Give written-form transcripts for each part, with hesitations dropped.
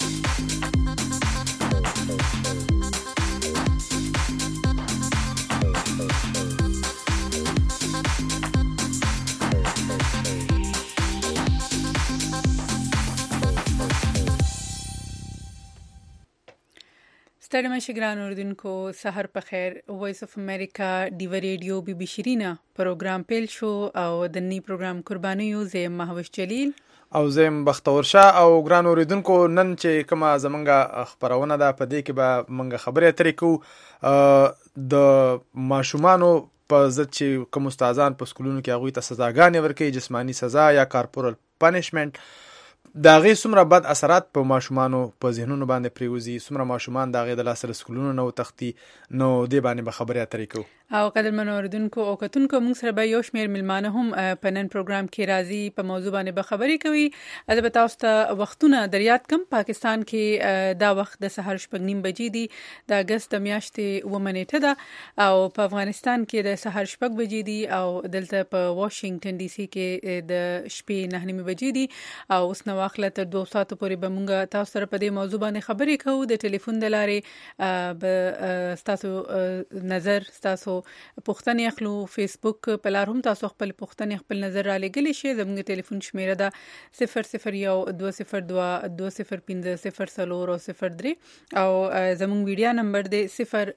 ستړي مشه ګران اوردونکو سحر په خیر. وایس اف امریکا ډیو ریډیو بي بي شیرینا پروګرام پیل شو او د نی پروګرام قربانیو زه مهوش جلیل او زم بختور شاه او ګران اوریدونکو نن چې کومه زمونږه خبرونه ده په دې کې به مونږ خبرې اترې کوو د ماشومانو په ضد چې کوم استادان په سکولونو کې هغوی ته سزاګانې ورکوي، جسمانی سزا یا کارپورل پنیشمنت، دا غي څومره بد اثرات په ماشومانو په ذهنونو باندې پریوزي، څومره ماشومان دا غي د لاسره سکولونو نو تختی نو دې باندې به خبرې اترې کوو. او قدرمن اوردونکو او کتونکو موږ سره به یو شمېر ملمانه هم په نن پروګرام کې راځي په موضوع باندې به خبرې کوي. البته تاسو ته وختونه دریات کم پاکستان کې دا وخت د سحر 9:30 بجې دي د اگست د میاشتې 9 نیټه ده او په افغانستان کې د سحر 6 بجې دي او دلته په واشنگټن ډي سي کې د شپې 9:30 بجې دي او اوس نو واخله تر 2 ساعتو پورې به موږ تاسو سره په دې موضوع باندې خبرې کوو. د ټلیفون د لارې به تاسو نظر تاسو پوښتنې اخلو، فیسبوک په لار هم تاسو خپل پوښتنې خپل نظر را لګلی شئ. زموږ ټلیفون شمیره ده 00120205003 او زموږ ویډیو نمبر دی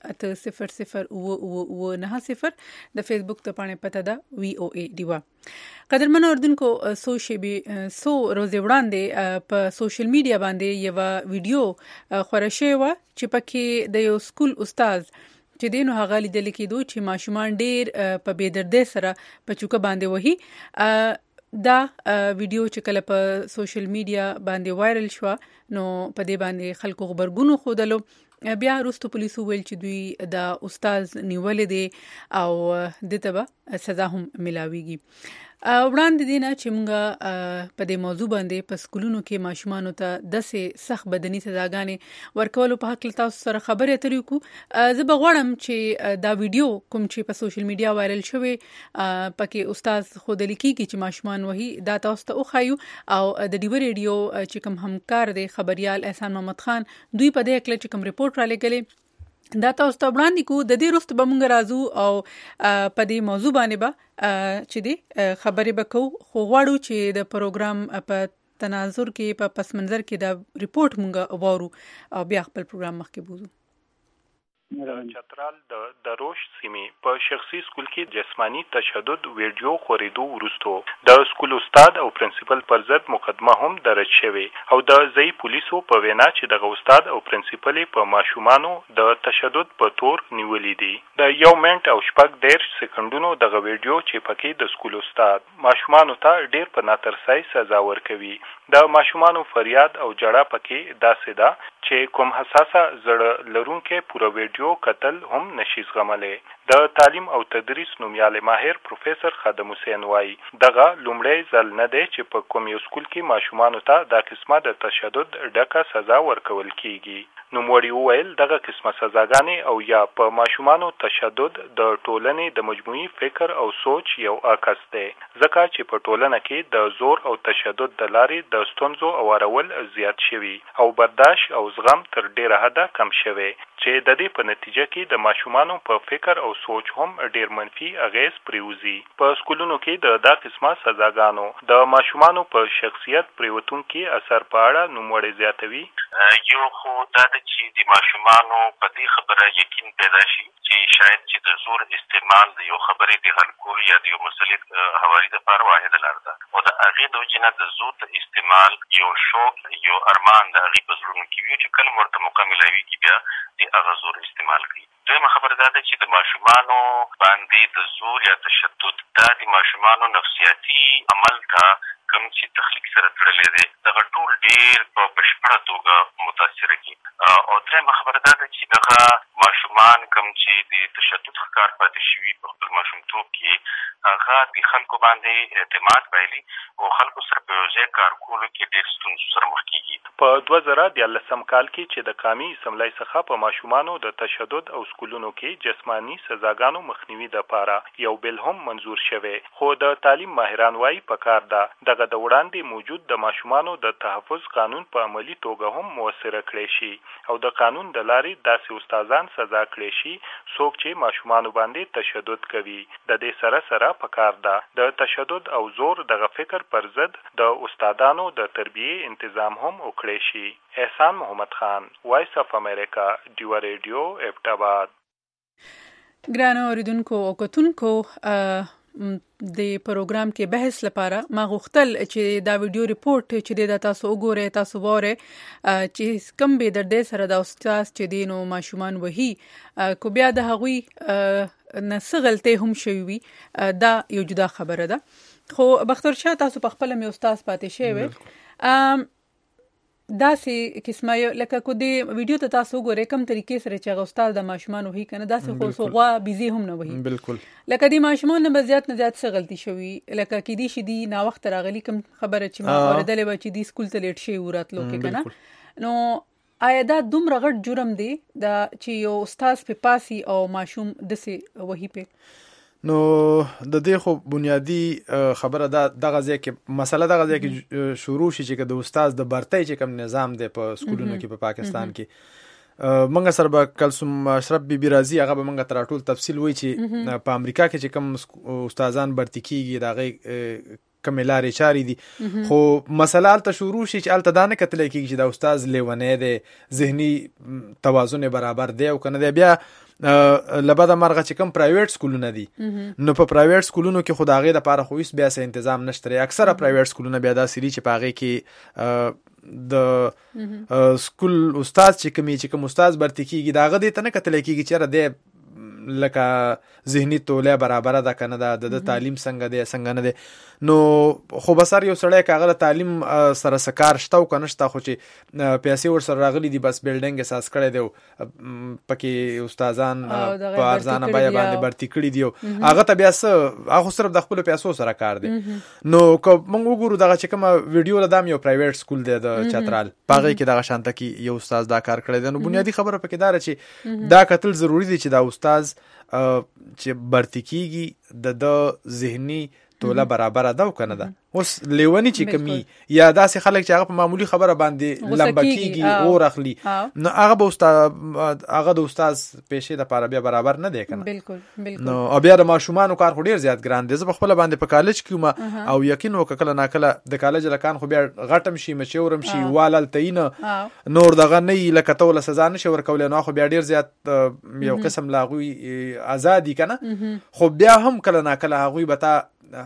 080009990. د فیسبوک ته پاڼه پته ده VOA دیوا. قدرمن اوردونکو سو روزي وړاندې په سوشل میډیا باندې یو ویډیو خور شوی و چې پکې د یو سکول استاد چې دینو هغه لیدل کېدو چې ماشومان ډېر په بېدردۍ سره په چوکه باندې وهي. دا ویډیو چې کله په سوشل میډیا باندې وایرل شو نو په دې باندې خلکو خبرګون خودلو. بیا وروسته پولیسو ویل چې دوی د استاد نیولې دي او دته به سزا هم ملاويږي. وړاندې دینه چې موږ په دې موضوع باندې په سکولونو کې ماشومان ته داسې سخت بدني سزاګانې ورکولو په حق تاسو سره خبرې اترې کو. زه به غواړم چې دا ویډیو کوم چې په سوشل میډیا وایرل شوی پکې استاد خود لیکيږي چې ماشومان وਹੀ دا تاسو ته وخایو او د ډیو ریډیو چې کوم همکار دی خبريال احسان محمد خان دوی په دې اکل چې کوم ریپورت را لګلې دا تاسو ته وړاندې کو. د دې وروسته به موږ راځو او په دې موضوع باندې به چې دی خبرې وکړو. خو غواړو چې د پروګرام په تناظر کې په پس منظر کې دا ریپورت موږ وورو او بیا خپل پروګرام مخکې بوزو. چترال د روش سیمې په شخصي سکول کې جسمانی تشدد ویډیو خورېدو وروسته د سکول استاد او پرنسپل پر ضد مقدمه هم درج شوې او د ځای پولیسو په وینا چې د استاد او پرنسپل په ماشومانو د تشدد په تور نیولې دي. د 1 منټ او 15 سکندونو د ویډیو چې پکې د سکول استاد ماشومانو ته ډېر په ناترسۍ سزا ورکوي. د ماشومانو فریاد او جړه پکې داسې ده چې کوم حساسه زړه لرونکي پوره ویډیو قتل هم نشي زغملی. د تعلیم او تدریس نومیاله ماهر پروفیسور خادم حسین وایي دغه لومړی ځل نه دی چې په کوم یو سکول کې ماشومانو ته دا قسمه د تشدد ډکه سزا ورکول کیږي. نوموړي وویل دغه قسمه سزاګانې او یا په ماشومانو تشدد د ټولنې د مجموعي فکر او سوچ یو عکس دی ځکه چې په ټولنه کې د زور او تشدد د لارې د ستونزو اوارول زیات شوي او برداشت او زغم تر ډیره حده کم شوی چې د دې په نتیجه کې د ماشومانو په فکر او سوچ هم ډیر منفي اغیز پریوزي. په سکولونو کې دا قسمه سزاګانو د ماشومانو په شخصیت پریوتونکو اثر په اړه نوموړي زیاتوي. یو خو دا چې د ماشومانو په دې خبره یقین پیدا شي چې شاید چې د زور استعمال د یو خبرې د حل کول یا د یو مسلې حوالې لپاره واحده لار ده او د هغې د وجې نه د زور د استعمال یو شوق یو ارمان د هغې په زړونو کې وي چې کله ورته موقع میلاویږي بیا د هغه زور استعمال کوي. دویمه خبره دا ده چې د ماشومانو باندې د زور یا تشدد دا د ماشومانو نفسیاتي عمل ته کوم چې تخلیق سره تړلی دی دغه ټول ډېر په بشپړه توګه متاثره کړي او درېیمه خبره دا ده چې دغه ماشومان کوم چې د تشدد ښکار پاتې شوي په خپل ماشومتوب کې هغه د خلکو باندې اعتماد بایلي او خلکو سره په یو ځای کار کولو کې ډېر ستونزو سره مخ کېږي. په 2014 کال کې چې د قامي اسمبلۍ څخه په ماشومانو د تشدد او سکولونو کې جسماني سزاګانو مخنیوي دپاره یو بل هم منظور شوی، خو د تعلیم ماهران وایي پکار ده دغه د وړاندې موجود د ماشومانو د تحفظ قانون په عملي توګه هم مؤثره کړی شي او د قانون د لارې داسې استادان سزا کړی شي څوک چې ماشومانو باندې تشدد کوي. د دې سره سره پکار ده د تشدد او زور دغه فکر پر ضد د استادانو د تربیې انتظام هم وکړی شي. احسان محمد خان، وایس اف امریکا، ډیوا ریډیو، ابټاباد. ګرانو اوریدونکو او کتونکو، د پروګرام کې بحث لپاره ما غوښتل چې دا ویډیو ریپورت چې د تاسو وګورئ، تاسو واره چې کم به درد سره د استاد چې دینو ماشومان وਹੀ کو بیا د هغوی نسغلته هم شوی دا یو جدا خبره ده. خو بختور شاه تاسو په خپل می استاد پاتې شوی دا سي قسمه لکه کو دی ویډیو ته تاسو ګورئ کوم طریقې سره چې استاد د ماشومان وਹੀ کنه دا سه خو سوغه بيزي هم نه وਹੀ بالکل لکه دی ماشومان نه زیات څه غلطي شوی لکه کې دی شدي نا وخت راغلی کوم خبره چې ما اوریدلې و چې دی سکول ته لیټ شي وراتلو کې کنه نو آیا دا دومره غټ جرم دی دا چې یو استاد په پاسي او ماشوم دسه وਹੀ په نو د دې خو بنیادی خبره دغه ځای کې مسله دغه ځای کې شروع شي چې د استاد د برتۍ چې کوم نظام دی په سکولونو کې په پاکستان کې منګه سره به کلثوم اشرف بی رازی هغه به منګه تر ټول تفصیل وای چې په امریکا کې چې کوم استادان برتی کیږي دغه کملاري چاري دي خو مسله الته شروع شي چې الته دانه کتل کیږي چې د استاد لیونه دی ذهني توازن برابر دی او کنه دی بیا لبدا مرغه چې کوم پرایویټ سکولونه دي نو په پرایویټ سکولونو کې خدای د لپاره خو هیڅ بیا سه تنظیم نشته. اکثره پرایویټ سکولونه بیا دا سری چې پاغه کې د سکول استاد چې کوم استاد برتی کیږي داغه دې ته نه کتل کیږي چې را دی لکه ذهني توله برابر ده کنه د تعلیم څنګه دی څنګه نه دی نو خو بسر یو سړی کاغله تعلیم سره سکار شته او کنه شته خو چې پیسې ور سره راغلي دي بس بلډینګ اساس کړی دی پکې استادان په ارزانه بیا باندې برتی کړی دی هغه ته بیا هغه صرف د خپل پیسو سره کار دی. نو کو موږ وګورو دغه چې کوم ویډیو لدام یو پرایویټ سکول دی د چترال پاغه کې دغه شانته کې یو استاد دا کار کړی دی. نو بنیادی خبره پکې دا چې دا قتل ضروری دی چې دا استاد چې برتی کیږي د ذهني توله برابر ده او کنه ده اوس لیونی چې کمی یا داسې خلک چې هغه په معمولی خبره باندې لمبکیږي او رخلی نو هغه به استاد هغه د استاد پېښې د لپاره بیا برابر نه دی کنه. بالکل نو بیا د ماشومان کار خو ډیر زیات ګران دی. زه په خپل باندې په کالج کې او یقین وکړه ناکله د کالج لکان خو بیا غټم شي مچورم شي والل تینه نور دغه نه لکه توله سزا نشي ورکول نو خو بیا ډیر زیات یو قسم لاغوي ازادي کنه خو بیا هم کله ناکله هغه بتا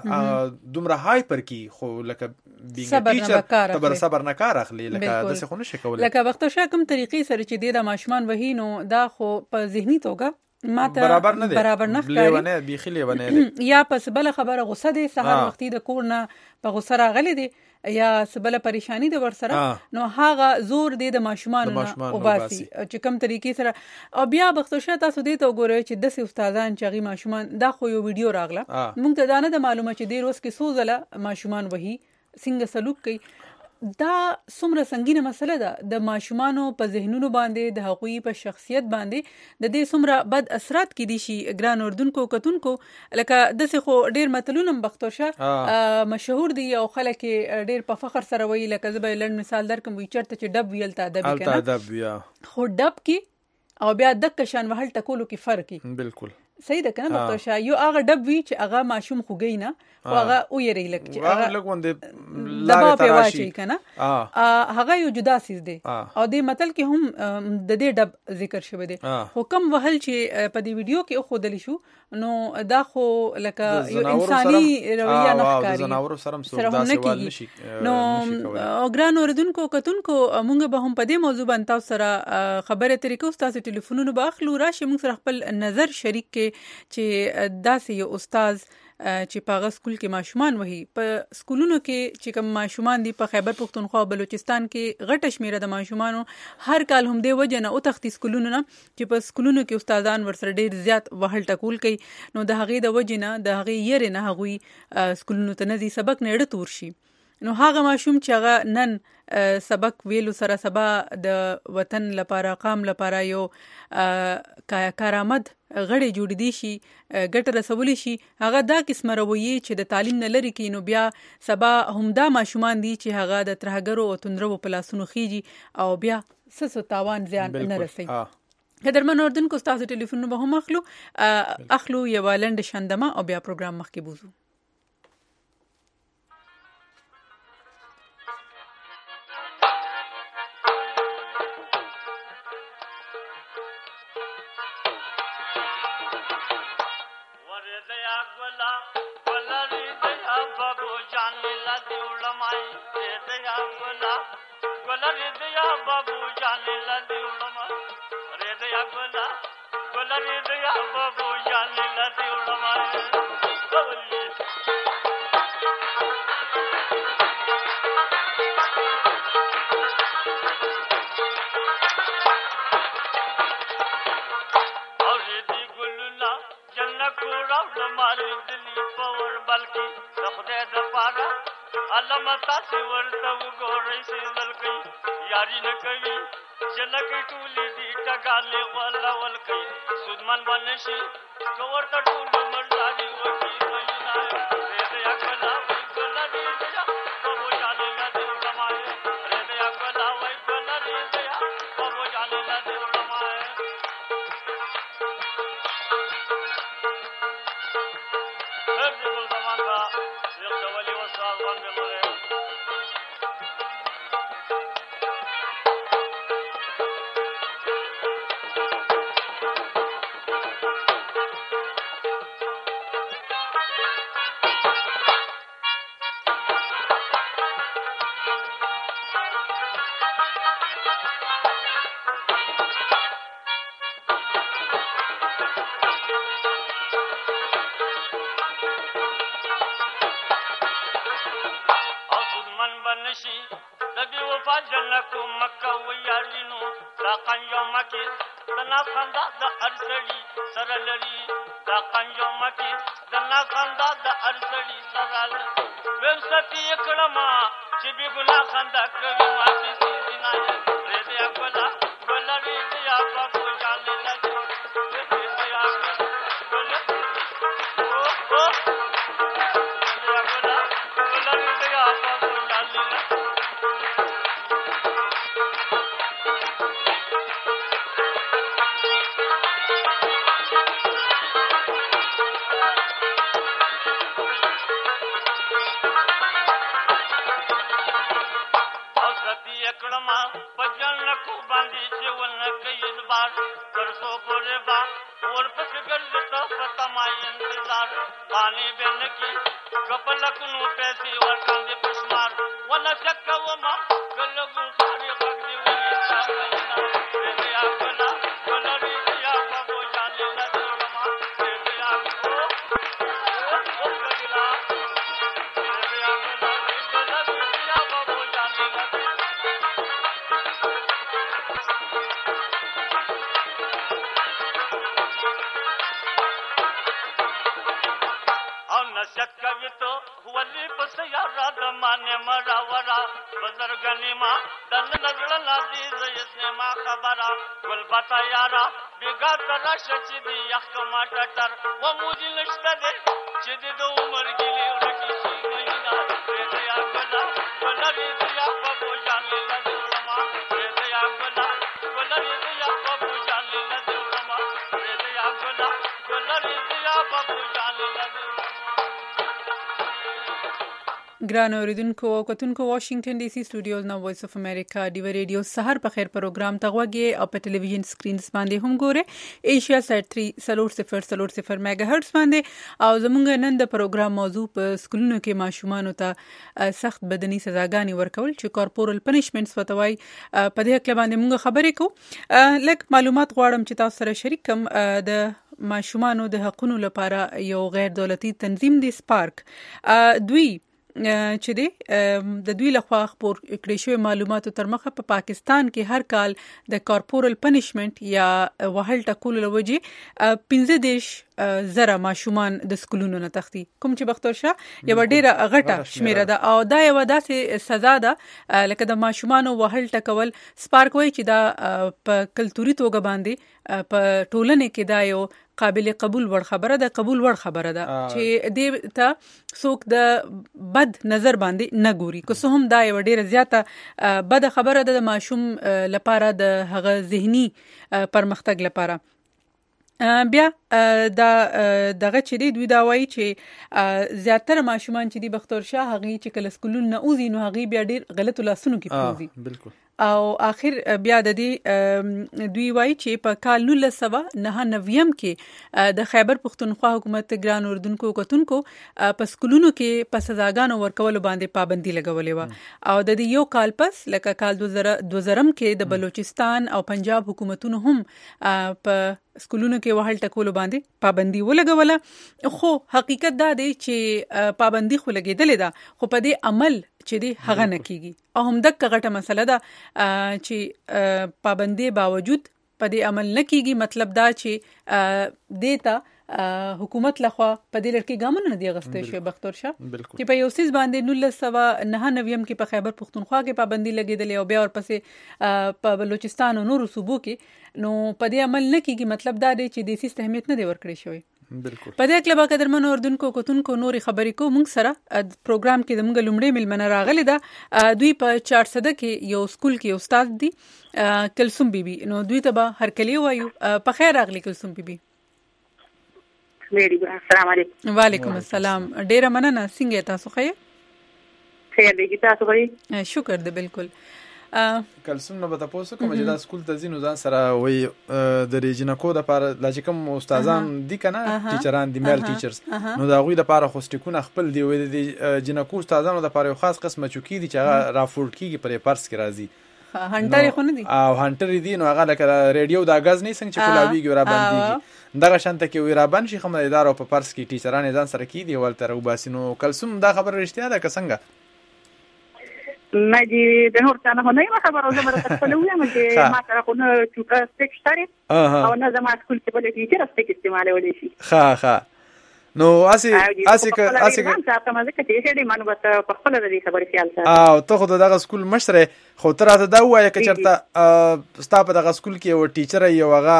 دومره هایپر کی خو لکه بیګ ټیچر تبر صبر نه کار اخلي لکه د څه خو نشي کولای لکه وخت شا کوم طریقې سره چې د ماشومان وਹੀ نو دا خو په ذهني توګه ماته برابر نه لیونه بيخي لیونه یا پس بل خبره غوسه دي سهار وختي د کور نه په غوسه راغلي دي یا سبله پریشانی د ورسره نو هغه زور دی د ماشومان او باسي چې کوم طریقې سره او بیا بختوشه تاسو دې ته وګورئ چې د استادان چې غي ماشومان دا خو یو ویډیو راغله موږ ته دا نه معلومه چې ډیر وس کې سوزله ماشومان وਹੀ څنګه سلوک کوي دا څومره سنگینه مسله ده د ماشومانو په ذهنونو باندې د حقوقي په شخصیت باندې د دې څومره بد اثرات کې دي شي ګران اردوونکو کتونکو لکه د څه خو ډیر متلونه بختورشه مشهور دي او خلک ډیر په فخر سره وی لکه زبې لړ مثال درکم وی چرته چې ډب ویل تا ادب کنه خو ډب کې او بیا دک شان وهل ټکولو کې فرق کی بالکل صحیح ده کنه بختورشه یو هغه ډب وی چې هغه ماشوم خوګی نه او هغه او یری لک چې هغه لګوندې لاره تراشي کنه هغه یو جدا سیز دی او د متل کې هم د دې ډب ذکر شوی دی حکم وهل چې په دې ویډیو کې خو دلی شو نو دا خو لکه یو انساني رویه نه ښکاري زناور سره داسې وال نشي نو ګران اوردونکو کتونکو مونږ به هم په دې موضوع باندې تاسو سره خبره طریقو تاسو ټلیفونونو باخلو راشي مونږ سره خپل نظر شریک کې چې داسې یو استاد چې په سکول کې ماشومان وهي په سکولونو کې چې کوم ماشومان دي په خیبر پختونخوا او بلوچستان کې غټه شمیره د ماشومانو هر کال هم دې وجه نه او تختی سکولونو نه چې په سکولونو کې استادان ورسره ډیر زیات وهل ټکول کوي نو د هغې د وجه نه د هغې یېرې نه هغوی سکولونو ته نه ځي سبق نه اړه تور شي نو هغه ماشوم چې هغه نن سبق ویلو سره سبا د وطن لپاره قام لپاره یو کارآمد غړي جوړ دي شي ګټه رسولی شي هغه دا قسمه رویه چې د تعلیم نه لري کې نو بیا سبا همدا ماشومان دي چې هغه د ترهګرو او توندرو په لاسونو خيږي او بیا سسو تاوان زیان نه رسي قدرمن اردوونکو ستاسو ټلیفون به هم اخلو یو لنډ شندمه او بیا پروګرام مخکې بوزو ګران اوریدونکو او کتونکو واشنگټن ډي سي سټوډیوز نو وایس اف امریکا ډیو ریډیو سحر په خیر پروګرام تغوږی او په ټلویزیون سکرینز باندې هم ګوره ایشیا سات 300 میگا هرتز باندې او زمونږ نن د پروګرام موضوع په سکولونو کې ماشومان ته سخت بدني سزاګانې ورکول چې کارپورل پنیشمنټس وتوي په دې کې باندې موږ خبرې کوو لکه معلومات غواړم چې تاسو سره شریک کوم د ماشومانو د حقوقو لپاره یو غیر دولتي تنظیم دی سپارک دوی چې د دوی لخوا خبر کړی شوی معلوماتو تر مخه په پاکستان کې هر کال د کارپورل پنیشمنت یا وهل ټکول لوجه 15 زره ماشومان د سکولونو نه تختی کوم چې بختور شه یو ډیره غټه شمیره ده او دا یو داسې سزا ده لکه د ماشومانو وهل ټکول سپارک وای چې دا په کلتوري توګه باندې په ټولنه کې دا یو قابل قبول وړ خبره ده چې دې ته څوک د بد نظر باندې نه ګوري که څه هم دا یو ډیره زیاته بد خبره ده د ماشوم لپاره د هغه ذهني پرمختګ لپاره بیا دغه چې دوی دا وایي چې زیاتره ماشومان چې دی بختور شه هغه چې کله سکولون نه اوزي نو هغه بیا ډیر غلط لاسونو کې پروزي بالکل او اخر بیا د دې دوی وایي چې په کال 1999 کې د خیبر پختونخوا حکومت ګران اردوونکو کتونکو په سکولونو کې په سزاګانو ورکول باندې پابندي لګولې و او د دې یو کال پس لکه کال 2000 کې د بلوچستان او پنجاب حکومتونو هم په سکولونو کې وهل ټکول باندې پابندي ولګوله خو حقیقت دا دی چې پابندي خو لګیدلې ده خو په دې عمل چې دی هغه نه کیږي او هم دغه غټه مسله ده چې پابندي باوجود په دې عمل نه کیږي مطلب دا چې دیتا حکومت لخوا په دې لړ کې ګامونه نه دی غستې شوی بختور شه چې په یو سیس باندې 1999 کې په خیبر پختونخوا کې پابندي لګیدلې او بیا ورپسې په بلوچستان او نورو صوبو کې نو په دې عمل نه کیږي مطلب دا دی چې د سیس اهمیت نه دی ورکړی شوی بالکل په دې کله قدرمن اردوونکو کتونکو نوري خبرې کو موږ سره پروګرام کې د موږ لومړی ملمنه راغلی ده دوی په 400 کې یو سکول کې استاد دي کلثوم بیبي نو دوی ته به هر کلی وایو په خیر راغلی کلثوم بیبي السلام علیکم وعلیکم السلام ډیره مننه څنګه تاسو خیر دی تاسو غوړي شکر دې بالکل کلثوم نو به تاسو کوم چې دا سکول ته ځینو ځان سره وي د ریجنکو د لپاره لا چې کوم استادان دي کنه ټیچران دي میل ټیچرز نو دا غوي د لپاره خوستکونه خپل دی وي د جنکو استادانو د لپاره خاص قسمه چوکي دي چې هغه رافورډ کیږي پر پرس کې راځي هانټر خو نه دي او هانټر دي نو هغه لکه ریډیو د غاز نه څنګه چې کولاویږي را باندې دغه شانته کې وی را باندې شي خمه اداره په پرس کې ټیچران ځان سره کی دي ولته وباسینو کلثوم دا خبر رښتیا ده که څنګه ما دي د نور څنګه نه ما خبره زمره خپلوي ما چې ما سره خو نه چوکا سټیک شاري او نه زما سکول کې بل ټیچر سټیک استعمالولې شي ها نو اسی تاسو ما ځکه چې دې مانو بس په خپل د خبرې خیال ساتم او ته خو دغه سکول مشره خو تر ته دا وایي چې چرته ستا په دغه سکول کې یو ټیچر یو هغه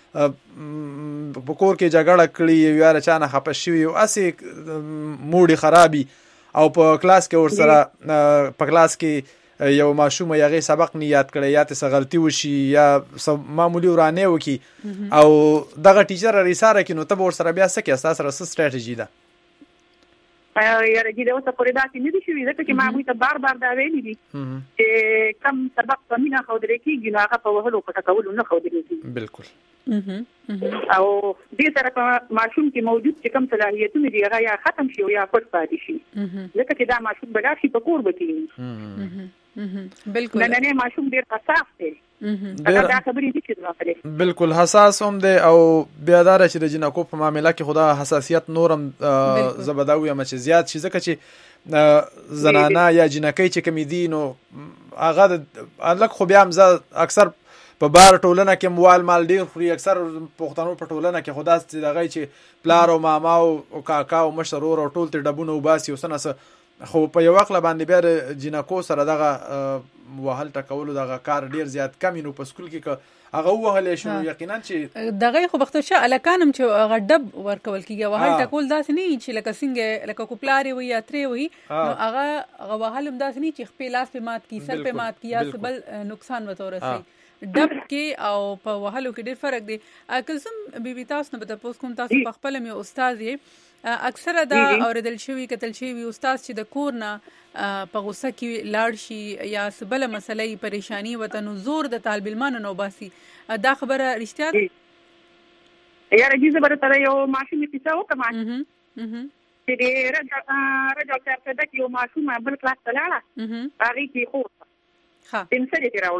په کور کې جګړه کړې یا رچانه خپه شوی او اسی موډي خرابي او په کلاس کې ورسره په کلاس کې یو ماشوم یې سبق نه یاد کړی یا ته غلطي وشي یا معمولی ورانه وکي او دغه ټیچر ریساره کې نو ته ورسره بیا څه کې اساس سره ستراتیژي ده یاره دې اوس په ردا کې نه دي شوی ځکه چې ما موږ ته بار دا ویلي دي چې کم سبق کمینه خو درې کېږي نو هغه په وهلو په تکول نه خو درې بالکل او دې سره ماشوم کې موجود چې کم صلاحیتونه دي هغه یا ختم شي او یا پټ پاتې شي ځکه چې دا ماشوم بل شي په کور بکې بالکل نه ماشوم ډیر حساس دی دا خبرې دي چې بالکل حساس هم دی او بیادار چې د جنکو په معاملې کې خدا حساسیت نورم زبداوي هم چې زیات شي ځکه چې زنانه یا جنکې چې کمی دي نو هغه الک خو بیا هم اکثر په بار ټولنه کې موال مال ډیر خوري اکثر پښتنو په ټولنه کې خدا ست دغه چې پلار او ماما او کاکا او مشر او ټول ته ډبونه وباسي وسنه خو په یو وخت باندې بیا جنکو سره دغه وهل ټکول دغه کار ډیر زیات کم نو په سکول کې هغه وهل شو یقینا چې دغه خو بختشه الکانم چې غډب ورکول کیږي وهل ټکول داس نه چې لکه څنګه لکه کوپلاري وي یا ترې وي نو هغه وهل داس نه چې خپل لاس په مات کی سر په مات کی یا بل نقصان وته ورسي ډب کې او په وهلو کې ډېر فرق دی کلثوم بیبي تاسو نه تاسو کوم تاسو په خپل مې استاد یې اکثره دا اوریدل شوی کتل شوی استاد چې د کور نه په غوسه کې لاړ شي یا سبله مسلې پریشانی وته نو زور د طالب علمانو نو باسي دا خبره رښتیا ده یاره جزه بر تر یو ماشوم کیسه وکم چې ډېر راځه چې دا یو ماشوم بل کلاس ته لاړه هغه کې خو ها پنسل یې راوړو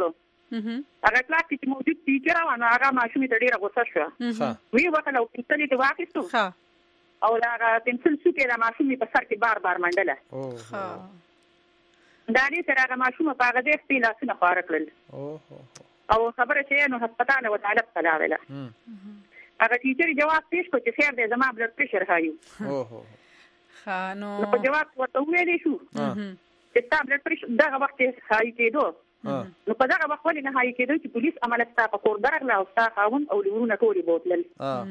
هغه کلاس کې موجود ټیچر او هغه ماشومې ته ډیره غوسه شو وی وکړه او پنسل ته واخیستو او هغه پنسل سوکې د ماشومې په سر کې بار منډله دا دې سره هغه ماشومه په هغه ځای کې لاسونه خاره کړل او خبره چې نو هسپتال و تعلق کلاوله هغه ټیچر جواب پیش کړ چې خیر دې زما بلډ پريشر هاي نو په جواب ورته ویلې شو چې تا بلډ پريشر دغه وخت هاي کېدو نو په دغه وخت ولې نه هاي کېدو چې پولیس عمل ستا په کور درغله او ستا خاون او لورونه ټولې بوتلل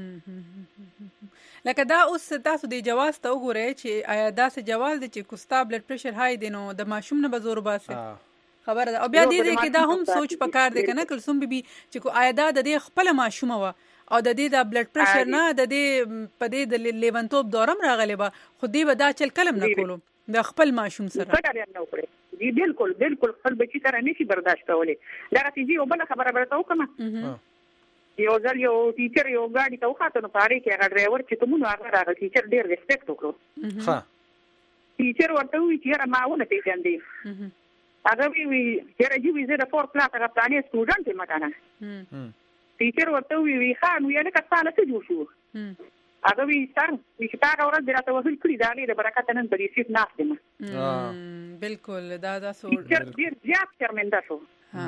لکه دا اوس تاسو د جواز ته وګورئ چې آیا دا څه جواز دی چې کوستا بلډ پريشر هاي دی نو د ماشوم نه به زور باسي خبره ده او بیا دې کې دا هم سوچ پکار دی کنه کلسوم بي چې کو آیا دا د خپل ماشوم و او د دې د بلډ پريشر نه د دې په دې د لیونتوب دورم راغلی به خو دې به دا چل کلم نه کولو د خپل ماشوم سره دی بالکل خپل بچی سره نشي برداشت کولی دا چې یو بل خبره برته وکم یو ځل یو ټیچر یو ګاډي ته وخاطه نو پاره کې هغه ډرایور چې کومو هغه ټیچر ډیر ریسپیکټ وکړو ها ټیچر ورته وی چې ما ونه پیژندې هغه وی چې راځي زه د 4 کلاس هغه پلانې سټوډنټ یم کنه ټیچر ورته وی خان وی نه کښاله څه جوړ شو هغه وی سر چې تا راوړل درته وهل کړی دا نه د برکت نن په دې سیټ ناست بالکل دا سو ټیچر ډیر زیات شرمنده شو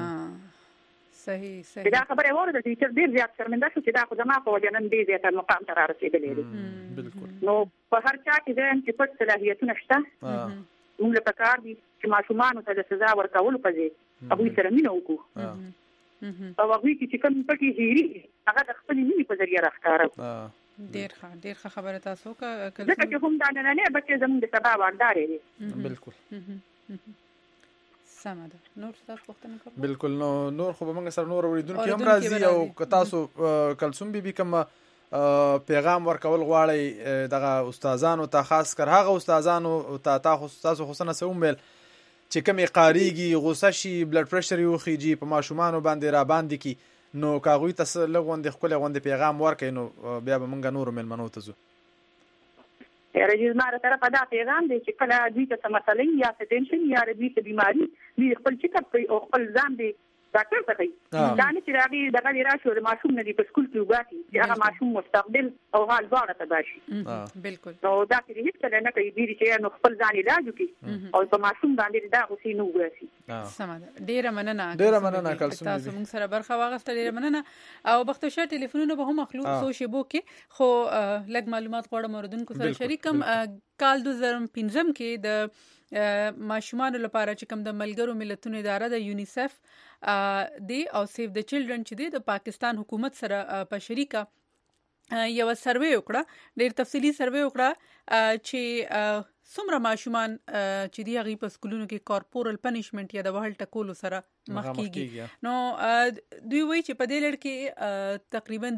صحیح دا خبره وره د ټیچر ډیر زیات شرمنده شو چې دا خو زما په وجه نن دې زیات مقام ته رارسېدلې دي بالکل نو په هر چا کې چې پټ صلاحیتونه شته موږ له پکار دي چې ماشومان ته د سزا ورکول پځي ابو سره مينه وکړو او هغه چې کوم پټي هيري هغه د خپل مینې په ذریعہ راښکاره ډیر ښه خبره تاسو ځکه چې هم دا نه بچي زموږ د سبا باندې دي بالکل سمه ده نور تاسو پوښتنه کوئ بالکل نور خو به موږ سره نور اوریدونکو هم راځي او که تاسو کلسوم بي کوم پیغام ورکول غواړئ دغه استادانو ته خاص کر هغه استادانو ته تاسو خصوصا سومل چې کومې قاریږي غوسه شي بلډ پريشر یو خيږي په ماشومان باندې را باندې کی نو کاغوي تاسو لغوند خپل غوند پیغام ورکړئ نو بیا به موږ نور ملمنو ته زو رجیز ماره طرفه دا پیغام دی چې کله دوی ته مسلې یا ټینشن یا دوی ته بیماری دوی خپل چیک اپ کوي او خپل ځان دی ډاکټر ته کوي دا نه چې راغی دغه راشي د ماشوم نه دی په سکول کې وګاتي چې هغه ماشوم مستقبل او حال ځوړه ته باشي بالکل نو دا چې هیڅ څه نه کوي دی چې نو خپل ځان علاج کوي او په ماشوم باندې دا غوسی نو وګاسي سمه ډیره مننه کلسوم تاسو موږ سره برخه واغسته ډیره مننه او بختوشه ټلیفونونه به هم اخلو سوشیبو کې خو لږ معلومات غواړم اوردونکو سره شریکم کال 2015 کې د ماشومان لپاره چې کوم د ملګرو ملتونو اداره د یونیسف دی او سیو د چلډرن چې دی د پاکستان حکومت سره په شریکه یو سروې وکړه ډېر تفصیلی سروې وکړه چې څومره ماشومان چې دی هغه په سکولونو کې کارپورل پنیشمنت یا د وهل ټکولو سره مخ کیږي نو دوی وایي چې په دې لړ کې تقریبا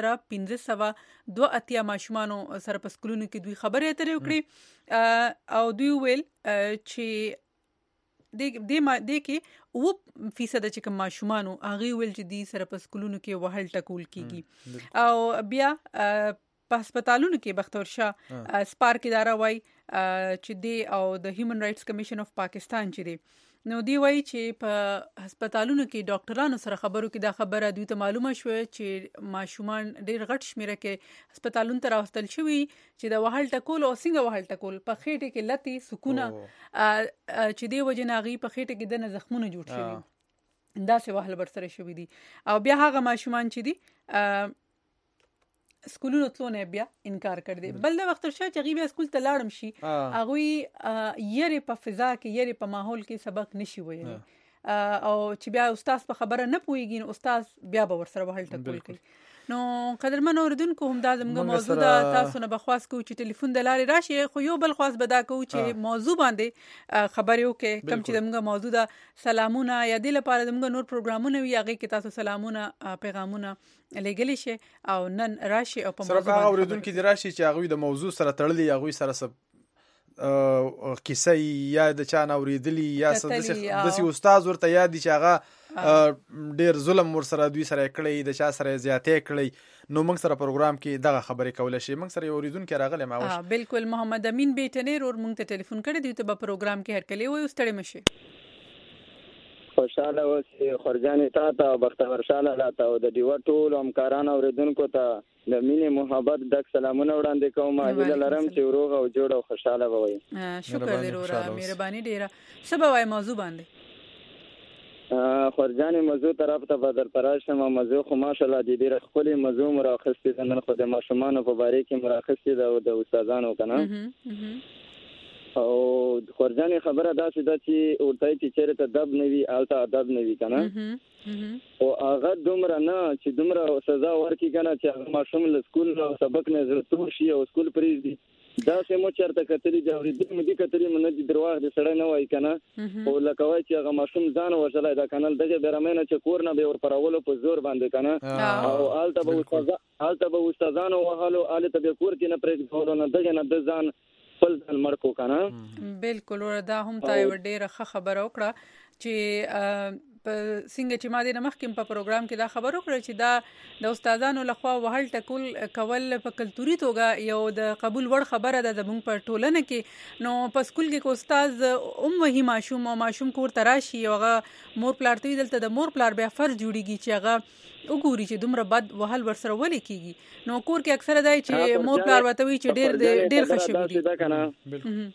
3582 ماشومان سره په سکولونو کې دوی خبرې اترې وکړي او دوی ویل چې د کې 2% چې کوم ماشومان هغه ویل چې دی سره په سکولونو کې وهل ټکول کیږي او بیا په هسپتالونو کې بختورشاه سپارک اداره وای چې دی او د هیومن رائټس کمیشن اف پاکستان چې دی نو دی وای چې په هسپتالونو کې ډاکټرانو سره خبرو کې دا خبره دوی ته معلومه شوه چې ماشومان ډیر غټ شمیره کې هسپتالونو ته راوستل شوی چې د وهل ټکول او څنګه وهل ټکول په خېټه کې لتی سکونه چې دی وجناغي په خېټه کې د زخمونو جوړ شوی دا څه وهل بر سره شوی دي او بیا هغه ماشومان چې دي سکولونو تلونه بیا انکار کړ دي بل د وخت شې چې غیبه سکول ته لاړم شي هغه یې په فضا کې یې په ماحول کې سبق نشي وایي او چې بیا استاد په خبره نه پويږي نو استاد بیا به ورسره وهل ټکول کوي نو قدرمن اوردونکو هم دا زموږ موضوع ده تاسو نه بخواس کوو چې ټلیفون د لارې راشي خو یو بل خواس بدا کوو چې موضوع باندې خبرې وکړي کوم چې زموږ موضوع ده سلامونه یا د لپاره زموږ نور پروګرامونه وي هغه کې تاسو سلامونه پیغامونه لګلی شي او نن راشي او په موضوع سره اوردونکو دی راشي چې هغه د موضوع سره تړلي هغه سره کیسه یا د چا نوریدلی یا د استاد ورته یاد چې هغه ډیر ظلم ور سره دوی سره کړی د چا سره زیاتې کړی نو موږ سره پروګرام کې دغه خبرې کولای شي موږ سره اوریدونکو راغلی ماوش بالکل محمد امین بیٹنیر اور موږ ته ټلیفون کړی دی ته په پروګرام کې هر کلی وي ستړي مشه خوشاله اوسې خورجانې تا ته بختور شاله راته او د ډیوه ټولو همکارانو اورېدونکو ته د مینې محبت ډک سلامونه وړاندې کوم. هیله لرم چې روغ او جوړ او خوشاله به وئ. شکر دې وروره، مهرباني ډېره. څه به وایې موضوع باندې؟ خورجانې موضوع طرف ته به درته راشم. موضوع خو ماشاءالله دې ډېره ښکلې موضوع مو رااخیستې ده. نن خو د ماشومانو په باره کې مو رااخیستې ده او د استادانو که نه. او خورجانې خبره داسې ده چې ورته چې چېرې ته دب نه وي هلته ادب نه وي که نه. او هغه دومره نه چې دومره سزا ورکړي که نه چې هغه ماشوم له سکول او سبق نه زړه تور شي او سکول پرېږدي. داسې مو چېرته کتلي دي اورېدلي مو دي کتلي مو نه دي درواغ د سړی نه وایي که نه. خو لکه وایي چې هغه ماشوم ځان وژلی ده که نه دغې بېرمۍ نه چې کور نه به یې ورپرولو په زور باندې که نه. او هلته به استادانو وهلو هلته به یې کور کې نه پرېږدولو نه دغې نه ده ځان خپل ځان مړ کړو که نه. بلکل وروره دا هم تا یوه ډېره ښه خبره وکړه چې څنګه چې ما دې نه مخکې په پروګرام کې دا خبر وکړه چې دا د استادانو لخوا وهل ټکول کول په کلتوري توګه یو د قبول وړ خبره ده زموږ په ټولنه کې. نو په سکول کې که استاد وهي ماشوم او ماشوم کور ته راشي او هغه مور پلار ته دلته د مور پلار بیا فرض جوړېږي چې هغه وګوري چې دومره بد وهل ورسره ولې کېږي. نو کور کې اکثره دی چې مور پلار ورته وایي چې ډېر ښه شوي دي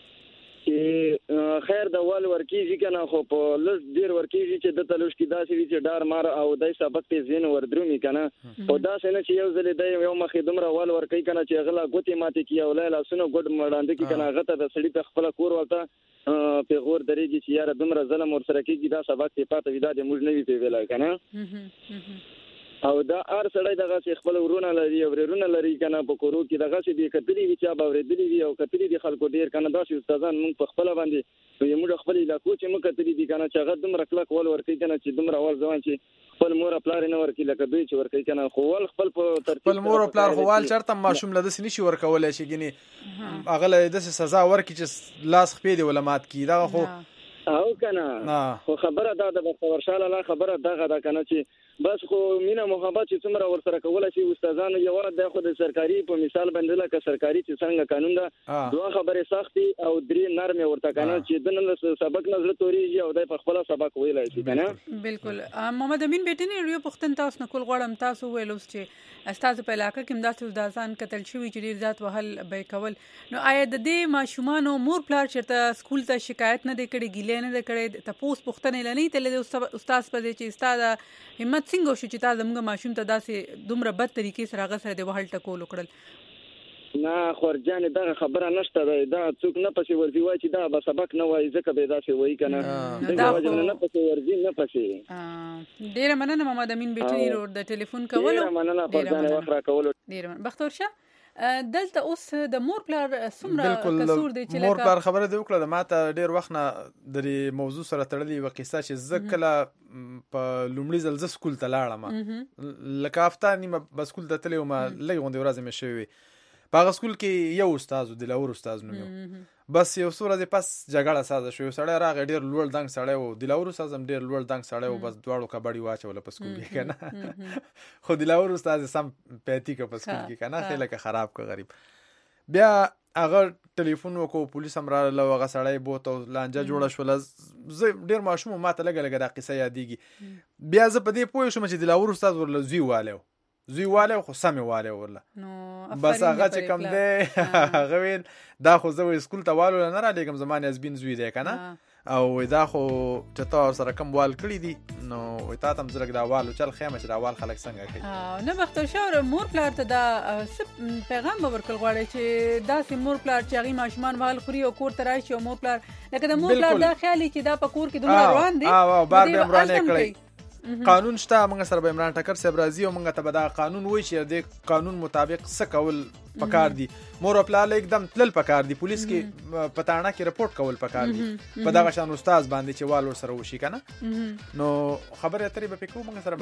چې خیر د وال ورکیږي که نه. خو په لږ ډېر ورکیږي چې دته لږ کې داسې وي چې ډار مار او دی سبق پې ځین وردرومي که نه. خو داسې نه چې یو ځلې دی یو مخې دومره وال ورکوي که نه چې هغه لا ګوتې ماتې کړي او لا لاسونه ګوډ مړانده کړي که نه. هغه ته د سړي په خپله کور ورته پیغور درېږي چې یاره دومره ظلم ورسره کېږي دا سبق پې پاته وي دا د موږ نه وي پې ویلی که نه. او دا هر سړی دغسې خپل ورونه لري او ورېرونه لري که نه په کورو کې دغسې دې کتلي وي چا به اورېدلي وي او کتلي دي خلکو ډېر که نه. داسې استادان موږ په خپله باندې موږ خپل علاقو چې موږ کتلي دي که نه چې هغه دومره کلک ول ورکوي که نه چې دومره ول ځوان چې خپل مور او پلار یې نه ورکوي لکه دوی چې ورکوي که نه. خو ول خپل په ترتیب خپل مور او پلار خو وال چېرته ماشوم له داسې نشي ورکولی چې ګینې هغه له داسې سزا ورکړي چې لاس خپې دې وله مات کړي دغه خو او که نه. خو خبره دا ده بختور شاله لا خبره دغه ده که نه چې بس خو مینه محبت چې څومره ورسره کولی شي استادانو یوه دا خو د سرکاري په مثال باندې لکه سرکاري چې څنګه قانون ده دوه خبرې سختې او درې نرمې ورته که نه چې د نه سبق نه زړه تورېږي او دی په خپله سبق ویلی شي که نه. بلکل. محمد امین بیټي نه یو پوښتنه تاسو نه کول غواړم. تاسو وویل اوس چې ستاسو په علاقه کې هم داسې استادان کتل شوي چې ډېر زیات وهل به یې کول. نو آیا د دې ماشومانو مور پلار چېرته سکول ته شکایت نه دی کړی ګیلې نه دی کړی تپوس پوښتنې له نه تللی د استاد په دی چې ستا د همت څنګه وشو چې تا زموږ ماشوم ته داسې دومره بد طریقې سره هغه سره د وهل ټکول وکړل؟ نه خورجانې دغه خبره نشته دی. دا څوک نه پسې ورځي وایي چې دا به سبق نه وایي ځکه به یې داسې وایي که نه. دغه وجه نه پسې ورځي نه پسې. ډېره مننه محمد امین بیټي ورور د ټلیفون کولو. ډېره مننه خورجانې وخت راکولو. ډېره مننه. بختور شه دلته اوس د مور پلار څومره کسور دی چې مور پلار خبره دې وکړه. ما ته ډېر وخت نه د دې موضوع سره تړلې یوه قصه چې زه کله په لومړي ځل زه سکول ته لاړم لکه هفته نیمه به سکول ته تللی وم لږې غوندې ورځې مې شوې وې. په هغه سکول کې یو استاد و دلاور استاد نوم یو. بس یو څو ورځې پس جګړه سازه شو. یو سړی راغی ډېر لوړ دنګ سړی و. دلاور استاد هم ډېر لوړ دنګ سړی و. بس دواړو کباړي واچوله په سکول کې که نه. خو دلاور استاد سم پیتی که په سکول کې که نه خیلی که خراب که غریب. بیا هغه ټلیفون وکړو پولیس هم راغله او هغه سړی بوت او لانجه جوړه شوله. زه ډېر ماشوم ما ته لږه لږه دا قصه یادېږي. بیا زه په دې پوه شوم چې دلاور استاد ورله زوی والی و خو سمې والی ورله. بس هغه چې کوم دی هغه ویل دا خو زه سکول ته والو نه رالېږم زما نیازبین زوی دی که نه. او دا خو چې تا ورسره کم وال کړي دي نو تا ته هم زه لږ دا وال وچل ښیم چې دا وال خلک څنګه کوي. نه بختور شه مور پلار ته دا څه پیغام به ورکړل غواړئ چې داسې مور پلار چې هغې ماشومان وهل خوري او کور ته راشي او مور پلار لکه د مور پلار دا خیال چې دا په کور کې دومره روان دی بار به مرانې کړی. قانون شته موږ سره به عمران ټکر صاحب راځي او موږ ته به دا قانون وایي چې د قانون مطابق څه کول پکار دي. مور او پلار एकदम تلل پکار دي. پولیس کې پتاړه کې رپورټ کول پکار دي په دغه شان استاد باندې چې والو سره وشي کنه. نو خبره اترې به پکو موږ سره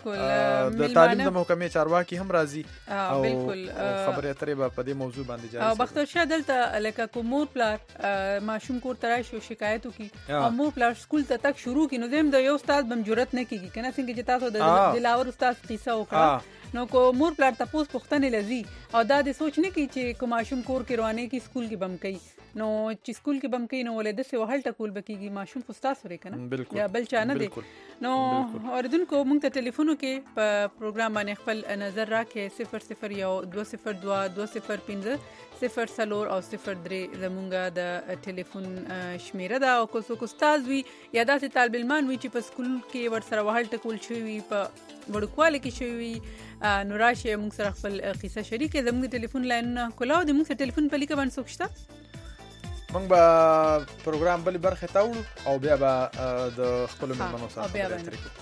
به د تعلیم د محکمې چارواکي هم راځي او خبره اترې به په دې موضوع باندې جاري. او بختور شه دلته لکه کوم مور پلار ماشوم کور ته راشي شکایت وکي او مور پلار سکول ته تک شروع کینو زم د یو استاد بم جرأت نه کیږي کنه څنګه چې تاسو د دلاور استاد قصه وکړه. نو کو مور پلار تاسو پوښتنه لذي او دا د سوچ نه کی چې کوم ماشوم کور کې روانه کی سکول کې بم کوي. نو چې سکول کې بم کې نو ولې د څه وهل ټکول بکیږي ماشوم خو تاسو لري کنه یا بل چا نه دی نو اوردونکو موږ ته ټلیفونو کې په پروګرام باندې خپل نظر راکې 001 202 005 0 او 03 زمونږه د ټلیفون شمیره ده او کو استاد وی یا داسې طالب علم وی چې په سکول کې ورسره وهل ټکول شوی په وړکواله کې شوی نو راشه موږ سره خپل قصه شریک زموږ ټلیفون لاین کولاو د موږ ټلیفون په لیکه باندې سوکشته موږ به پروګرام بل برخه تاوړو او بیا به د خپل مېلمنو سره خبرې کوو.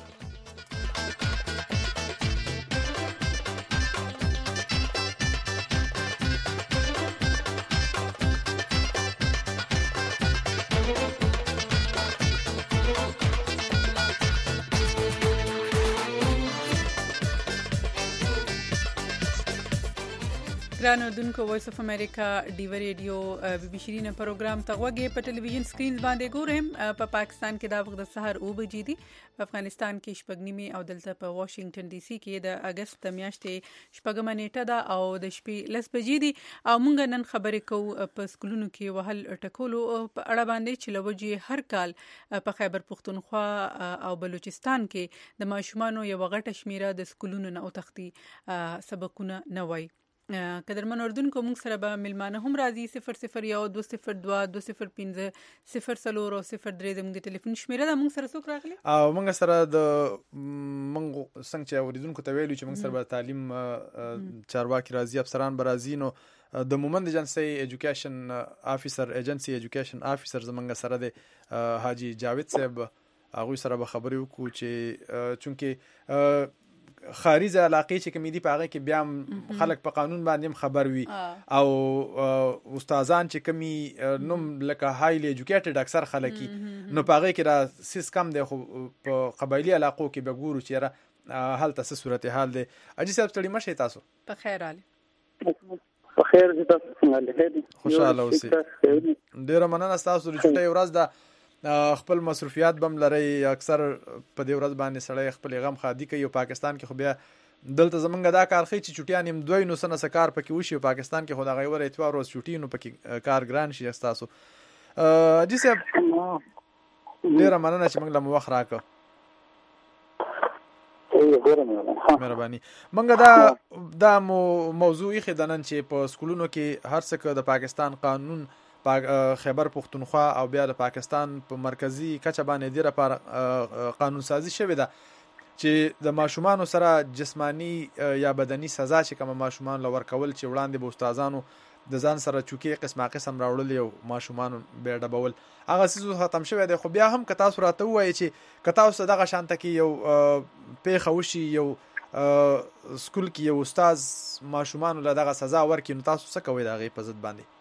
ګران اوردونکو وایس اف امریکا ډیو ریډیو بي بي شيرين پروګرام ته غوږی په ټلویزیون سکرین باندې ګورم. په پاکستان کې د وخت د سحر 9 بجې دي، په افغانستان کې شپږ نیمه او دلته په واشنگټن ډي سي کې د اگست میاشتې شپږم نیټه ده او د شپې 10 بجې دي او مونږ نن خبرې کوو په سکولونو کې وهل ټکولو په اړه باندې چې لوجي هر کال په خیبر پختونخوا او بلوچستان کې د ماشومانو یو غټه شمیره د سکولونو نه او تختی سبقونه نه وای. قدرمن اردوونکو موږ سره به ملمانه هم راځي 001 202 205 0 او 03 زموږ د ټلیفون شمیره ده. موږ سره څوک راغلي او موږ سره د موږ څنګه چې اوریدونکو ته ویلو چې موږ سره به تعلیم چارواکي راځي، افسران به راځي، نو د مومند ایجنسی ایجوکیشن افیسر زمونږ سره د حاجی جاوید صاحب هغه سره به خبرې وکړو چې چونکه خارجه علاقې چې کمی دي په هغه کې بیا خلک په قانون باندې خبر وي او استادان چې کمی نوم لکه هایلی ایجوکیټډ اکثر خلک نو په هغه کې را سیس کم دی، خو په قبایلی علاقو کې به ګورو چې را حالت څه صورتحال دی. اجي صاحب ستړي مشه تاسو په خیر علي په خیر دي تاسو څنګه دي؟ خوشاله اوسئ. ډیره مننه تاسو د چټي ورځ ده خپل مصروفیات بم لري، اکثر په دې ورځ باندې سړی خپل غم خادي کوي. پاکستان کې خو بیا دلته زمونږ دا کار خي چې چټیان هم دوی نو سنه سکار پکې وشي، پاکستان کې خدای غوړ اتوار ورځ چټي نو پکې کار ګران شي. تاسو جی صاحب ډیره مننه چې موږ له وخت راکړو. مهرباني. منګه دا موضوع یې خدانن چې په سکولونو کې هر څه د پاکستان قانون خیبر پختونخوا او بیا د پاکستان په مرکزی کچه باندې د لپاره قانون سازی شوی ده چې د ماشومان سره جسمانی یا بدني سزا چې کوم ماشومان لور کول چې وړاندې به استادانو د ځان سره چوکي قسم راوړل یو ماشومان به ډبول هغه سیسو ختم شوی دی. خو بیا هم کتا سورته وایي چې کتا اوس دغه شانته کې یو پیښه وشي، یو سکول کې یو استاد ماشومان له دغه سزا ورکړي، نو تاسو څه کوئ دغه په ضد باندې؟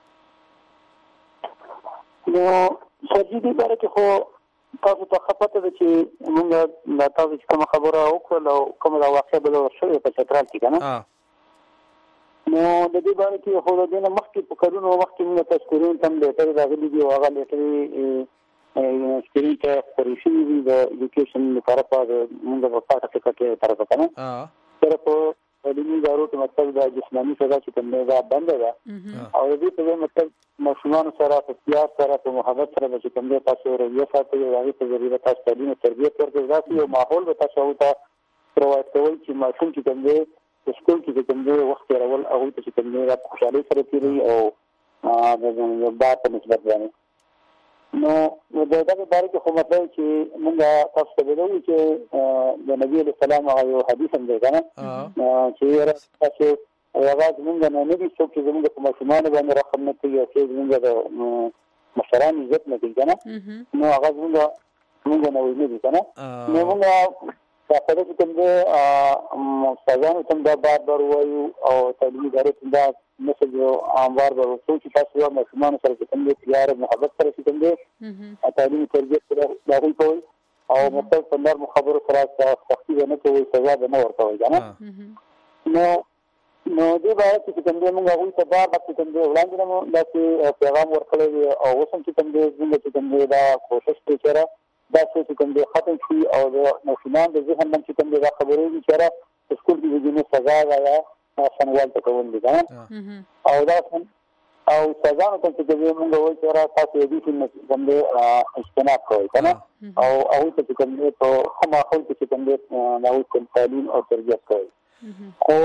نو سجدي باره کې خو تاسو ته خپته ده چې موږ دا تاسو کوم خبره وکړه او کوم دا واقع بل شوی په چترال کې کنه نو د دې باره کې خو د دې مخکې په کارونو مخکې موږ تاسو کورون تم لیټر راغلي دی او هغه لیټر یونیورسيټي ته پرېشي دی د ایجوکیشن لپاره موږ په پاتې کې طرف کنه تر په تعلیمي ادارو ته مطلب د جسمانی سزا چې کوم دا بند ده او دې په مطلب ماشومان سره په پیار سره په محبت سره چې کوم تاسو رویه ساتي او هغه په ضرورت تاسو تعلیم او تربیت ورکړئ، ځکه یو ماحول به تاسو ته پرووایډ کوي چې ماشوم چې کوم دی په سکول کې کوم وخت راول او چې کوم دی په خوشحالي سره تیری او د بات په نسبت باندې نو د دغه باره کې خو مطلب چې موږ تاسو ته ویلو چې د نبی علیه السلام هغه حدیث هم دی کنه چې تاسو اواز موږ نه دي چې زموږ په ماشومان باندې رقم نه کوي او چې موږ د مشران عزت نه کوي کنه نو هغه موږ نه وایو دي کنه نو موږ تاسو ته کوم د استادانو ته دا بار وایو او تعلیمي ادارو ته دا مثل یو عاموار به وڅو چې تاسو یو ماشومان سره کوم د پیار او محبت سره کوم د تعلیمي تربیت سره داخل کوي او مطلب په نرم خبرو سره سختي نه کوي، سزا به نه ورکوي کنه نو دې باید چې کوم موږ هغه ته دا چې کوم وړاندې نو دا پیغام ورکړی او اوس هم چې کوم موږ چې کوم دا کوشش کوي دا چې کوم ختم شي او د ماشومان د ذهن من چې کوم دا خبرې دي چې را سکول کې د سزا یا سنوال ته کوم دي او دا او څنګه ته چې موږ وایو چې را تاسو دې چې باندې استناد کوي کنه او چې کوم په کومه خپل چې کوم نو کوم تعلیم او تربیت کوي خو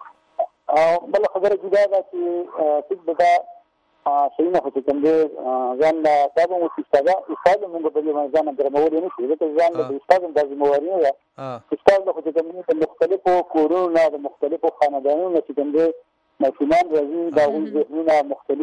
بل خبره جدا ده چې څه ده شيء نه چې کوم ځان لا تاسو مو استاد موږ په دې باندې ځان درمول نه شي ځکه ځان د استاد د ځمواري نه استاد له چې کوم مختلفو کورونو د مختلفو خاندانونو چې کوم ماشومان راځي دا ذهنونه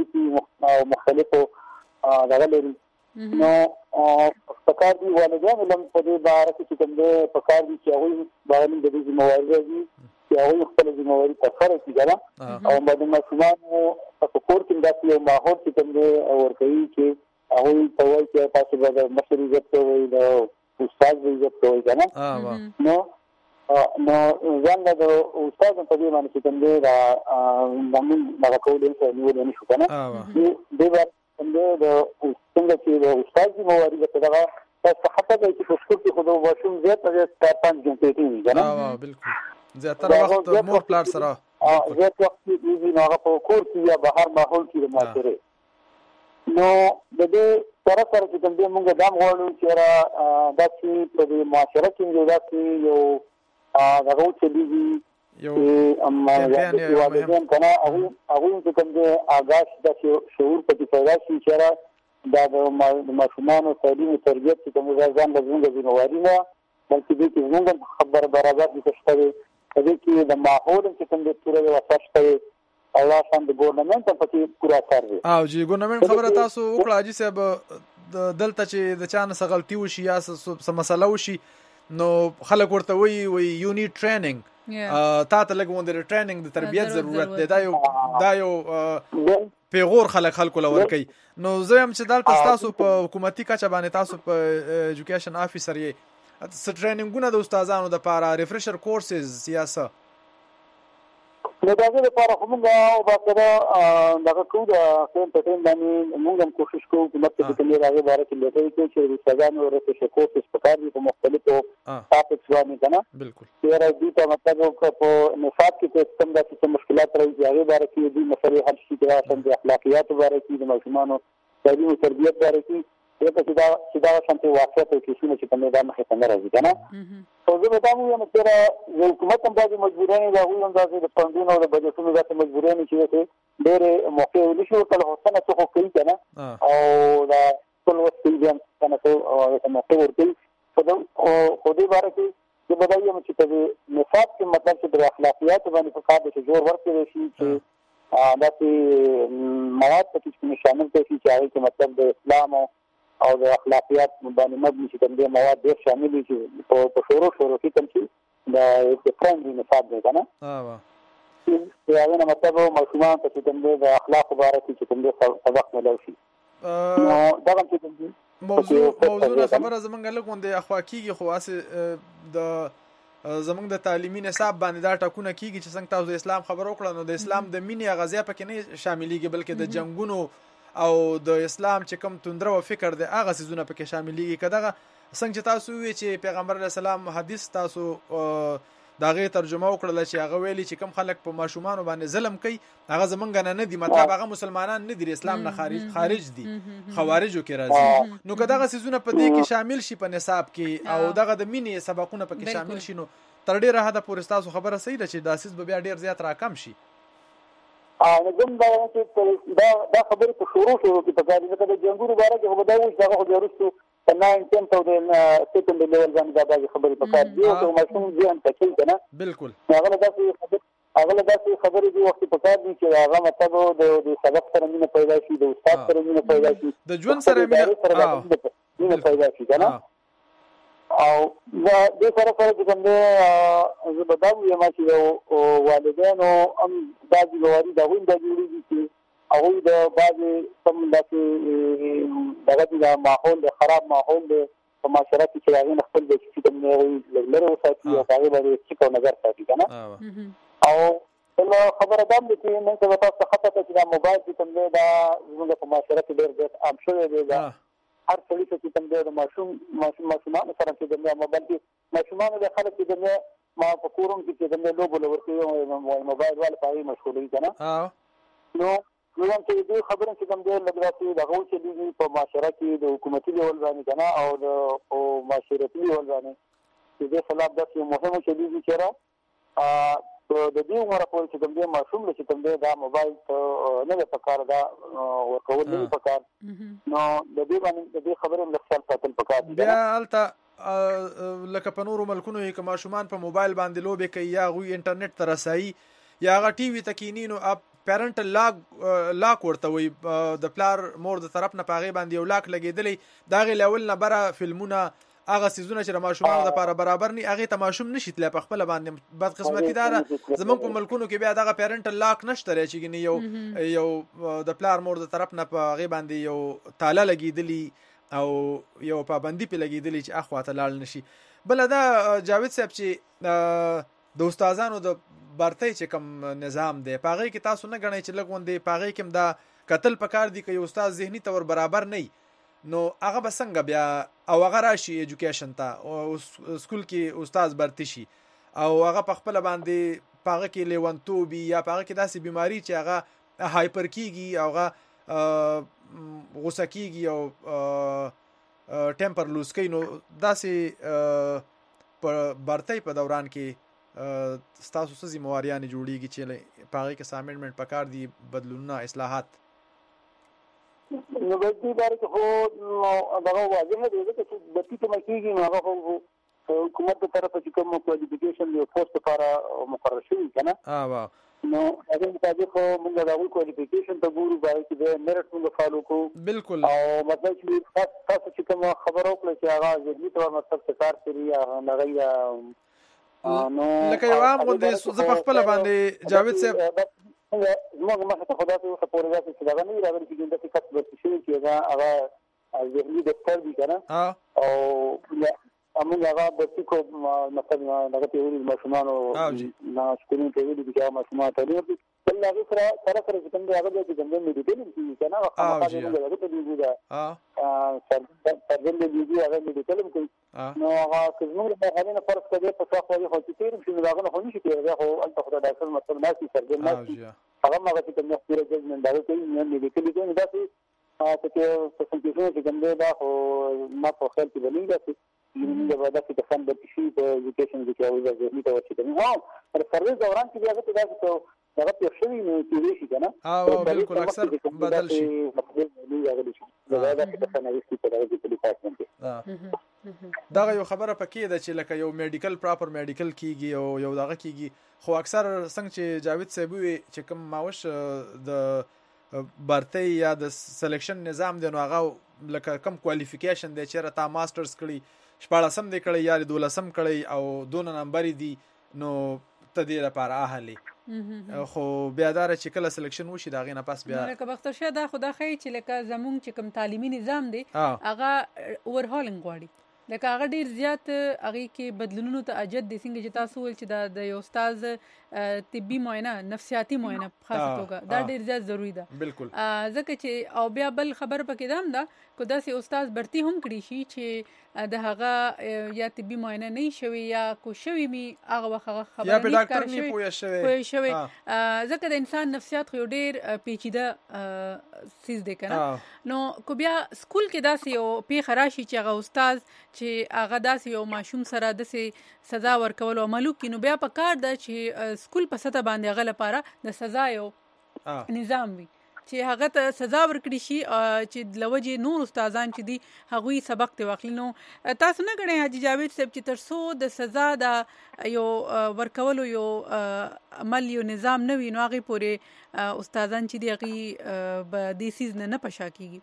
مختلفو دغه لري نو پکار دي والدین لم په دې باره کې چې کوم دې پکار دي چې هغه باندې د دې ذمہواری راځي چې هغه خپل ذمہواری ته فرض کړي او باندې ماشومان په کور کې داسې یو ماحول چې کوم دې ورکوي چې هغه ته وایي چې تاسو به مشر عزت کوئ د استاد عزت کوئ کنه نو ځان د استاد په دې باندې چې کوم دی دا موږ دا کولای شو نیول نه شو کنه دې باندې د څنګه چې د استاد دی موارد ته دا تاسو حتی چې په سکول کې خو د واشوم زیات از 4-5 غنټې دی کنه بالکل زیاتره وخت مور پلار سره زیات وخت دی نو هغه په کور کې یا بهر ماحول کې معاشره نو د دې سره چې کوم دی موږ دا غواړو چې را د په دې معاشره کې یو هغه چې دی یو والدین کنه هغه چې کوم دی آغاز د شعور په پیدا شي چې دا د ماشومانو تعلیم او تربیت چې کوم ځان له زموږ ذمہواری نه بلکې دې کې موږ خبر برابر دي چې دې کې د ماحول چې کوم دی پوره وساشته الله شان د ګورنمنت په کې پورا کار دی او چې ګورنمنت خبره تاسو وکړه اجي صاحب دلته چې د چانه غلطي وشي یا څه مسله وشي نو خلک ورته وی یو نیډ ټریننګ تا ته لګون د ټریننګ د تربیت ضرورت دی دا یو پیغور خلکو لور کوي نو زه هم چې دلته تاسو په حکومتي کچه باندې تاسو په ایجوکیشن افیسر یې ټریننګونه د استادانو د لپاره ریفریشر کورسز سیاسه نو دا د لپاره کومه او باکره دغه کوم د خپل ټیم باندې موږ هم کوشش کوو چې مطلب کې راغی باره کې لته چې استادانو ریفریشر کورسز په کار دي په مختلفو ټاپکس باندې کنه بالکل چې راځي ته مطلب په نصاب کې څه څنګه مشکلات راځي هغه باره کې دي مسلې حل شي د اخلاقیات باره کې د ماشومانو تعلیم او تربیت باره کې چې دا څنګه واقعیت او کیسونه چې په میدان کې څنګه راځي کنه خو زه به دا وایم چې حکومت هم د مجبورانه دا وایي د فندونو او د بجټونو د مجبورانه چې ډېر موقع ونشو کله هوڅنه څه کوي کنه او دا ټول وخت یې کنه ته موقع ورته خو دې باره کې چې بدایي چې په نصاب کې مطلب چې د اخلاقیات باندې په کار د جوړ ورکړي شي چې دا چې مواد پکې شامل دي چې هغه مطلب د اسلام او د اخلاقیات باندې مبني چې کوم دي مواد ډېر شامل دي چې په شروع کې کوم چې د فرنګ نصاب دی کنه هغه نه مطلب ماشومان ته چې کوم دي د اخلاق باره کې چې کوم دي سبق ملو شي نو دا کوم چې موضوع خبره زمونږ له کوم د اخواکیږي خو اسه د زمونږ د تعلیمي نصاب باندې دا ټاکونه کیږي چې څنګه تاسو د اسلام خبر وکړه نو د اسلام د مینې غزا پکې نه شاملېږي بلکې د جنگونو او د اسلام چې کوم توندره او فکر د هغه سيزونه پکې شاملېږي کداغه څنګه چې تاسو وی چې پیغمبر علی السلام حدیث تاسو داغه ترجمه وکړل چې هغه ویلي چې کم خلک په ماشومان باندې ظلم کوي هغه زمونږ نه دي مطلب هغه مسلمانان نه دي اسلام نه خارج دي خوارجو کې راځي نو کداغه سيزونه په دې کې شامل شي په نصاب کې او دغه د مینې سبقونه پکې شامل شي نو تر ډیره حد پورې تاسو خبره صحیح ده چې د اساس به بیا ډیر زیات راکم شي نظم دا چې دا خبره په شروع کې په کار دي چې د جنګونو باره کې خو دا وښه دا خو ورسته په 9 او د سیکنډ لیول باندې دا خبره په کار دي او ماشوم ځان تکل کنه بالکل هغه داسې خبرې دي وخت په کار دي چې هغه مطلب د سبق سره مینه پیدا شي د استاد سره مینه پیدا شي د ژوند سره مینه پیدا شي کنه او دا د سره چې کوم دی زه به دا وایم چې والدینو هم دا ځواري دا ویني دا جوړیږي چې هغه د بعضې سم داسې دغه ماحول د خراب ماحول د په معاشره کې چې هغه خپل د چې کوم نه لري وساتي او هغه باندې چې کو نظر ساتي کنه او بل خبره دا ده چې نن څه تاسو خطه چې دا موبایل چې کوم دی دا زموږ په معاشره کې ډېر زیات عام شوی دی دا هر څه چې کوم دی د ماشومان سره چې د موبایل کې ماشومان د خلک چې د ما په کورم کې چې د لوبو لور کې موبایل وال پای مشغولې کنه نو نو چې دې خبره چې کوم دی لګراتي دغه چې دی په معاشره کې د حکومتي ډول باندې کنه او د معاشرتي ډول باندې دې خلاف د مهمه چې دی چې را د دې عمر په چې کوم دی ماشوم چې کوم دی دا موبایل نه د پکار دا ورکول نه پکار نو د دې باندې د دې خبرې لږ ساتل پکار دي بیا البته لکه په نورو ملکونو کې ماشومان په موبایل باندې لوبې کوي یا غوي انټرنیټ ته رسایي یا هغه ټي وي تکینینو اپ پیرنټل لاک ورته وي د پلار مور د طرف نه پاغي باندې یو لاک لګیدلی دا غي لول نه بره فلمونه هغه سيزونه چې ماشومان لپاره برابر نه هغه ته ماشوم نشي تل په خپل باندې بد قسمتي دار زمون په ملکونو کې بیا دغه پیرنټل لاک نشته لري چې یو د پلار مور د طرف نه پاغي باندې یو تاله لګیدلی او یو پابندي په لګیدلی چې اخواته لاړ نشي بل دا جاوید صاحب چې د استادانو د برتۍ چې کوم نظام دی پاغي کې تاسو نه غنئ چې لګوندې پاغي کې دا قتل پکار دی چې استاد ذهني تور برابر نه نو هغه بسنګ بیا او هغه راشي ایجوکیشن ته او سکول کې استاد برتی شي او هغه په خپل باندې پاغه کې لیوانتوبي یا پاغه کې داسې بیماری چې هغه هایپر کیږي او هغه غوسه کیږي او ټمپر لوز کوي نو داسې په برتۍ په دوران کې ستاسو سزي مواریان جوړیږي چې پاغه کې سامنټمنت پکار دي بدلونونه اصلاحات نو د دې باره کې خو دغه واضح دی چې د دې مکیږي نو هغه حکومت په طرف چې کوم کوالیفیکیشن یو پوسټ لپاره مقرر شوی کنه نو هغه مطابق موږ دا کوالیفیکیشن ته ګورو باید چې د میرټ موږ فالو کوو بالکل او مطلب چې تاسو چې کوم خبرو کړئ چې هغه ځینې تور مطلب څه کار کوي هغه نغیا نو لکه یو عام غونډه زه په خپل باندې جاوید صاحب موږ ما ته خدای ته پورې راځي چې دا نه راغلی چې د فکر څه شي چې هغه ذهني دفتر دي کنه او امون هغه د کو مثلا هغه ته ویل ماشومان او ناشکرین ته ویل چې ماشومان ته ویل بل هغه سره چې کوم دی هغه د څنګه میډیکل کې کنه هغه هغه ته دی سرجن دی هغه میډیکل کې نو هغه څنګه د هغه فرض کړي په څو خو خو چې چې هغه نه خو نشي کېږي خو انت خدای ډاکټر مثلا ناسي سرجن ناسي هغه هغه چې کوم پوره ججمنټ دا کوي نه میډیکل کې دا چې په څنګه چې کوم دی دا خو ما په خپل کې بلې دا چې دا چې څنګه د شي په ایجوکیشن کې او د دې ته ورته نو پر سرویس دوران کې هغه ته دا هغه په شوی نو کې شي کنه او بالکل اکثر بدل شي دا چې څنګه وستي په دغه کې ډیپارټمنټ دا یو خبره پکې ده چې لکه یو میډیکل پراپر میډیکل کیږي او یو دغه کیږي خو اکثر څنګه چې جاوید صاحب وي چې کوم ماوش د برتۍ یا د سلیکشن نظام دی نو هغه لکه کم کوالیفیکیشن دی چې تا ماسترز کړی 14 دی کړی یا 12 کړی او 2 نمبر دی نو تدې لپاره اهلي خو بیا دا چې کله سلیکشن وشي دا غینه پس بیا لکه بختر شه دا خدا خی چې لکه زمونږ چې کوم تعلیمي نظام دی هغه اورهالینګ غواړي لکه هغه ډیر زیات هغه کې بدلونونو ته اجد دي څنګه چې تاسو ول چې د یو استاد طبي معاینه نفسیاتي معاینه خاصه توګه دا ډیر زیات ضروری ده بالکل ځکه چې او بیا بل خبر پکې دام ده کو داسې استاد برتی هم کړی شي چې د هغه یا طبي معاینه نه شوی یا کو شوی می هغه وخت خبر یا په ډاکټر نه پوي شوی ځکه د انسان نفسیات خو ډیر پیچیده سیز دی کنه نو کو بیا سکول کې داسې یو پی خراشي چې هغه استاد چې هغه داسې یو ماشوم سره داسې سزا ورکول او ملوک کینو بیا په کار ده چې سکول په سطح باندې هغه لپاره د سزا یو نظام وي چې هغه ته سزا ورکړي شي چې لوجه نور استادان چې دي هغوی سبق ته واخلي نو تاسو نه غواړئ حاجی جاوید صاحب چې ترسو د سزا د یو ورکولو یو عمل یو نظام نه وي نو هغه پورې استادان چې دي هغه به د سیز نه پشا کیږي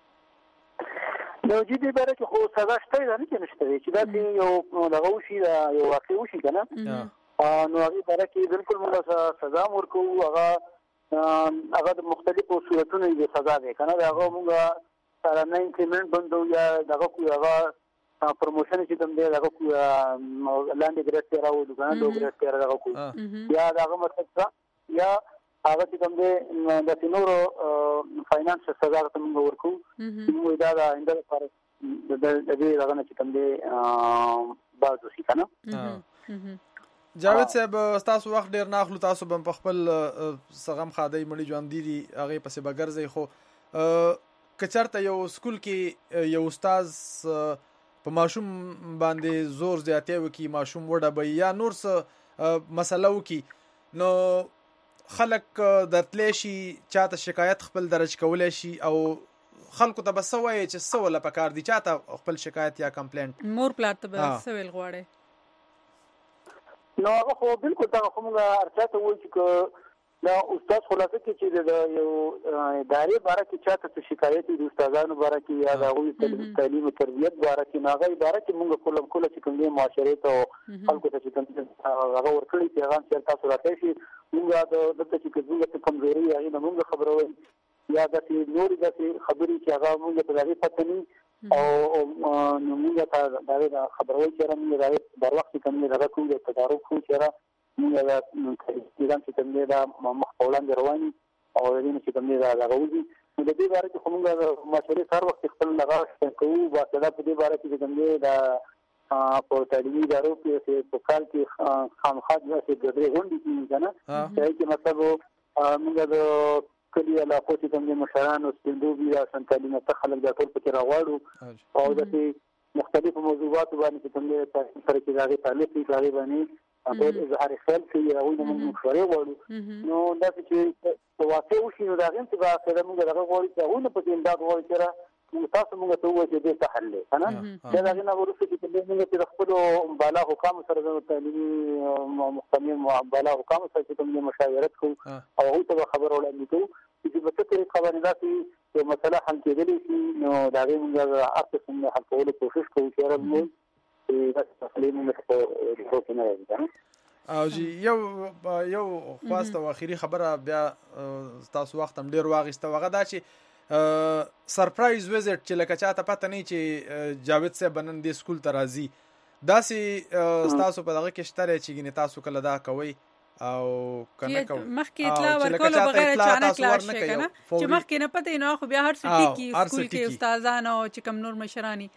نو جدي بره کې خو سزا شته نه کې نشته چې دا یو دغه وشي یو واقع وشي کنه نو هغه بره کې بالکل موږ سزا ورکو هغه د مختلفو صورتونو د سزا ده کنه هغه موږ سره نه انکریمنت بندو یا دغه کوی هغه پروموشن چې کوم دی هغه کوی لاندې ګریډ ته راوړو کنه دوه ګریډ ته راغو کوی یا هغه مطلب یا هغه چې کوم دی د تینورو فاینانس سزا ته موږ ورکو موږ دا د انده لپاره د دې هغه چې کوم دی بازو شي کنه جاوید صاحب تاسو وخت ډیر نه اخلو، تاسو به په خپل سغم خادي مړي ژوند دي هغه پسې بغرځي. خو کچرته یو سکول کې یو استاد په ماشوم باندې زور زیاتې وکي، ماشوم وډبي یا نور څه مسله وکي، نو خلک درتلی شي چاته شکایت خپل درج کولای شي او خلکو ته بس وایي چې څه ولا پکار دي، چاته خپل شکایت یا کمپلینټ مور پلار ته به څه ویل غواړي. نو هغه خو بالکل دا خو موږ ارچاته وایو چې دا استاد خلاصه کې چې د یو ادارې باره کې چاته شکایت دي استادانو باره کې یا د هغوی تعلیم او تربیت باره کې، نو هغه اداره کې موږ کله چې کوم معاشرې ته خلکو ته چې کوم هغه ورکړي پیغام چې تاسو راځئ شي موږ د دغه چې کمزوري هغه نه موږ خبرو یا د نوري د خبرې چې هغه موږ ته راځي پته نه او موږ ته دا خبرو چې موږ راځي بر وخت کوم نه راکو د تدارک کوو چې موږ دا ایران چې کوم دا مخاولان رواني او دې چې کوم دا راغوي نو د دې باره کې موږ مشورې هر وخت خپل لغاښ کوو باید په دې باره کې کوم دا په تعلیمي ادارو کې په کال کې خامخا د ګډې غونډې کیږي نه چې مطلب موږ د کلی علاقو چې کوم مشران او سپندوبي یا سنتالینه ته خلک د ټول پکې راغواړو او د مختلفو موضوعاتو باندې چې کوم د سره کې راغلي تعلق یې راغلي باندې په اظهار خیال کې راوي موږ مشورې غواړو. نو دا چې واقع وشي نو دا غیم چې به سره موږ دغه غواړو چې هغه په دې امداد غواړو چې تاسو موږ ته وایي چې دې ته حل کنه دا هغه نه ورسې چې موږ ته خپل بالا حکام سره د تعلیمي محتمل بالا حکام سره چې کوم مشاورت کوو او هغه ته خبر وړاندې کوو چې په څه طریقه باندې دا چې مسله حل کېدلی شي نو دا موږ هغه څنګه حل کولو کوشش کوو چې راځو او جی یو خواسته او اخیری خبره بیا تاسو وخت هم ډیر واغسته وغه دا چې سرپرایز وزټ چې لکه چاته پته نه چې جاوید صاحب نن د سکول ته راځي داسې تاسو په دغه کې شته چې تاسو کله دا کوي او کنه کو مخکې اطلاع ورکول بغیر اچانک لاړ شي کنه چې مخکې نه پته نه خو بیا هر څه ټیکی سکول کې استادانو چې کم نور مشرانی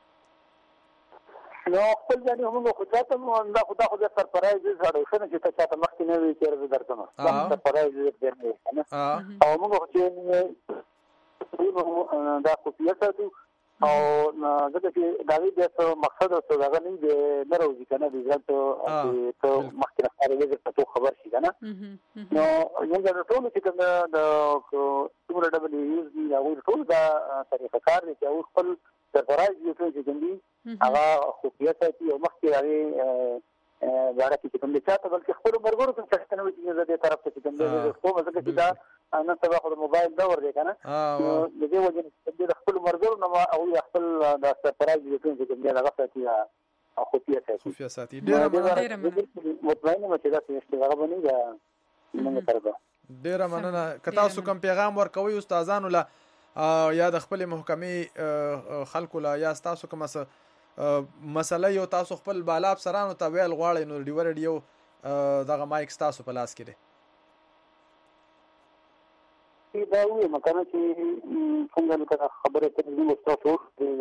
نو خپل ځاني موږ خو تاسو نو خدا خو د سرپرایز زړه شنه چې تاسو مخکې نه وی چیرې درته نو سرپرایز دې نه او موږ چې دا خفیه ساتو او دغه چې دا دې مقصد او دا نه دې نه راوځي کنه دې ځکه ته مخکې راځي چې تاسو خبر شي کنه نو موږ د ټول چې کوم د څومره ډبل یوز دی هغه ټول دا طریقه کار دی چې خپل سرپرایز یو څه چې ګندي هغه خفیه ساتي او مخکې راځي غواړي چې کوم څه ته بلکې خپل مرګورو څخه څنګه وي چې دې طرف ته کوم دې خو مزه کې دا نن سبا خو موبایل دور دی کنه د دې وجه چې خپل مرګورو نو او خپل د سرپرایز یو څه چې کوم دې هغه ساتي او خفیه ساتي ډېر مطمئنه چې دا څه هغه باندې دا موږ تربه ډېر مننه که تاسو کوم پیغام ورکوي استادانو له یا د خپل محکمې خلکو لا یا تاسو کوم مسله یو تاسو خپل بالا افسرانو ته ویل غواړئ نو ډیور ډیو دغه مایک تاسو په لاس کې دی دا وی مکانه چې څنګه خبره کوي نو تاسو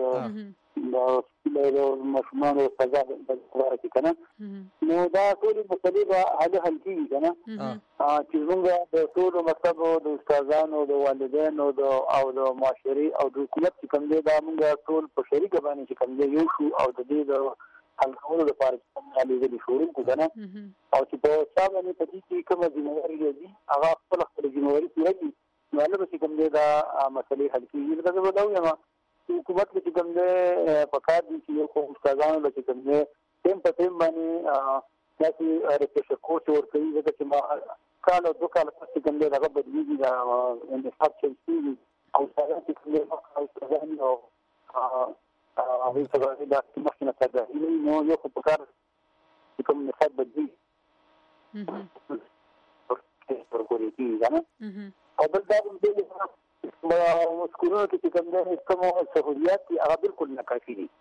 دا مشمول سزا د ورته کنه نو دا ټول مختلفه هغه حل کیږي کنه چې موږ د ټول مطلب د استادانو د والدینو او د معاشري او د حکومت کوم دی دا موږ ټول په شریکه باندې چې کوم دی یو شو او د دې د حل کولو لپاره چې موږ د شروع کوو کنه او چې په څا باندې په دې کې کومه ځینواري دي هغه خپل ځینواري پوره دي نو له چې کوم دی دا مسلې حل کیږي دا به دا یم حکومت کې کوم دی په کار دي چې یو استادانو چې کوم دی تم په تم باندې تاسو ارته کوچ ورته دي چې ما کال او 2 کال پس کوم دی هغه بدلیږي دا انتخاب چې او څنګه چې کوم دی او څنګه هغه څنګه دا مخکنه تداعي نو یو په کار چې کوم نصاب بدلی ورکوي کیږي او بل دا د سکولونو کې کوم د کومو سہولیات هغه بالکل ناکافي دي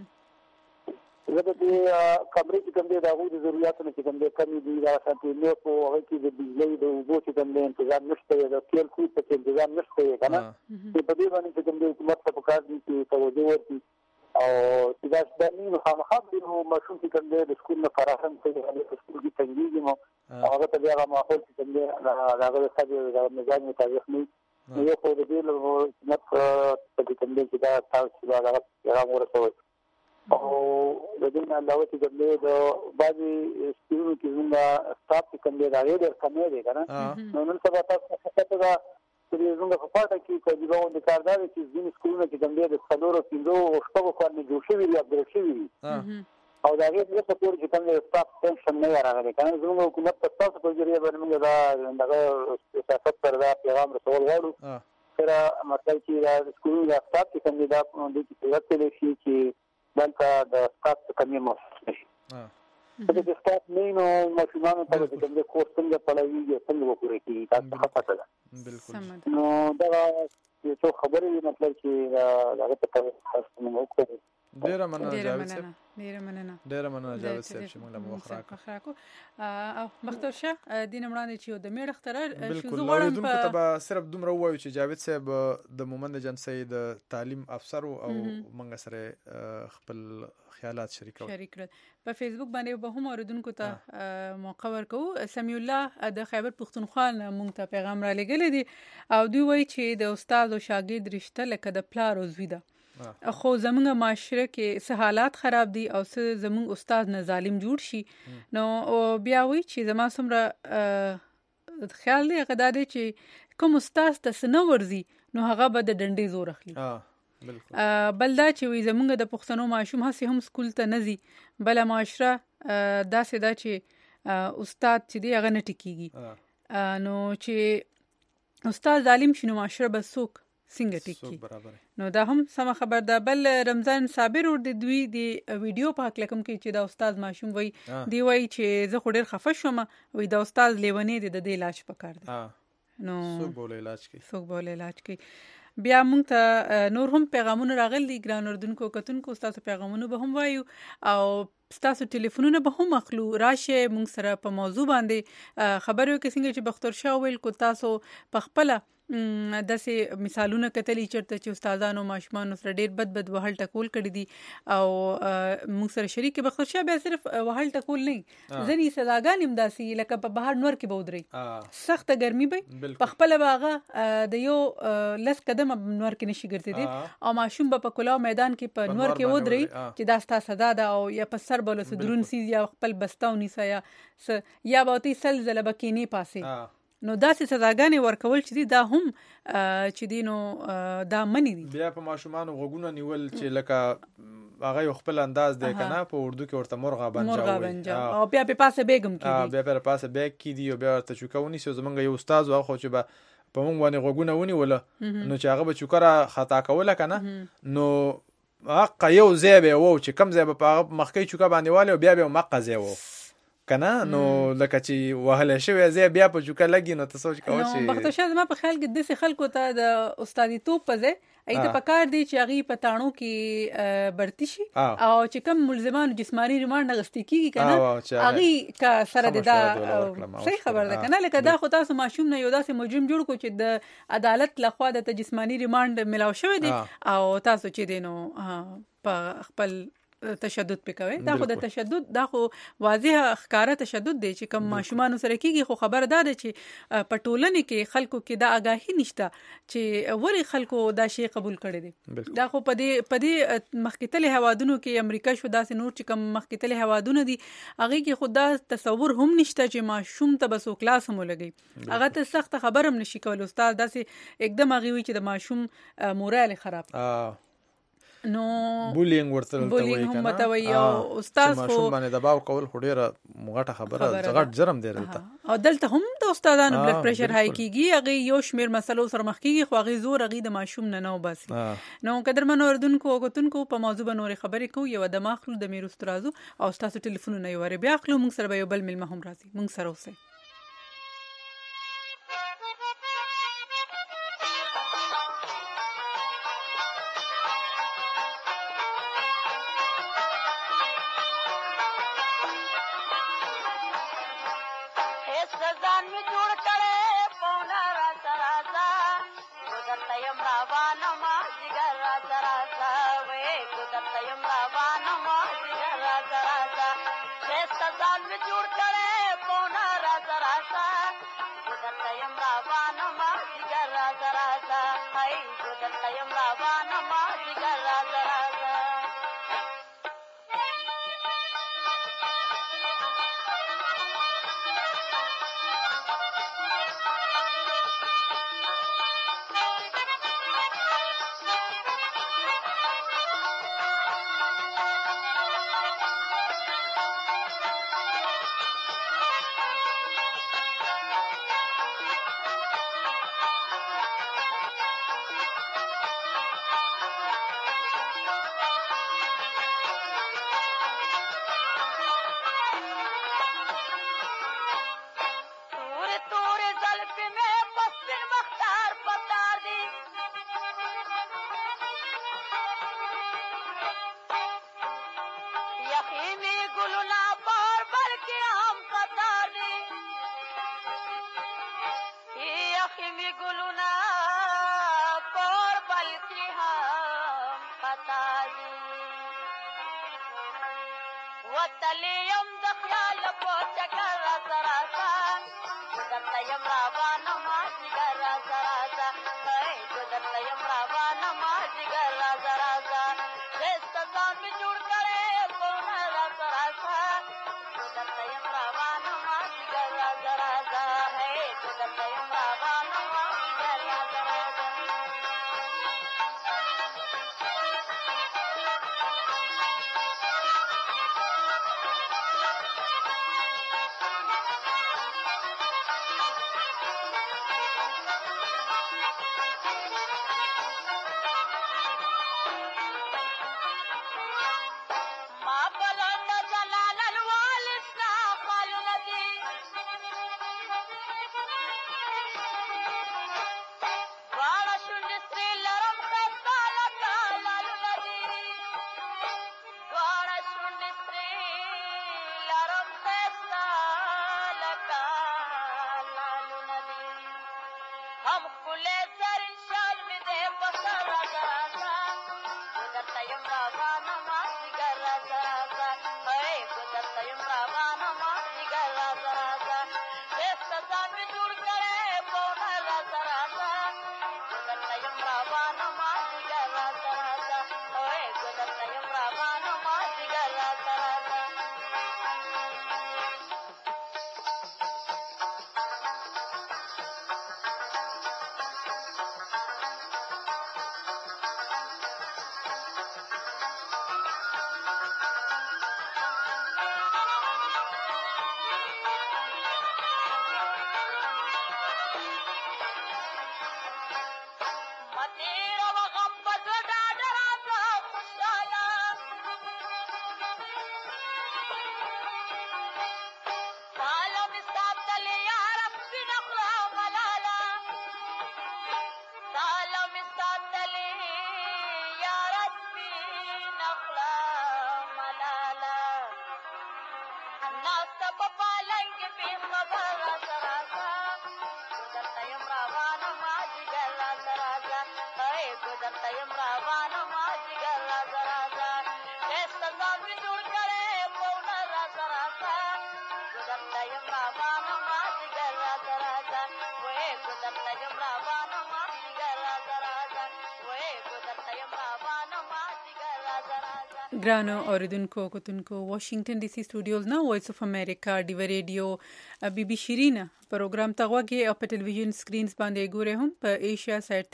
زه د کمرې کې کوم د هغه د ضرورتونو چې کوم د کمی دي دا ساتي نو په هغه کې د بجلی د اوبو چې کوم د تنظیم نشته د تیل خو په تنظیم نشته کنه په دې باندې چې کوم د حکومت په کار دي چې توجه ورکړي او چې دا د نیم خامخا نو ماشوم چې کوم د سکول نه فراهم کوي د سکول کې تنګيږي نو هغه ته بیا ماحول چې کوم دی هغه د خاطر د نظام مطابق نه یو خو د دې له نت په کوم دی چې دا تاسو دا هغه ورسوي او د دې نه علاوه چې کوم دی د بعضي سکولونو کې زموږ سټاف چې کوم دی دا ډېر کم دی کنه نو نن سبا تاسو څه دا چې زموږ په پاتې کې کوي دا د کاردار چې زموږ سکولونه کې کوم دی د څلورو پینځو او شپږو کارونه جوړ شوي دي اپډیټ شوي دي او دا غیر څه پور چې کوم دی سټاف ټینشن نه راغلی کنه زموږ حکومت په تاسو په ذریعہ باندې موږ دا سیاست پر دا پیغام رسول غواړو سره مطلب چې دا سکولونه د سټاف کې کوم دی دا د دې شي چې دلته د سټاف کمی محسوس نشي د سټاف نه نو ماشومان ته د کوم کورس څنګه پړاوي څنګه وکړي کی تاسو څه پته ده بالکل نو دا څه خبرې مطلب چې هغه ته خاص نه وکړي ډیره مننه جاوید صاحب ډیره مننه جاوید صاحب چې موږ له مخراکو او مختار شه دین وړاندې چې د میړ اختر شو زغړم په تبا صرف دومره وایو چې جاوید صاحب د مومند جنسي د تعلیم افسر او موږ سره خپل خیالات شریک کړل په فیسبوک باندې به هم اوریدونکو ته موقع ورکو سمیع الله د خیبر پختونخوا موږ ته پیغام را لګل دي او دوی وایي چې د استاد او شاګرد رشته لکه د پلار او زوی ده خو زمونږ معاشره کې څه حالات خراب دي او څه زمونږ استاد نه ظالم جوړ شي نو بیا وایي چې زما څومره خیال دی هغه دا دی چې کوم استاد ته څه نه ورځي نو هغه به د ډنډې زور اخلي بل دا چې وي زمونږ د پښتنو ماشوم هسې هم سکول ته نه ځي بله معاشره داسې ده چې استاد چې دی هغه نه ټیکېږي نو چې استاد ظالم شي نو معاشره به څوک څنګه ټیکي نو دا هم سم خبر ده بل رمضان صابر ور د دوی د ویډیو په حق لکم کې چې دا استاد ماشوم وای دی وای چې زه خو ډیر خفه شوم وای دا استاد لیونی دی د علاج پکار دی نو څوک بوله علاج کوي بیا موږ ته نور هم پیغامونه راغلي ګران اردوونکو کتونکو تاسو پیغامونه به هم وایو او تاسو ټلیفونونه به هم اخلو راشه موږ سره په موضوع باندې خبرو کې څنګه چې بختور شاه ویل کو تاسو په خپل داسې مثالونه کتلی چرته چې استادانو ماشومان سره ډیر بد وهل ټکول کړی دي او موږ سره شریک بختور شاه بیا صرف وهل ټکول نه ځنی سزاګان هم داسي لکه په بهر نور کې بودري سخت ګرمي به په خپل باغه د یو لس قدم نور کې نشي ګرځیدي او ماشوم په کلاو میدان کې په نور کې ودري چې دا ستاسو سزا ده او یا په سر بوله سدرون سیز یا خپل بستاو نیسا یا بوتي سلزله بکینی پاسه نو داسې سزاګانې ورکول چې دا هم چې دینو دا منی دي بیا په ماشومان غوګونه نیول چې لکه هغه خپل انداز دی کنه په اردو کې ورته مرغا بنجا او بیا په پاسه بیگم کې بیا په پاسه بیگ کې دی او بیا ورته چوکاونی سو زمونږ یو استاد واخو چې په موږ باندې غوګونه ونی ولا نو چې هغه به چوکره خطا کوله کنه نو حق یو ځای به وو چې کم ځای په مخکې چوکا باندې والو بیا به مقزه وو کنه نو لکه چې وهله شوی زه بیا په چوکا لګی نو تاسو کوم چې نو بخته شاید ما په خیال کې د څه خلکو ته د استادی توپ پځه ایته پکار دی چې هغه په تاڼو کې برتی شي او چې کوم ملزمان جسمانی ریماند غستی کیږي کنه هغه کا سره د صحیح خبر ده کنه لکه دا خو تاسو ماشوم نه یو داسې مجرم جوړ کو چې د عدالت لخوا د جسمانی ریماند ملاو شوی دی او تاسو چې دینو په خپل تشدد پکوي دا خو د تشدد دا خو واضح ښکارا تشدد دی چې کوم ماشومان سره کیږي خو خبر ده چې په ټولنه کې خلکو کې دا آگاهی نشته چې وری خلکو دا شی قبول کړي دي دا خو په دې مخکتل هوادونو کې امریکا شو داسې نور چې کوم مخکتل هوادونه دي هغه کې خدا تصور هم نشته چې ماشوم ته بسو کلاس هم لګي هغه ته سخت خبر هم نشي کول استاد داسې एकदम هغه وی چې د ماشوم مورال خراب نو بولینګ ورته وایي کنه او استاد خو باندې دباو کول خډيره مغټه خبره غټ جرم دی دلته او دلته هم د استادانو بلډ پريشر هاي کیږي هغه یو شمیر مسلو سره مخ کیږي خو هغه زور هغه د ماشوم نه نو بس نو قدرمن اردوونکو غوتونکو په موضوع باندې خبرې کو یو د ماخلو د میروس ترازو او تاسو ټلیفون نه یو بیا خلو موږ سره یو بل ملمه هم راځي موږ سره اوسه Kudar tayam rawa nama jigar raza raza we kudar tayam می جوړ کړې پونه راځه راځه زه درته یم روانما جګر راځه راځه هی زه درته یم روانما جګر راځه راځه وتلیم د خیال په چکر راځه راځه درته یم روانما جګر راځه راځه هی زه درته یم روانما جګر راځه راځه بېسته ځان مې جوړ کړی پونه راځه راځه زه درته یم روانما جګر راځه راځه هی زه درته یم روانما جګر راځه راځه ګرانو اوریدونکو کوتونکو واشنگټن ډي سي سټوډیوز نه وایس اف امریکا ډیو ریډیو بي بي شیرین پروګرام تغوږی او په ټلویزیون سکرینز باندې ګورئ هم په ایشیا سایت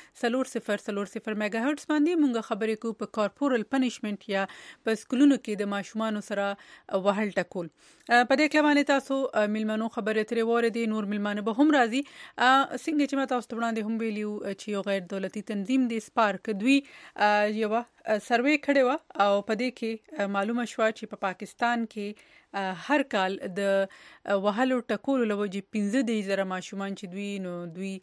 300 میگا هرتز باندې مونږ خبرې کو په کارپورل پنیشمنت یا په سکولونو کې د ماشومان سره وهل ټکول په دې کې باندې تاسو ملمنو خبرې ترې وره دي نور ملمانه به هم راځي څنګه چې ما تاسو ته وړاندې هم ویلیو چې یو غیر دولتي تنظیم دی سپارک دوی یو سروې کړی و او په دې کې معلومه شوه چې په پاکستان کې هر کال د وهلو ټکولو لوجې 15,000 ماشومان چې دوی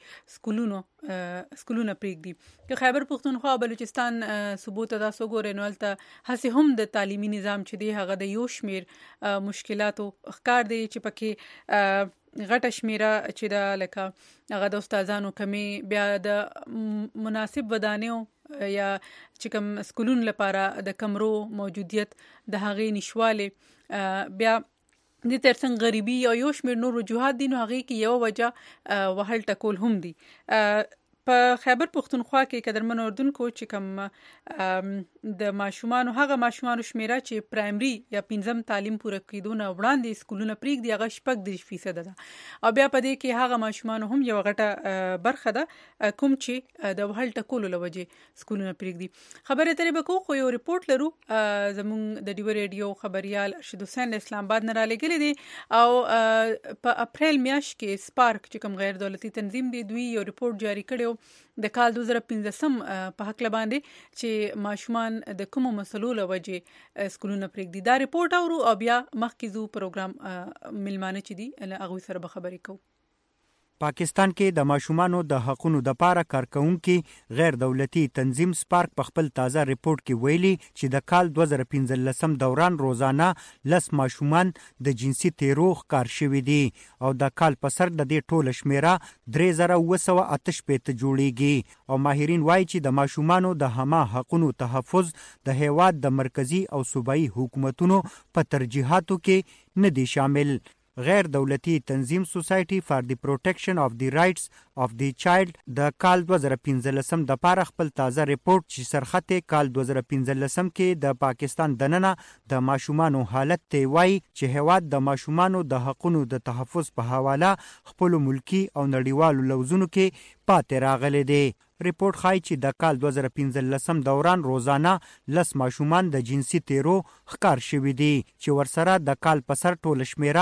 سکولونه پریږدي که خیبر پختونخوا او بلوچستان صوبو ته تاسو ګورئ نو هلته هسې هم د تعلیمي نظام چې دی هغه د یو شمیر مشکلاتو ښکار دی چې پکې غټه شمیره چې دا لکه هغه د استادانو کمی بیا د مناسب ودانیو یا چې کوم سکولون لپاره د کمرو موجودیت د هغې نشواله بیا د ترڅنګ غریبي او یو شمېر نور وجوهات دي، نو هغې کې یو وجه وهل ټکول هم دي. په خیبر پښتونخوا کې قدرمن اردوونکو چې کوم د ماشومانو هغه ماشومانو شمیره چې پرایمري یا 5م تعلیم پوره کېدو نه وړاندې سکولونه پرېږدي هغه 6% ده، او بیا په دې کې هغه ماشومانو هم یو غټه برخه ده کوم چې د وهل ټکولو له وجې سکولونه پرېږدي. خبرې اترې به کوو، خو یو ریپورټ لرو زموږ د ډیو ریډیو خبریال ارشد حسین له اسلام آباد نه رالیږلی دی، او په اپریل میاشت کې سپارک چې کوم غیر دولتي تنظیم دی دوی یو ریپورټ جاری کړی د کال 2015 په حق لباندې چې ماشومان د کومو مسلو له وجې سکولونه پرېږدي. دا ریپورټ اورو او بیا مخکې زو پروګرام ملمانه چې دي هغوی سره به خبرې کوو. پاکستان کې د ماشومانو د حقونو د پاره کارکونکي غیر دولتي تنظیم سپارک په خپل تازه ریپورت کې ویلي چې د کال 2015 دوران روزانه 10 ماشومان د جنسي تیرو ښکار شوي دي او د کال په سر د دې ټوله شمیره 3988 جوړیږي. او ماهرین وایي چې د ماشومانو د هما حقونو تحفظ د هیواد د مرکزی او صوبایي حکومتونو په ترجیحاتو کې نه دي شامل. غیر دولتي تنظیم سوسایټي فار دی پروټیکشن اف دی رائټس اف دی چایلډ د کال 2015 د پاره خپل تازه ریپورت چې سرخته کال 2015 کې د پاکستان دننه د ماشومانو حالت ته وایي چې هیواد د ماشومانو د حقونو د تحفظ په حواله خپل ملکی او نړیوالو لوزونو کې پاتې راغلي دي. ریپورت ښایي چې د کال 2015 دوران روزانه 10 ماشومان د جنسي تیرو ښکار شوي دي چې ورسره د کال په سر ټوله شمیره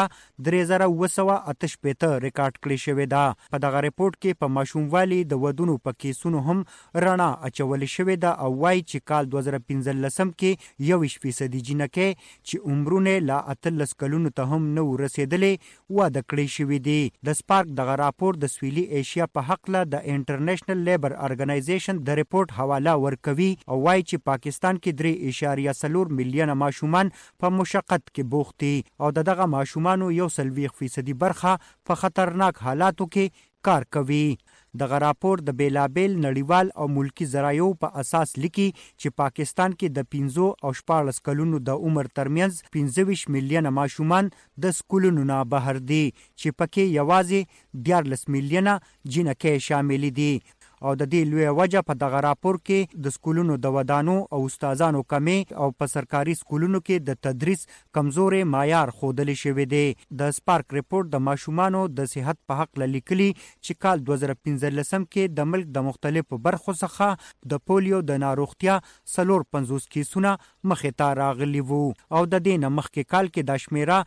3988 ریکارډ کړې شوې ده. په دغه ریپورت کې په ماشوموالي د ودونو په کیسونو هم رڼا اچول شوې ده او وایي چې کال 2015 کې 21% جنکې چې عمرونه لا 13 کلونو ته هم نه ورسېدلې واده کړې شوې دي. د سپارک دغه راپور د سویلي ایشیا په حق له د انټرنیشنل لیبر ارګنایزیشن د ریپورت حواله ورکوي او وایي چې پاکستان کې 3.4 میلیونه ماشومان په مشقت کې بوخت دي او دغه ماشومانو 40% برخه په خطرناک حالاتو کې کار کوي. دغه راپور د بیلابیل نړیوال او ملکی ذرایعو په اساس لیکي چې پاکستان کې د 15 او 14 کلونو د عمر ترمنځ 25 میلیونه ماشومان د سکولونو نه بهر دي چې پکې یوازې 14 میلیونه جنکې شامل دي. او د دې لوی وجه په دغه راپور کې د سکولونو د ودانو او استادانو کمی او په سرکاري سکولونو کې د تدریس کمزورې معیار ښودل شوی دی. د سپارک ریپورت د ماشومانو د صحت په حق لیکلي چې کال 2015 کې د ملک د مختلفو برخو څخه د پولیو د ناروغتیا 450 کیسونه مخې ته راغلي وو او د دې نه مخکې کال کې د شمیره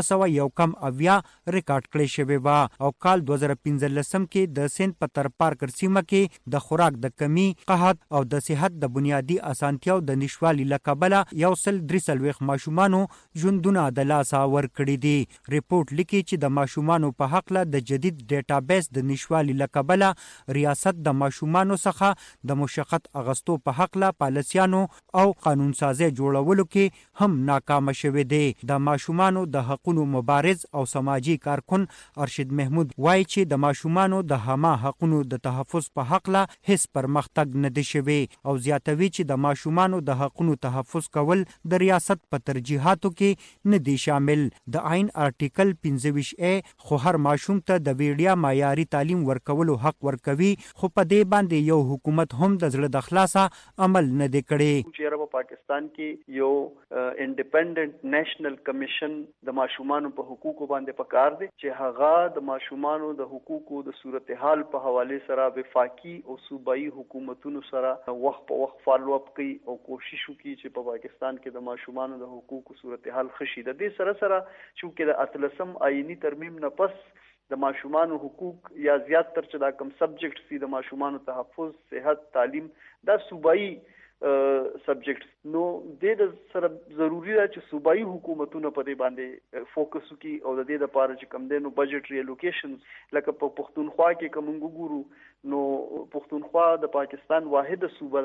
290 ریکارډ کړی شوی و او کال 2015 کې د سند په تر پارکر سیمه کې د خوراک د کمی، قحط او د صحت د بنیادی اسانتیاو د نشوالي لکبله 133 ماشومانو ژوندونه د لاسه ورکړي دي. ریپورت لیکي چې د ماشومانو په حق له د جدید ډیټابیس د نشوالي لکبله ریاست د ماشومانو څخه د مشقت اغستو په حق له پالیسیانو او قانون سازي جوړولو کې هم ناکام شوه دي. د ماشومانو د حقوقو مبارز او سماجی کارکون ارشد محمود وایي چې د ماشومانو د هما حقوقو د تحفظ په حق لا هیڅ پرمختګ نه دی شوی او زیاتوي چې د ماشومانو د حقوقو تحفظ کول د ریاست په ترجیحاتو کې نه دی شامل. د آئین آرټیکل 25A خو هر ماشوم ته د ویډیا معیاري تعلیم ورکولو حق ورکوي، خو په دې باندې یو حکومت هم د زړه د خلاصه عمل نه دی کړی. چې پاکستان کې یو انډیپندنت نېشنل کمیشن د ماشومانو په حقوقو باندې پکار دی چې هغه د ماشومانو د حقوقو د صورتحال په حواله سره وفاقي او صوبایي حکومتونو سره وخت په وخت فالو اپ کوي او کوشش وکړي چې په پاکستان کې د ماشومانو د حقوقو صورتحال خشي. د دې سره چې د 13م آئینی ترمیم نه پس د ماشومانو حقوق یا زیات تر چې دا کم سبجیکټس دي د ماشومانو تحفظ، صحت، تعلیم دا صوبایي سبجیکټس نو د سره ضروری ده چې صوبایي حکومتونه په دې باندې فوکس وکړي او د دې لپاره چې کم دینو بجټري الوکیشنز لکه په پښتونخوا کې کوم ګورو نو پښتونخوا د پاکستان واحده صوبه ده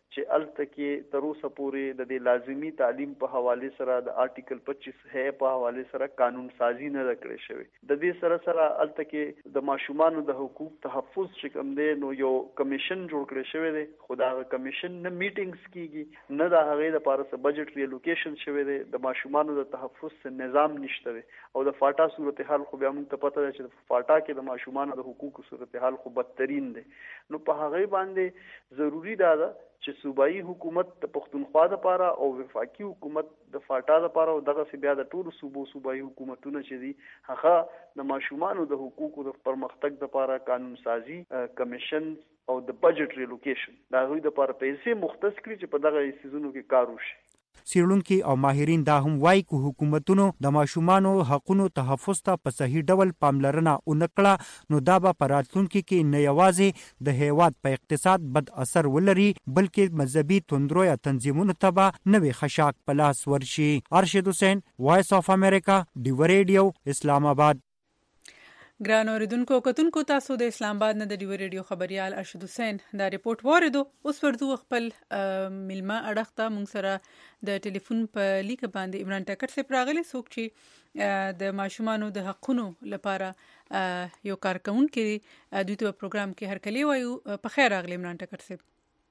چې الته کې تر اوسه پورې د دې لازمی تعلیم په حواله سره د آرټیکل 25 ہے په حواله سره قانون سازي نه کړې شوی د دې سره الته کې د ماشومان د حقوق تحفظ چې کوم دی نو یو کمیشن جوړ کړی شوی دی خو دا کمیشن نه میټینګز کیږي نه د هغې لپاره څه بجټ ریلوکیشن شوی دی د ماشومان د تحفظ څه نظام نشته دی او د فاټا صورتحال خو بیا موږ ته پته ده چې فاټا کې د ماشومان د حقوقو صورتحال خو بدترین دی نو په هغې باندې ضروری ده چې صوبایي حکومت د پښتونخوا لپاره او وفاقي حکومت د فاټا لپاره او دغه بیا د ټولو صوبایي حکومتونو چې دي هغه د ماشومانو د حقوقو د پرمختګ لپاره قانون سازي کمیشن او د بجټ ریلوکیشن دا غوښتي د لپاره پیسې مختص کړي چې په دغه سيزونو کې کار وشي څېړونکي او ماهرین دا هم وایي چې حکومتونو د ماشومانو حقونو تحفظ ته په صحیح ډول پاملرنه ونکړه نو دا به په راتلونکي کې نه یوازې د هیواد په اقتصاد بد اثر ولري بلکې مذهبي توندرو یا تنظیمونو ته به نوې خشاک په لاس ورشي. ارشد حسین، وایس اف امریکا، ډیو ریډیو، اسلام آباد. ګران اوریدونکو کتونکو تاسو د اسلام آباد نه د ډیو ریډیو خبريال ارشد حسین دا ریپورت واردو اوس ورته خپل ملما اړخته مونږ سره د ټلیفون په لیک باندې عمران ټکر سره راغلي څوک چې د ماشومانو د حقونو لپاره یو کارکونکو دوی ته پروګرام کې هرکلی وایو. په خیر راغلی عمران ټکر سره.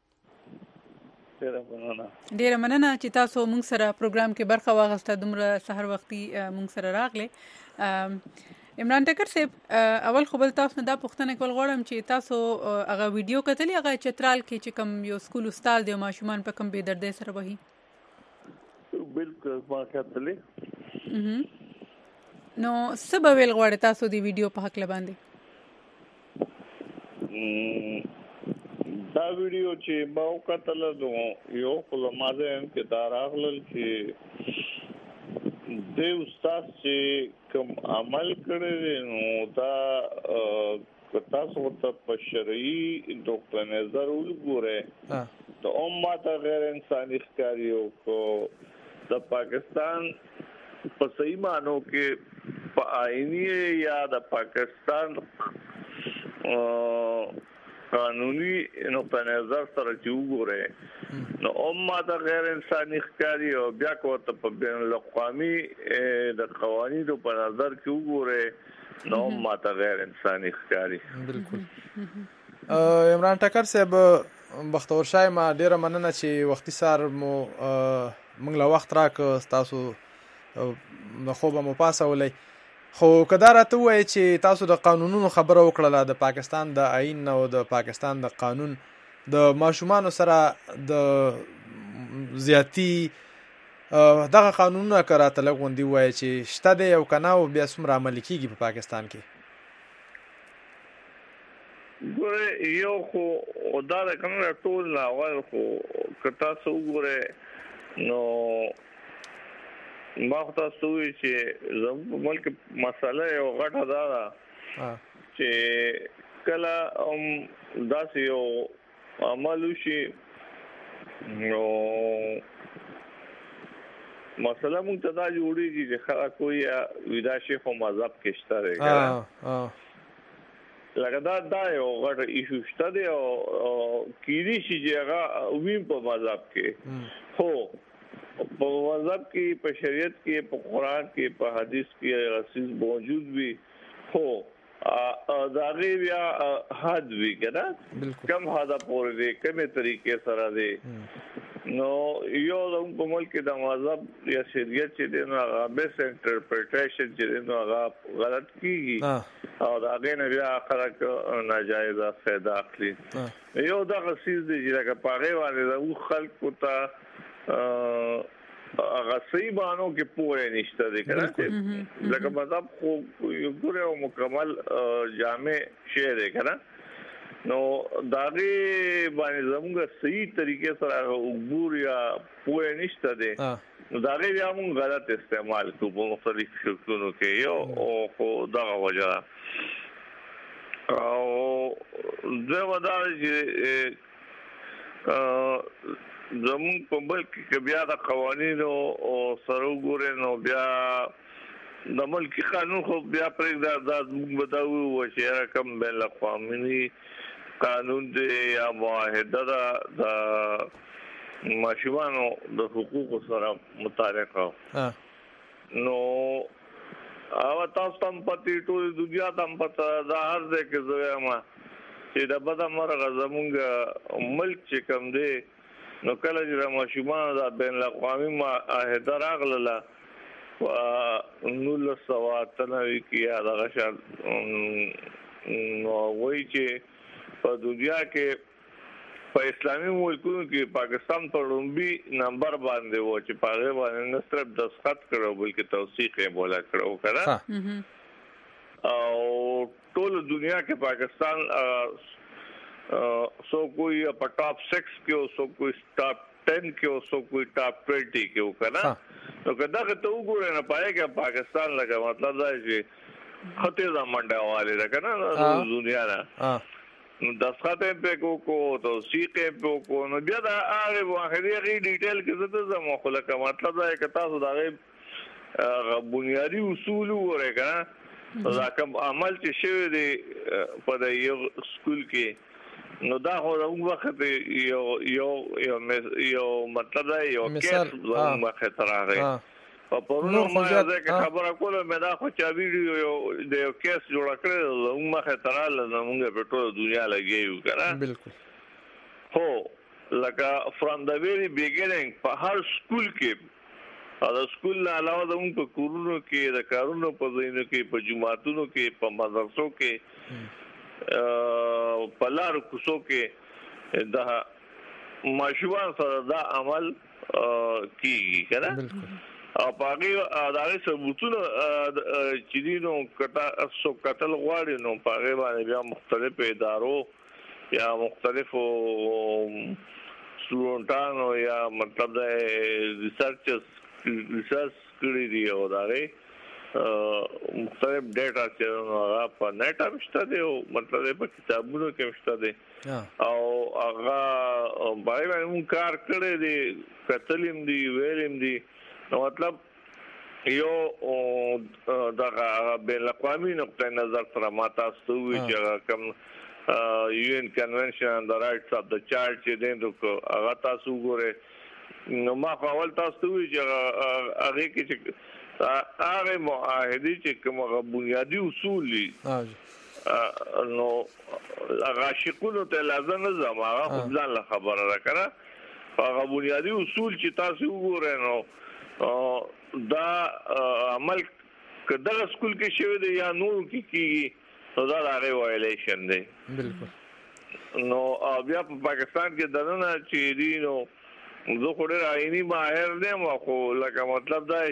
ډیره مننه چې تاسو مونږ سره پروګرام کې برخه واغسته دومره سحر وختي مونږ سره راغله. عمران ټکر صاحب اول خو بل تاسو نه دا پوښتنه کول غواړم چې تاسو هغه ویډیو کتلی هغه چترال کې چې کوم یو سکول استاد دی ماشومان په کوم بے دردۍ سره وهي؟ بالکل ما کتلی. نو څه به ویل غواړئ تاسو د ویډیو په حق باندې؟ دا ویډیو چې ما وکتل نو یو خو ما ځین کې دا راغلل چې د استاد چې کوم عمل کړی نو دا تاسو ته په شرعي ډاکټر نظر وګوره ته امت غیر انساني ښکاری او د پاکستان په صحیح معنی کې په آئینی یا د پاکستان قانوني نو په نظر سره چې وګوره نو امت غیر انساني ښکاری او بیا کوته په بین الاقوامي د قوانینو په نظر کې وګوره نو امت غیر انساني ښکاری. بالکل. عمران ټکر صاحب بختور شای ما ډیره مننه چې وختي سار مو موږ له وخت راک تاسو نو خو به مو پاسولای خو کدا راته وای چې تاسو د قانونونو خبره وکړه د پاکستان د آئین او د پاکستان د قانون د ماشومان سره د زیاتی دغه قانونونه کراته لغوندي وای چې شته د یو کنه او بیا څومره عمل کیږي په پاکستان کې؟ ګوره یو خو دا د کنه ټول اول خو کتا سو ګوره نو ما تاسو چې زموږ ملک مسله یو غټه ده چې کله داسې یو عمل وشي نو مسله مونږ ته دا جوړیږي چې خلک کوئی ودا شیخ او مذهب کې شته دی لکه دا یو غټ ایشو شته دی او کیدی شي چې هغه ویم په مذهب کې هو په مذهب کې په شریعت کې په قران کې په حدیث کې غسیز موجود وي هو دا غي بیا حد وی کنه کم حدا پورې دی کومه طریقې سره دی نو یو د ملک د مذهب یا شریعت چې دی نو هغه بیس انټرپریټیشن چې نو هغه غلط کیږي او دا غي نه بیا خلک ناجایز فائدہ اخلي یو دا غسیز دی چې لکه پاغه باندې د خلکو ته هغه صحیح مانو کې پوره نشته دی کنه لکه مذهب خو یو ګوره او مکمل جامع شی دی کنه نو داغه باندې زموږ صحیح طریقې سره عبور یا پوره نشته دی نو داغه بیا موږ غلط استعمال کوو په مختلف شکلونو کې یو او خو دغه وجه او زه ودار چې زمون په ملک کې بیا د قوانینو او سره ګورې نو بیا د ملک قانون خو بیا پرې دا موږ بداوو چې رقم بین الاقوامي قانون دی یا معاهده دا ماشومانو د حقوقو سره متعلق نو او تاسو تم پتی ټول دنیا تم پته دا هر ځای کې زما چې د بده مرغه زمونږ ملک چې کم دی نو کله چې ماشومان د بین الاقوامي معاهده راغله نو 1993 کې هغه شان نو وایي چې په دنیا کې په اسلامي ملکونو کې پاکستان په لومبي نمبر باندې و چې په هغه باندې نه صرف دستخط کړو بلکې توثیق یې بولا کړو او ټول دنیا کې پاکستان سو کوئی په ټاپ 6 کې او سو کوئی ټاپ 10 کې او سو کوئی ټاپ 20 کې وکړه نو کدا ته وګورئ نه پای کې پاکستان لګا مطلب دا چې خطه زمونډه والے ده کنه دنیا نه نو دستخط په کو توثیق په کو نو بیا دا هغه واخري ډیټیل کې زده زمو خلک مطلب دا چې تاسو دا بنیادی اصول ورګه دا کوم عمل چې شوی دی په د یو سکول کې نو دا خو د وخت یو مطلب دا یو کیس زموږه ترغه په پرونو ما ځکه خبره کوله مې دا خو چا ویډیو د یو کیس جوړ کړل زموږه تراله زموږه په ټول دنیا لګیو کنه بالکل هو لکه فرام د ویری بیګینینګ په هر سکول کې دا سکول نه علاوه زموږ په کورونو کې د کارونو په ځایونو کې په جماعتونو کې په مدرسو کې په لارو کوڅو کې دا ماشومان سره دا عمل کیږي کنه بالکل او پاګي اداري ثبوتونه چې دینو کټه سو قتل غواړي نو پاګي باندې بیا مختلف ادارو یا مختلفو سټوډنټانو یا مطلب د ریسرچ کړی دی او داغه مختلف ډیټا چې هغه په نت امشته دی او مطلب په کتابونو کې امشته دی او هغه باندې موږ کار کړی دی کتلیم دی ویلیم دی نو مطلب یو دغه بین الاقوامي نقطه نظر سره ماته ستوي چې کوم UN Convention on the Rights of the Child چې دغه هغه تاسو ګوره نو ما اول تاسو وی چې هغه کې چې هغه معاهده چې کومه بنیادی اصول دي نو هغه شکونو ته لازم نه زما هغه ځان له خبره راکړه هغه بنیادی اصول چې تاسو وګورئ نو دا عمل کله سکول کې شوی دی یا نور کې کیږي نو دا هغه وایلیشن دی بالکل نو بیا په پاکستان کې دنه چې دی نو زه خو ډېر عیني ماهر نه ما خو لکه مطلب دا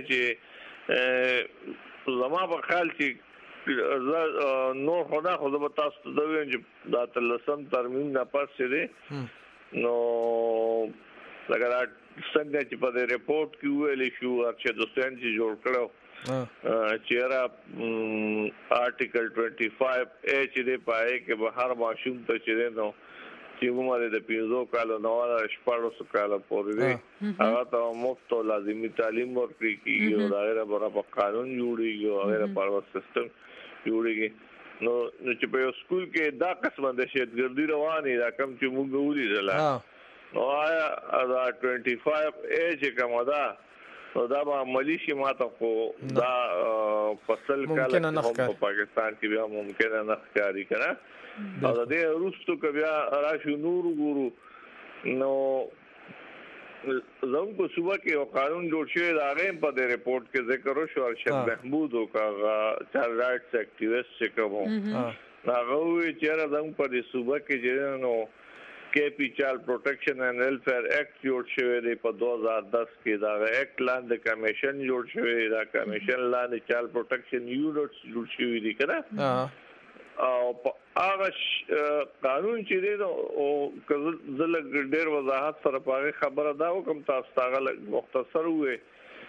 چې زما په خیال چې نو خدا خو زه تاسو ته دا وایم چې دا تلسم ترمیم نه پاتې دي نو لکه څنګه چې په دې ریپورت کې ویل شو چې د سن چې جوړ کړو چې را آرټیکل 25 ایچ دې پای کې به هر ماشوم ته چې نو چې عمر د 15 کالو نو شپږ کالو پورې هغه ته مفت او لازمي تعلیم ورکړي کیږي او هغه برابر قانون جوړیږي او هغه پر سیستم جوړیږي نو چې په سکول کې دا قسمه د شهادتګردي رواني دا کم چې موږ ولیدل نو آیا دا 25 ایج کوم دا نو دا به عملی شي ماته خو دا فصل کله په پاکستان کې بیا ممکن نه ښکاری کنه او دا د روسو کې بیا راشي نور ګورو نو زموږ په صوبه کې یو قانون جوړ شوی دا غیم په دې ریپورت کې ذکر وشو ارشد محمود او کا چایلډ رائټس اکټیویسټ چې کوم هغه وی چې زموږ په دې صوبه کې چې نو KP Child Protection and Welfare Act جوړ شوی دی په 2010 کې دا ایکټ لاندې کمیشن جوړ شوی دا کمیشن لاندې چایلډ پروټیکشن یونټس جوړ شوی دی کنه او هغه قانون چې دی او زله ډېر وضاحت سره په خبره دا وکم تاسو ته مختصر وې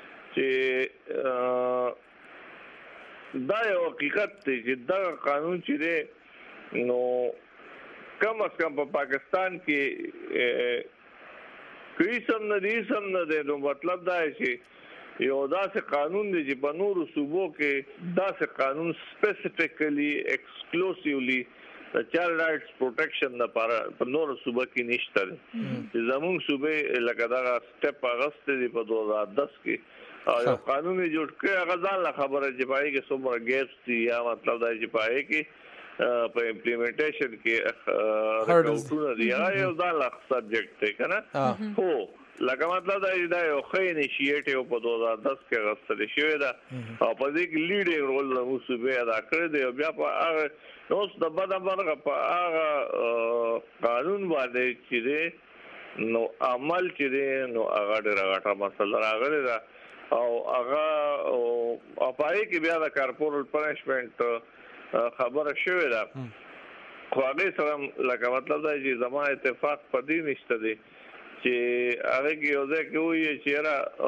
چې دا یو حقیقت دی چې دا قانون چې دی نو کم از کم په پاکستان کې کریسم نه دی نو مطلب دا چې یو داسې قانون دی چې په نورو صوبو کې داسې قانون سپیسیفیکلی ایکسکلوسیولی د چایلډ رائټس پروټیکشن لپاره په نورو صوبو کې نشته چې زموږ صوبې لکه دا سټپ اغسته دی په 2010 کې او یو قانون جوړ کړی هغه ځان خبره چې پای کې څومره ګیپس دي یا مطلب دا چې پای کې په امپلیمنټیشن کې راکوټونه دي هغه یو ځان سبجیکټ دی کنه هو لکه مطلب دا یو ښه انیشیټیو په 2010 کې غوښتل شوی دا او په دې کې لیډینګ رول د موسوبه ادا کړی دی بیا په هغه نو د بدامرغه په هغه قانون باندې چې دی نو عمل چې دی نو هغه ډېره غټه مسله راغلی ده او هغه او پای کې بیا د کارپورل پنشمنت خبره شوې ده خو هغه سره لکه مطلب دا چې زما اتفاق په دې نشته دی چې هغه کې یو ځای کې وایي چې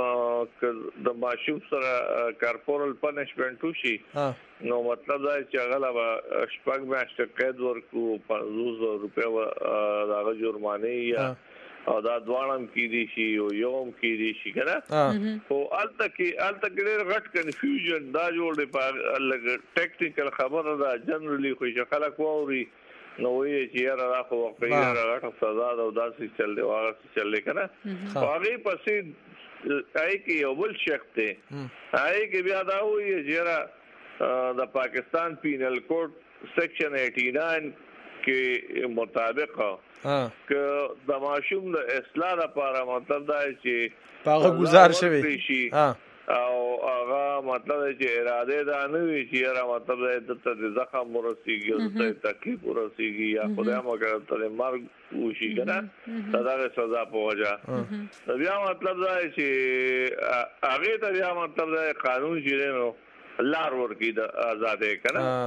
را د ماشوم سره کارپورل پنشمنت وشي نو مطلب دا چې هغه لا شپږ میاشتې قید ورکړو 500 روپیا هغه جرمانه یا او دا دوانم کې دي شي او یوم کې دي شي کنه او الته کې ډېر غټ کنفیوژن دا جوړ دی په لګ ټیکنیکل خبره دا جنرالي خو خلک ووري نو وی چې یاره دا خو واقعي راغټه سزا ده او داسې چل دی واغه چل دی کنه هغه پسې کای کې یو بل شخص دی هغه کې بیا دا وی چې یاره د پاکستان پینل کوډ سیکشن 89 کې مطابق ک د ماشوم د اصلاح لپاره مطلب دا چې هغه گزار شوی او هغه مطلب چې اراده دا نه وي چې را مطلب د زخم ورسیږي د تکلیف ورسیږي یا خدای مګر ته مرګ وشي کنه دا سزا په وجه بیا مطلب دا چې هغه ته بیا مطلب دا قانون چې نو لار ورکی د آزادې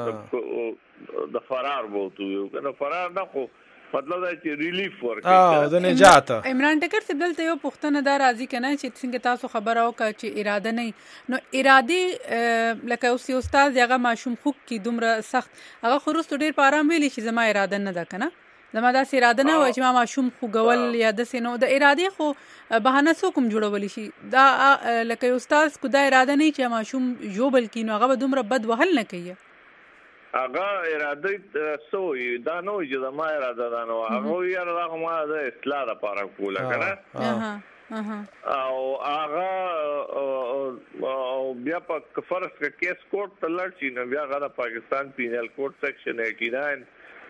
کنه د فرار بوته یو کنه فرار نه خو مطلب دا چې ریلیف ورکړي د نجات عمران ټکر څه دلته یو پښتنه دا راځي کنه چې څنګه تاسو خبره وکړه چې اراده نه نو اراده لکه اوس یو استاد هغه ماشوم خوک کی دومره سخت هغه خروست ډیر په آرام ویلی چې زما اراده نه ده کنه زما دا اراده نه و چې ما ماشوم خوګول یا د سينو د اراده خو بهانه سو کوم جوړول شي دا لکه استاد کو دا اراده نه چې ماشوم جوړبل کینو هغه دومره بد وهل نه کوي هغه اراده سوې دا نو چې زما اراده ده نو هغه یې راغله ما د اصلاح لپاره کوله کنه او هغه بیا په فرض کې کیس کوټ ته لړ شي نو بیا غواړي پاکستان پینل کوډ سیکشن 89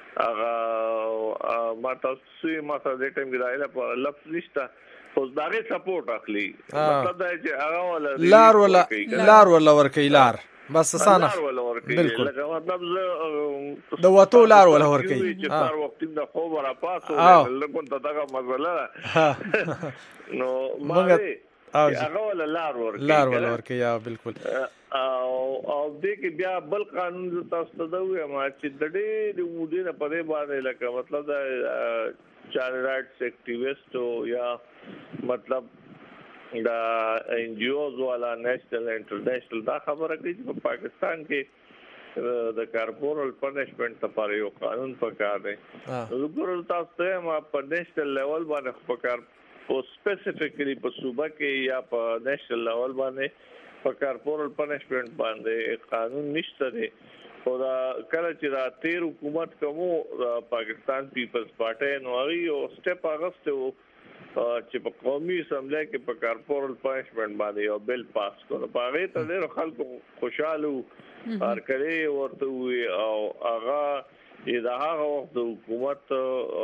هغه ما تاسو ما ته د ټیم کې دایله په لفظ نشته خو داغه سپورټ اخلي مطلب دا چې هغه لار ولا ورکی لار بس سانه بالکل لکه مطلب د وته لار ولا ورکی چې تر وخت د خو ورا پاسو لکه ته دا مسله نو ما هغه ولا لار ورکی یا بالکل او دې کې بیا بل قانون تاسو ته دا وایي چې د دې مودې نه پدې باندې لکه مطلب دا چایلډ رائټس اکټیویسټ یا مطلب دا ان جی اوز والا نېشنل انټرنیشنل دا خبره کوي چې په پاکستان کې د کارپورل پنشمنت لپاره یو قانون پکار دی وګورئ تاسو ته ما په نېشنل لیول باندې پکار او سپیسیفیکلی په صوبه کې یا په نېشنل لیول باندې په کارپورل پنشمنت باندې قانون نشته دی او دا کله چې دا تیر حکومت کومو پاکستان پیپلز پارټي نو هغه او سټپ اغسته چې په قومي اسمبلی کې په کارپورل پنشمنت باندې یو بل پاس کړو په هغه ته ډېر خلکو خوشاله هر کړي ورته وي او هغه دا هغه وخت د حکومت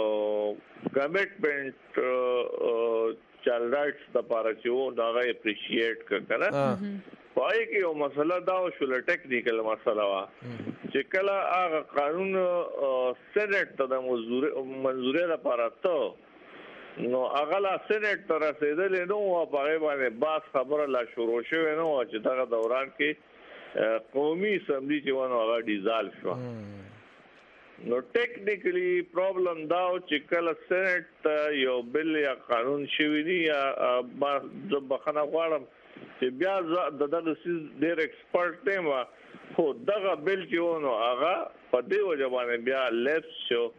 کمیټمنت چایلډ رائټس لپاره چې و دا غي اپریشیټ کړه پای کې یو مسله دا شول ټیکنیکل مسله وا چې کله هغه قانون سېنات ته د منځوري لپاره ته نو هغه لا سېنات ته رسیدل نو په هغه باندې باس خبره لا شروع شوه نو چې دا دوران کې قومي اسمبلی چې ونه هغه ډیزالو شو نو ټیکنیکلی پرابلم دا چې کله سېنات یو بل یا قانون شوی دی یا ما ځبخنه غواړم چې بیا د دغه سیس ډېر ایکسپرت ټیم خو دغه بل چې ونه هغه په دې وجه باندې بیا لیپس شو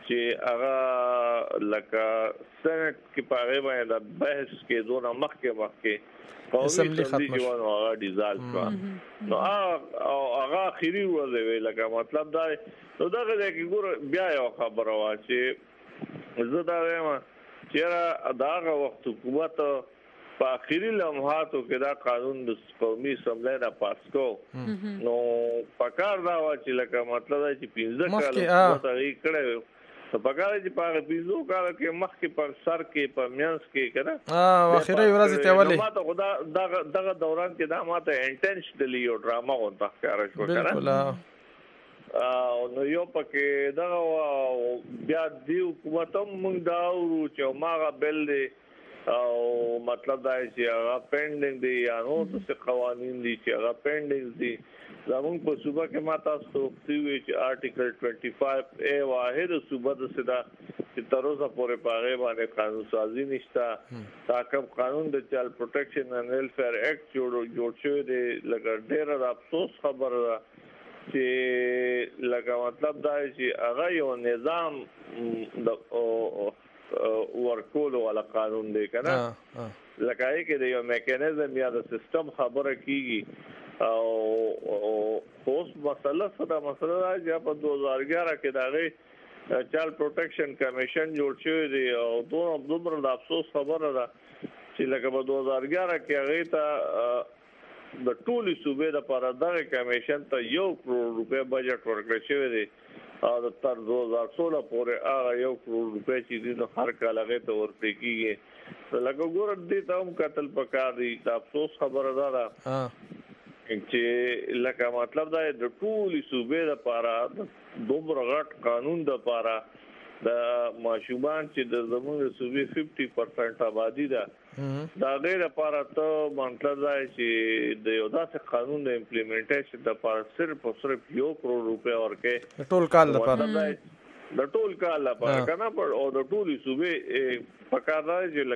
چې هغه لکه سنت کې پاره باندې د بحث کې دونه مخکې اسمبلی ختم شو نو هغه ډیزالو کړ نو هغه اخیری ورځ وی لکه مطلب دا نو دغه کې ګور بیا یو خبره وا چې زه دا وایم چې دا وخت حکومت په اخیری لمحاتو کې دا قانون د قومي اسمبلی نه پاس کو نو پکار دا و چې لکه مطلب دا چې 15 کال تغیر کړو په پکار چې په 15 کال کې مخکې پر سر کې په میانس کې کړه اخیری ورځ ته ولې ما ته خدا دغه دوران کې دا ماته انټنشنلی یو ډراما غونډه ښکار شو کړه نو یو پکې دا بیا دی حکومت هم موږ دا ورو چې ماغه بل دی او مطلب دا چې هغه پینډینګ دي یا نو څه قوانين دي چې هغه پینډینګ دي زموږ په صوبه کې ما تاسو ته وی چې آرټیکل 25 ا واحد صوبه د صدا چې تر اوسه پورې پاره باندې قانون سازي نشته تاکم قانون د چایلډ پروټیکشن اینڈ ویلفیر ایکټ جوړ شوی دی لکه ډېر د افسوس خبره ده چې لکه مطلب دا چې هغه یو نظام د ورکول ولا قانون دی کنه لکه کې د یو میکانیزم یا د سیستم خبره کیږي او اوس مسله چې په 2011 کې دغه چایلډ پروټیکشن کمیشن جوړ شوی دی او دومره د افسوس خبره ده چې لکه په 2011 کې هغه ته د ټولي صوبې د لپاره دغه کمیشن ته 1 کروڑ روپے بجټ ورکړل شوی دی او تر 2016 پورې هغه 1 کروڑ روپے چې د هر کال هغه ته ورته کیږي لکه ګور دې ته هم قتل پکار دي د افسوس خبره ده چې لکه مطلب دا د ټولي صوبې لپاره دومره غټ قانون د لپاره د ماشومان چې د زموږ صوبې 50% آبادی ده دا غیر لپاره ته مطلب دا چې د یو داسې قانون د امپلیمنټیشن لپاره صرف 1 کروڑ روپے ورکې ټول کال لپاره د ټول کال لپاره کنه پر او د ټولي صوبې پکار دی چې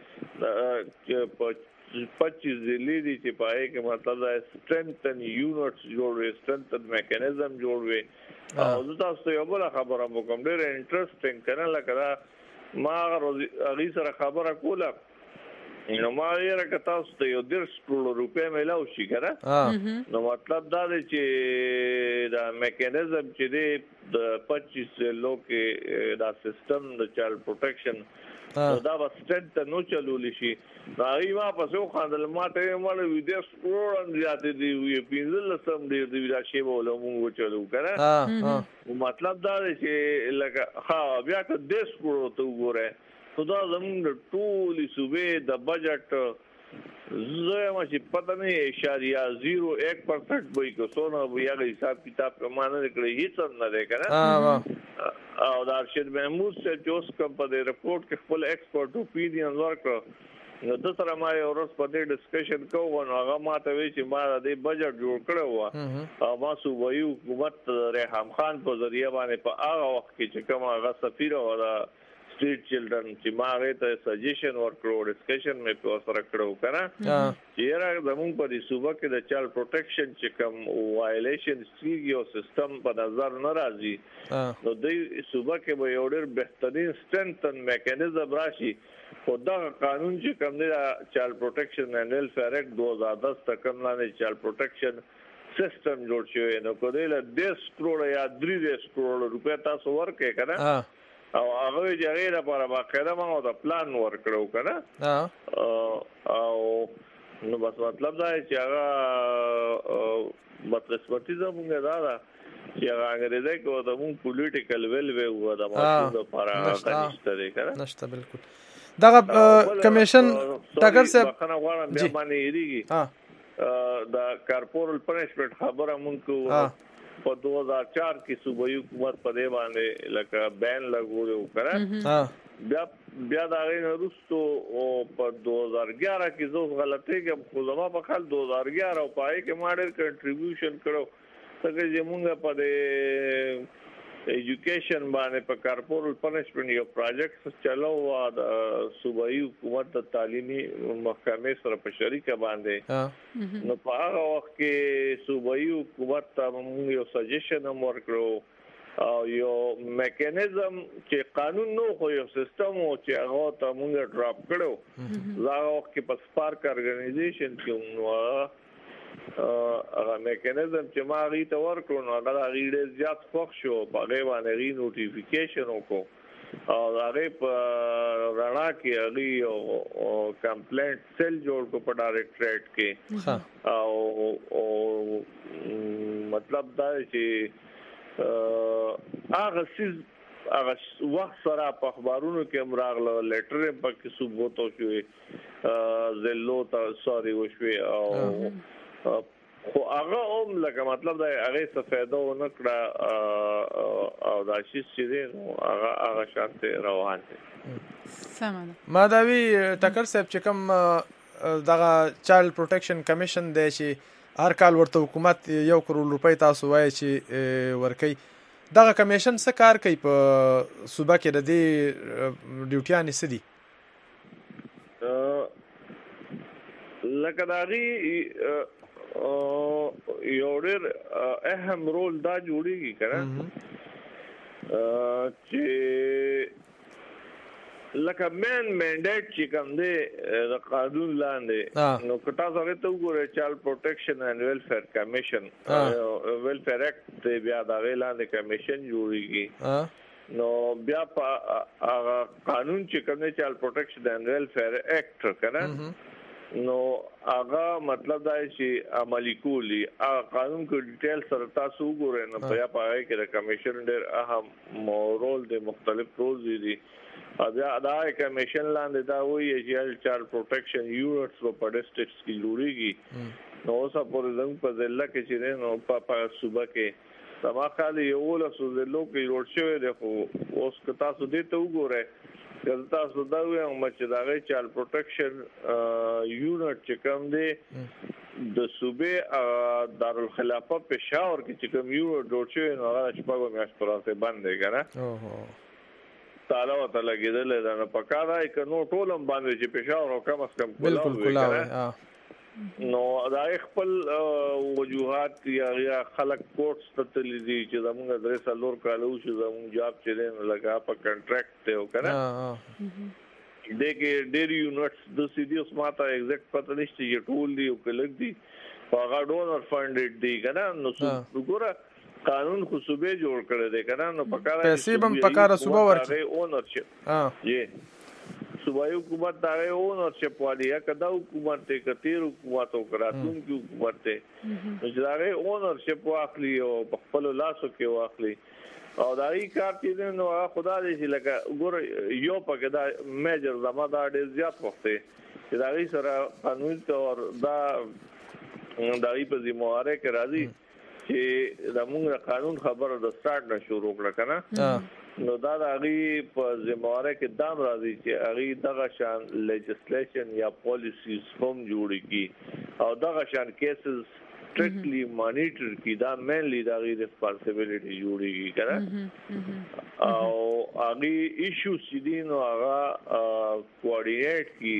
لکه 25 ضلع دي چې پای کې مطلب دا strengthen units جوړوي strengthen mechanism جوړوي او تاسو یو بل خبره وکم ډېر انټرېسټینګ کنه لکه ما غوړي سره خبره کوله نو ما یې راکړه تاسو ته یو 1.5 کروڑ روپے ملاو شي کنه نو مطلب دا دی چې دا میکانیزم چې دی د 25 لوکې دا سیستم د چایلډ پروټیکشن دا واستنت نو چلول شي دا ایوا پسو خاندل ماته مړ وی د سکرول زیات دی وی پینځل سم دی د ویلا شی بوله مونږ چلو کنه مطلب دا چې لکه ها بیا ته د سکرول ته وګوره خدا زموږ ټولي صوبې د بجټ زما چې پته نه 0.01% وای کو سونه بیا غي حساب کتاب په معنی کړی هیڅ نه ده کنه او دا ارشد محمود سے جوس کوم په رپورت کې خپل ایکسپرت اوپینین ورکړ نو د سره ما یو ورځ په دې ډسکشن کوو نو هغه ماته وی چې ما د بجټ جوړ کړو او ما صوبایي حکومت ریحان خان په ذریعہ باندې په هغه وخت کې چې کوم هغه سفیر او سټریټ چلډرن چې ما هغه ته سجیشن ورکړو ډسکشن مې په سره کړو کنه چې را زمون په دې صوبه کې د چایلډ پروټیکشن چې کوم وایلیشن سیګ یو سیستم په نظر ناراضي نو د صوبه کې به یو ډېر بهترین سټرنګتن میکانیزم راشي خدا قانون چې کوم دی چایلډ پروټیکشن اینڈ ویلفیر ایکټ 2010 تک کوم نه چایلډ پروټیکشن سیستم جوړ شوی نو کوله 10 کروڑ یا 3 کروڑ روپے تاسو ورکې کنه او هغه جګړه لپاره باقاعده ما د پلان ورکړو کنه او نو بس مطلب دا چې هغه مطلسمتیزم غواړي چې هغه انګريزي کو د مون پولیټیکل ویل وی د ماشوم لپاره نشته دی کنه نشته بالکل دغه کمیشن ټاګر صاحب خنه غواړم بیا باندې یریږي دا کارپورل پنشمنت خبره مونږ کو په 2004 کې صوبایي حکومت په دې باندې لکه بین لګولو کړه بیا دا غي وروسته او په 2011 کې زه غلطي کوم خو زما په خل 2011 او پای کې ما ډېر کنټریبیوشن کړو څنګه چې مونږ په دې ایجوکیشن باندې په کارپورل پنشمنت یو پروجیکټ چلو او د صوبایي حکومت د تعلیمي محکمې سره په شریکه باندې نو په هغه وخت کې صوبایي حکومت ته موږ یو سجیشن ورکړو او یو میکانیزم چې قانون نو خو یو سیستم او چې هغه ته موږ ډراپ کړو زه وخت کې په سپارک ارګنایزیشن کې نو هغه میکانیزم چې ما غي ته ورکړو نو هغه غیړې زیات خوښ شو په غي باندې غي نوټیفیکیشن وکړو او هغه په رڼا کې هغه او کمپلینټ سیل جوړ کو په ډایرکټریټ کې او مطلب دا چې هغه وخت سره په اخبارونو کې امراغله لیټر په کې ثبوت شوې زلو ته سوري وشوي او خو هغه لکه مطلب دا هغه څه فائدہ ونکړه او دا شي چې نو هغه شانته روان دي سمه ما دا وی ټکر صاحب چې کوم دغه چایلډ پروټیکشن کمیشن دی چې هر کال ورته حکومت 1 کروڑ روپۍ تاسو وایي چې ورکي دغه کمیشن څه کار کوي په صوبه کې د دې ډیوټیانې څه دي لکه داغي یو ډېر اهم رول دا جوړیږي کنه چې لکه مین منډیټ چې کوم دی د قانون لاندې نو کټا سره ته وګوره چایلډ پروټیکشن اینڈ ویلفیر کمیشن ویلفیر ایکټ ته بیا دا لاندې کمیشن جوړیږي نو بیا په قانون چې کوم دی چایلډ پروټیکشن اینڈ ویلفیر ایکټ کنه نو هغه مطلب دا چې عملی کولی قانون کو ډیټیل سره تاسو وګورئ نو بیا پاره کې د کمیشن ډېر اهم رول دی مختلف رول دي بیا دا کمیشن لاندې دا وایي چې چایلډ پروټیکشن یونټس په ډیسټریکټس کې جوړیږي نو اوسه پورې زموږ په ضلع کې چې نو په صوبه کې سما خالي یو له سوزلو کې جوړ شوی دی خو اوس که تاسو دې ته وګورئ کله تاسو دا وایم چې دا غي چایلډ پروټیکشن یونټ چې کوم دی د صوبې دارالخلافه پېښور کې چې کوم یونټ جوړ شوی نو هغه شپږو میاشتو راځي باندې کنه تعالی وتعالى کېدل دا نه پکاره ک نو ټولم باندې چې پېښور او کم اس کم بالکل نو دا خپل وجوهات یا خلق کوټس ته تللی چې زموږ درې سالور کالو چې زموږ جاب چلین لگا په کنټراکټ ته وکړه دغه ډېری یونټس د سیډیوس ماته ایگزیکټ پته نشته چې ټول دی او کلک دی هغه ډونر فندډ دی کنه نو وګوره قانون خو صوبې جوړ کړی دی کنه نو پکاره پیسې هم پکاره صوبه ورکړي اونرشپ جی صوبایي حکومت دا اونرشپ والی کدا حکومت ته کتیر حکومت او کراتون کی حکومت ته چې دا اونرشپ واخلي او په خپل لاسو کې واخلي او دا ای کار چې نو خدا دې چې لکه وګوره یو پکې دا میجر زما دا ډېر زیات وخت چې دا ای سره قانون ته او دا ای په ذمہواره کې راځي چې د موږ قانون خبره د سٹارټ نه شروع کړه کنه نو دا غي په ذمہواره کې دام راځي چې غي دغه شان لیجسلیشن یا پالیسیز هم جوړيږي او دغه شان کیسز strictly monitor کی دا mainly دا غي responsibility جوړيږي کنه او هغه ایشو سیدین او هغه کوارډینیټ کی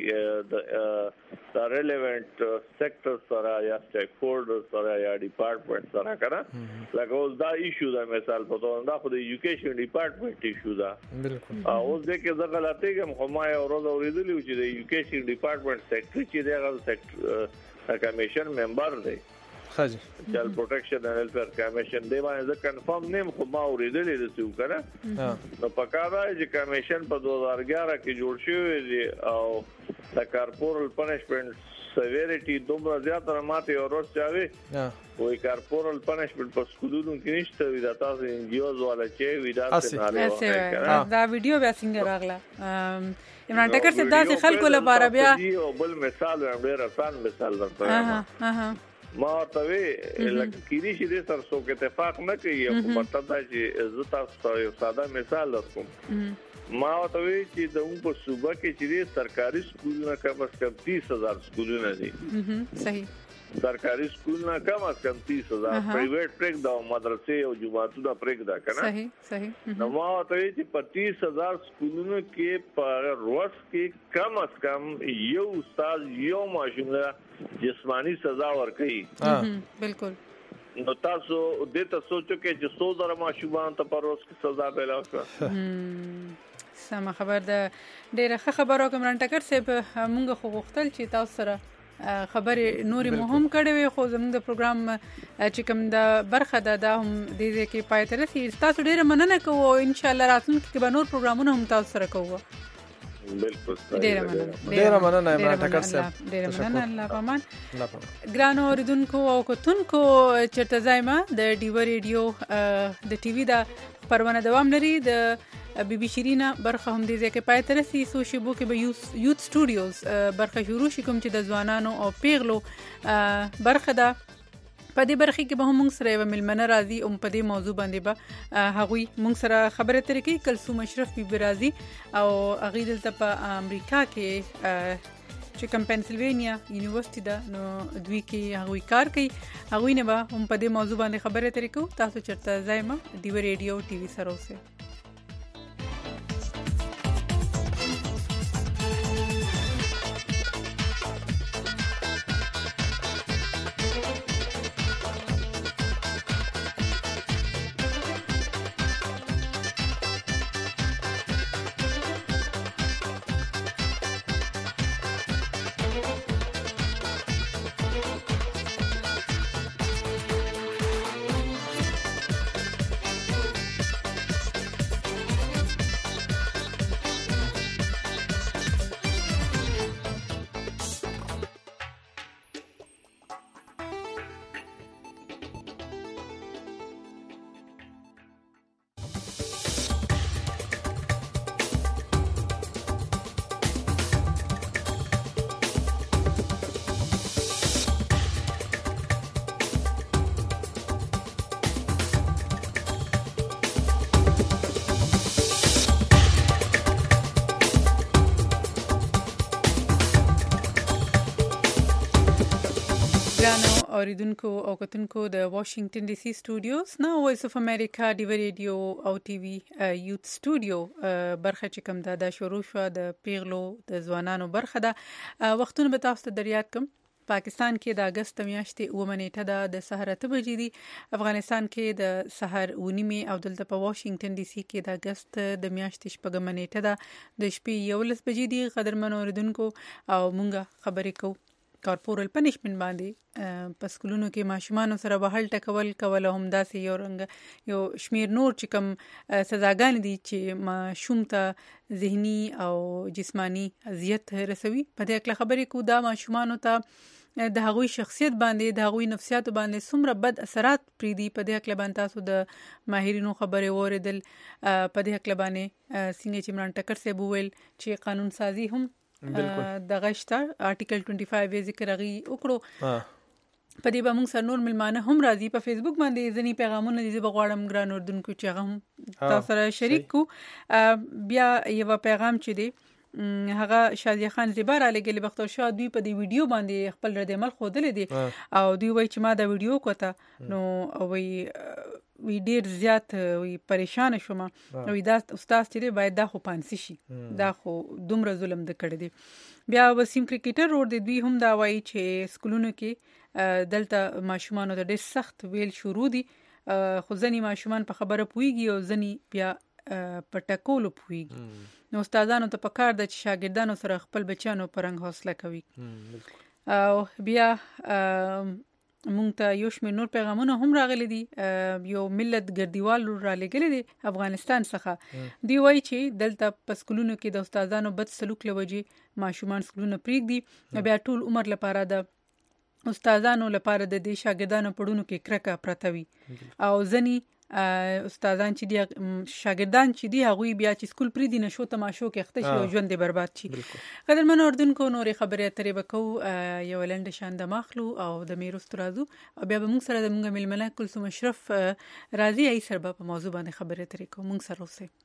د relevant sector سره یا stakeholder سره یا ډپارټمنټ سره کنه لکه اوس دا ایشو دا مثال په توګه دا خو د ایجوکیشن ډپارټمنټ ایشو دا بالکل اوس د کې ځکه لاته کوم خو ما یو ورځ اوریدلی چې د ایجوکیشن ډپارټمنټ سیکریټری چې دغه کمیشن ممبر دی خاجي چایلډ پروټیکشن اینڈ ویلفیر کمیشن دی باندې کنفرم نیم خو ما اوریدلې د څو کنه نو پکاره چې کمیشن په 2011 کې جوړ شوی دی او د کارپورل پنیشمنت سیویریټي دومره زیات ماته اورس چاوي وای کارپورل پنیشمنت په سکولونو کې نشته وی دا تاسو انجیوز والا چې وی دا څنګه دا ویډیو بیا څنګه راغله عمران ټکر صاحب دا خلکو لپاره بیا بل مثال ډېر آسان مثال درته ما ته وی لکه کیدی چې د سر سو کې اتفاق نه کوي حکومت ته چې عزت تاسو یو ساده مثال درکوم ما ته وی چې د په صوبه کې چې سرکاري سکولونه کم از کم 30000 سکولونه دي صحیح سرکاري سکولونه کم از کم 30000 پرایویټ پریک دا مدرسې او جماعتونه پریک دا کنه صحیح نو ما ته وی چې 35000 سکولونو کې پر ورځ کې کم از کم یو استاد یو ماشوم جسمانی سزا ورکړي بالکل نو تاسو دې ته سوچو کې چې 100,000 ماشومان ته پر ورځ کې سزا ملاو شو. سم خبر ده. ډیره ښه خبره کوم ران ټکر صاحب. مونږ خو غوښتل چې تاسو سره خبرې نورې مهم کړې وي، خو زموږ د پروګرام چې کوم د برخه ده هم د دې کې پای ته رسي. تاسو ډیره مننه کوو، ان شاء الله راتلونکي کې به نور پروګرامونه هم تاسو سره کوو. بالکل ډیره مننه عمران ټکر صاحب. ډیره مننه. الله پامان. ګرانو اوریدونکو او کتونکو چرته ځایما د ډیو ریډیو د ټي وي دا خبرونه دوام لري. د بی بی شیرینا برخه هم دې ځکه پای تر سي سو شبو کې به یوت سټوډیوز برخه شروع شي، کوم چې د ځوانانو او پیغلو برخه ده. په دې برخه کې به هم موږ سره یو ملمنه راځي او په دې موضوع باندې به هغوی موږ سره خبرې ترې کوي. کلثوم اشرف بي راځي او هغه دلته په امریکا کې چې کوم پنسلوانیا یونیورسيټي ده نو دوی کې هغوی کار کوي. هغوی نه به هم په دې موضوع باندې خبرې ترې کوو. تاسو چرته ځایما ډیو ریډیو ټي وي سره اوسئ. اوریدونکو او کتونکو د واشنگټن ډي سي سټوډیوز نو وایس اف امریکا ډیو ریډیو او ټي وي یوت سټوډیو برخه چې کوم دا شروع شو د پیغلو د ځوانانو برخه ده. وختونه به تاسو ته دریاد کوم. پاکستان کې د اگست میاشتې 9 نیټه ده د سحر 8 بجې دي. افغانستان کې د سحر 9 او دلته په واشنگټن ډي سي کې د اگست د میاشتې 4 نیټه ده د شپې 11 بجې دي. قدرمن اوریدونکو او مونږه خبرې کوو کارپورل پنیشمنت باندې په سکولونو کې ماشومان سره وهل ټکول کول هم داسې یو رنګ یو شمیر نور چې کوم سزاګان دي چې ماشوم ته ذهني او جسمانی اذیت رسوي. په دې اړه خبرې کوو. دا ماشومان ته د هغوی شخصیت باندې د هغوی نفسیات باندې څومره بد اثرات پریدي. په دې اړه باندې تاسو د ماهرینو خبرې اوریدل. په دې اړه باندې څنګه چې عمران ټکر صاحب وویل چې قانون سازي هم د غشتا آرټیکل 25 ذکر غي وکړو. په دې به موږ سره نور ملمانه هم راځي. په فیسبوک باندې ځنی پیغامونه دي بغواړم ګران اردوونکو چې هغه تاسو سره شریک کو. بیا یو پیغام چې دی هغه شادیه خان زیبا را لګلې بختور شاه دوی په دې ویډیو باندې خپل رد عمل خودلې دي او دوی وایي چې ما دا ویډیو کوته نو وی ډیر زیات وی پریشان شوم او دا استاد چې باید دا خو پانسی شي دا خو دومره ظلم د کړی دی. بیا وسیم کرکټر ور دی دوی هم دا وایي چې سکولونو کې دلته ماشومان د ډیر سخت ویل شروع دي خو ځنی ماشومان په خبره پويږي او ځنی بیا په ټکولو پويږي. نو استادانو ته پکار د شاګردانو سره خپل بچانو پرنګ حوصله کوي. او بیا مونږ ته یو شمېر نور پیغامونه هم راغلي دي. یو ملت ګردیوال را لګلي دي افغانستان څخه. دی وایي چې دلته په سکولونو کې د استادانو بد سلوک لوجې ماشومان سکولونه پریږدي. بیا ټول عمر لپاره د استادانو لپاره د دې شاګردانو پړونو کې کرکه پرته وي او ځنی استادان چې دی شاګردان چې دی هغوی بیا چې سکول پری دي نشو تماشو کې اخته شي او ژوند دې برباد شي. قدرمن اردوونکو نورې خبرې اترې وکړو یو لنډ شان د ماخلو او د میروست راځو او بیا به موږ سره د موږ ملمنه کلثوم اشرف راځي ای سره په موضوع باندې خبرې اترې کوو. موږ سره اوسئ.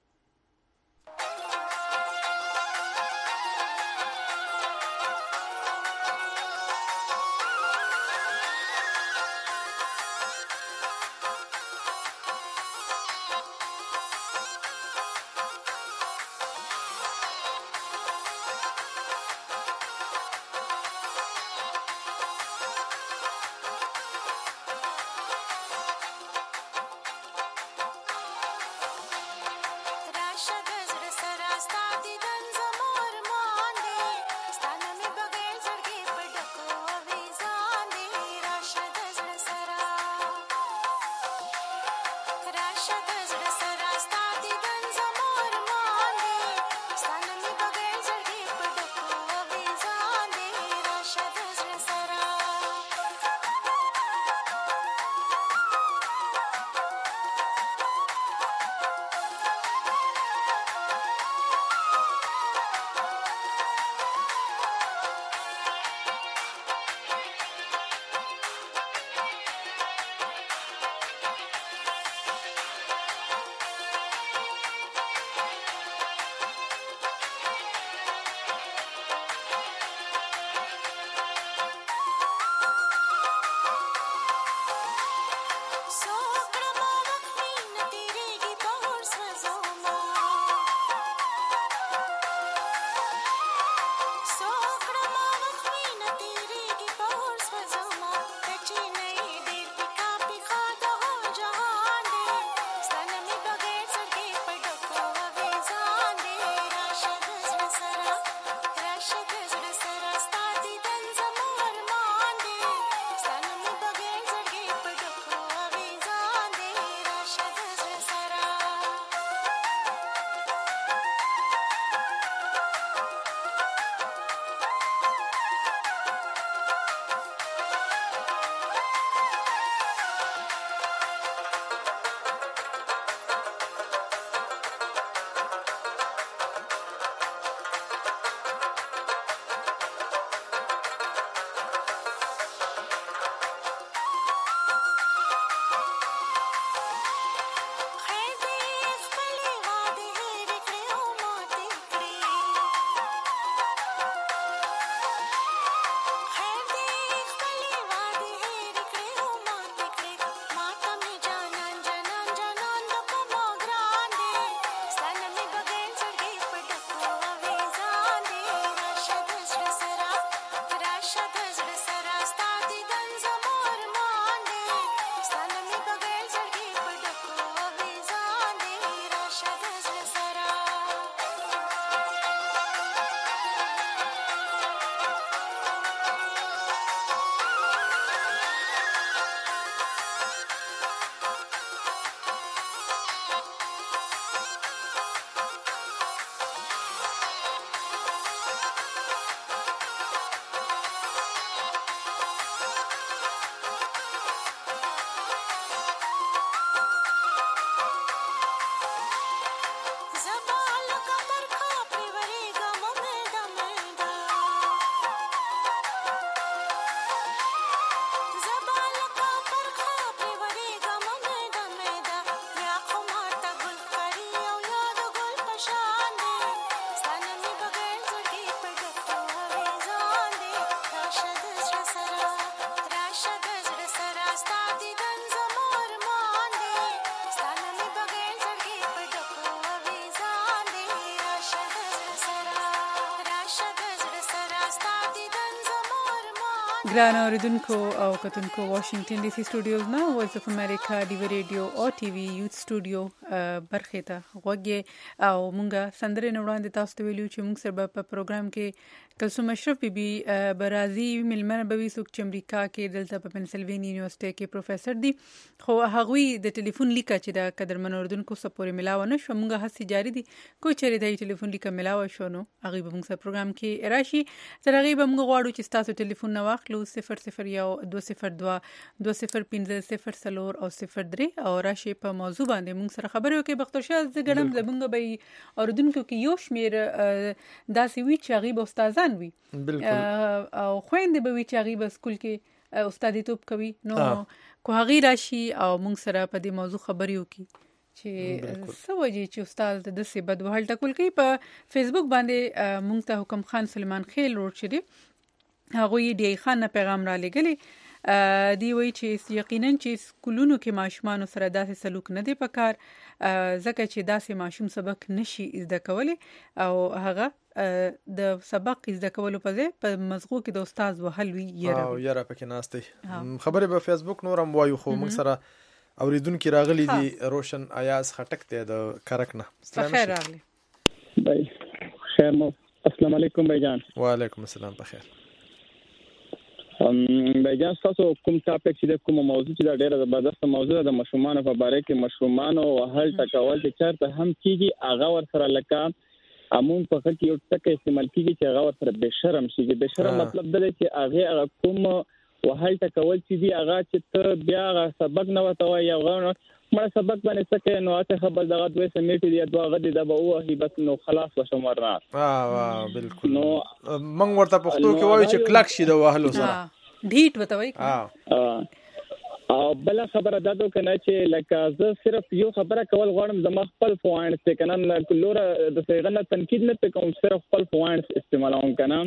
ګران اوریدونکو او کتونکو واشنگټن ډي سي سټوډیوز نه وایس اف امریکا ډي وی ریډیو او ټي وی یوت سټوډیو برخه ته غوږی او مونږه سندره نوړاندې تاسو ته ویلو چې مونږ سره په پروګرام کې کلثوم اشرف بي برازي ملمنه بوي سوک چې امریکا کې دلته په پنسلوانیا یونیورسيټي کې پروفیسور دي خو هغوی د ټلیفون لیکه چې د قدرمن اوریدونکو سپورې ملاو نه شو مونږه هڅه جاری دي کوم چیرې د ټلیفون لیکه ملاو شو نو هغه به مونږ سره پروګرام کې راشي تر هغه به موږ غواړو چې تاسو ټلیفون نه واخلو 001 202 050 او 03 او راشي په موضوع باندې مونږ سره خبرې وکړي بختورشه زګړم زبونګ به اوریدونکو کې یو شمیر داسې وی چې هغه به استادان وي او خويندې به وی چې هغه به سکول کې استادیتوب کوي نو کو هغه راشي او مونږ سره په دې موضوع خبرې وکړي چې سوجي چې استاد د سی بدوهل ټکول کوي په فیسبوک باندې مونږ ته حکم خان سلمان خیل روډ چي هغه دی خان پیغام را لګلی دی وی چې یقینا چې سکولونو کې ماشومان سره داسې سلوک نه دی پکار ځکه چې داسې ماشوم سبق نشي زده کولی او هغه د سبق زده کولو په ځای په مزغو کې د استاد وهل وی یاره پکې ناشته خبره په فیسبوک نورم وایو خو موږ سره اوریدونکو راغلي دي روشن ایاز خټک ته د کرک نه خیر راغلی بھائی خیر مو السلام علیکم بھائی جان وعلیکم السلام بخیر بجان تاسو کوم ټاپک چې کوم موضوع چې دا ډیره زبردست موضوع ده د مشرومانو په باره کې مشرومانو وهل ټکول چې چرته هم کیږي هغه ور سره لکه امون په خل کې یو ټکه استعمال کیږي چې هغه ور سره بشرم شي بشرم مطلب دا دی چې هغه کوم وهل ټکول چې دی هغه چې ته بیا هغه سبق نه وته وای یو غو مړ سبق باندې سکه نو اته خبر دغه دوی سمیټ دی دغه غدي د بو هی بس نو خلاص وشمر را بالکل نو موږ ورته پښتو کې وایو چې کلک شي د وهلو سره ډیټ وته وای او بل خبره دا ده کنه چې لکه زه صرف یو خبره کول غواړم زما خپل پوینټ څه کنه لور د څنګه نه تنقید نه کوم صرف خپل پوینټ استعمالوم کنه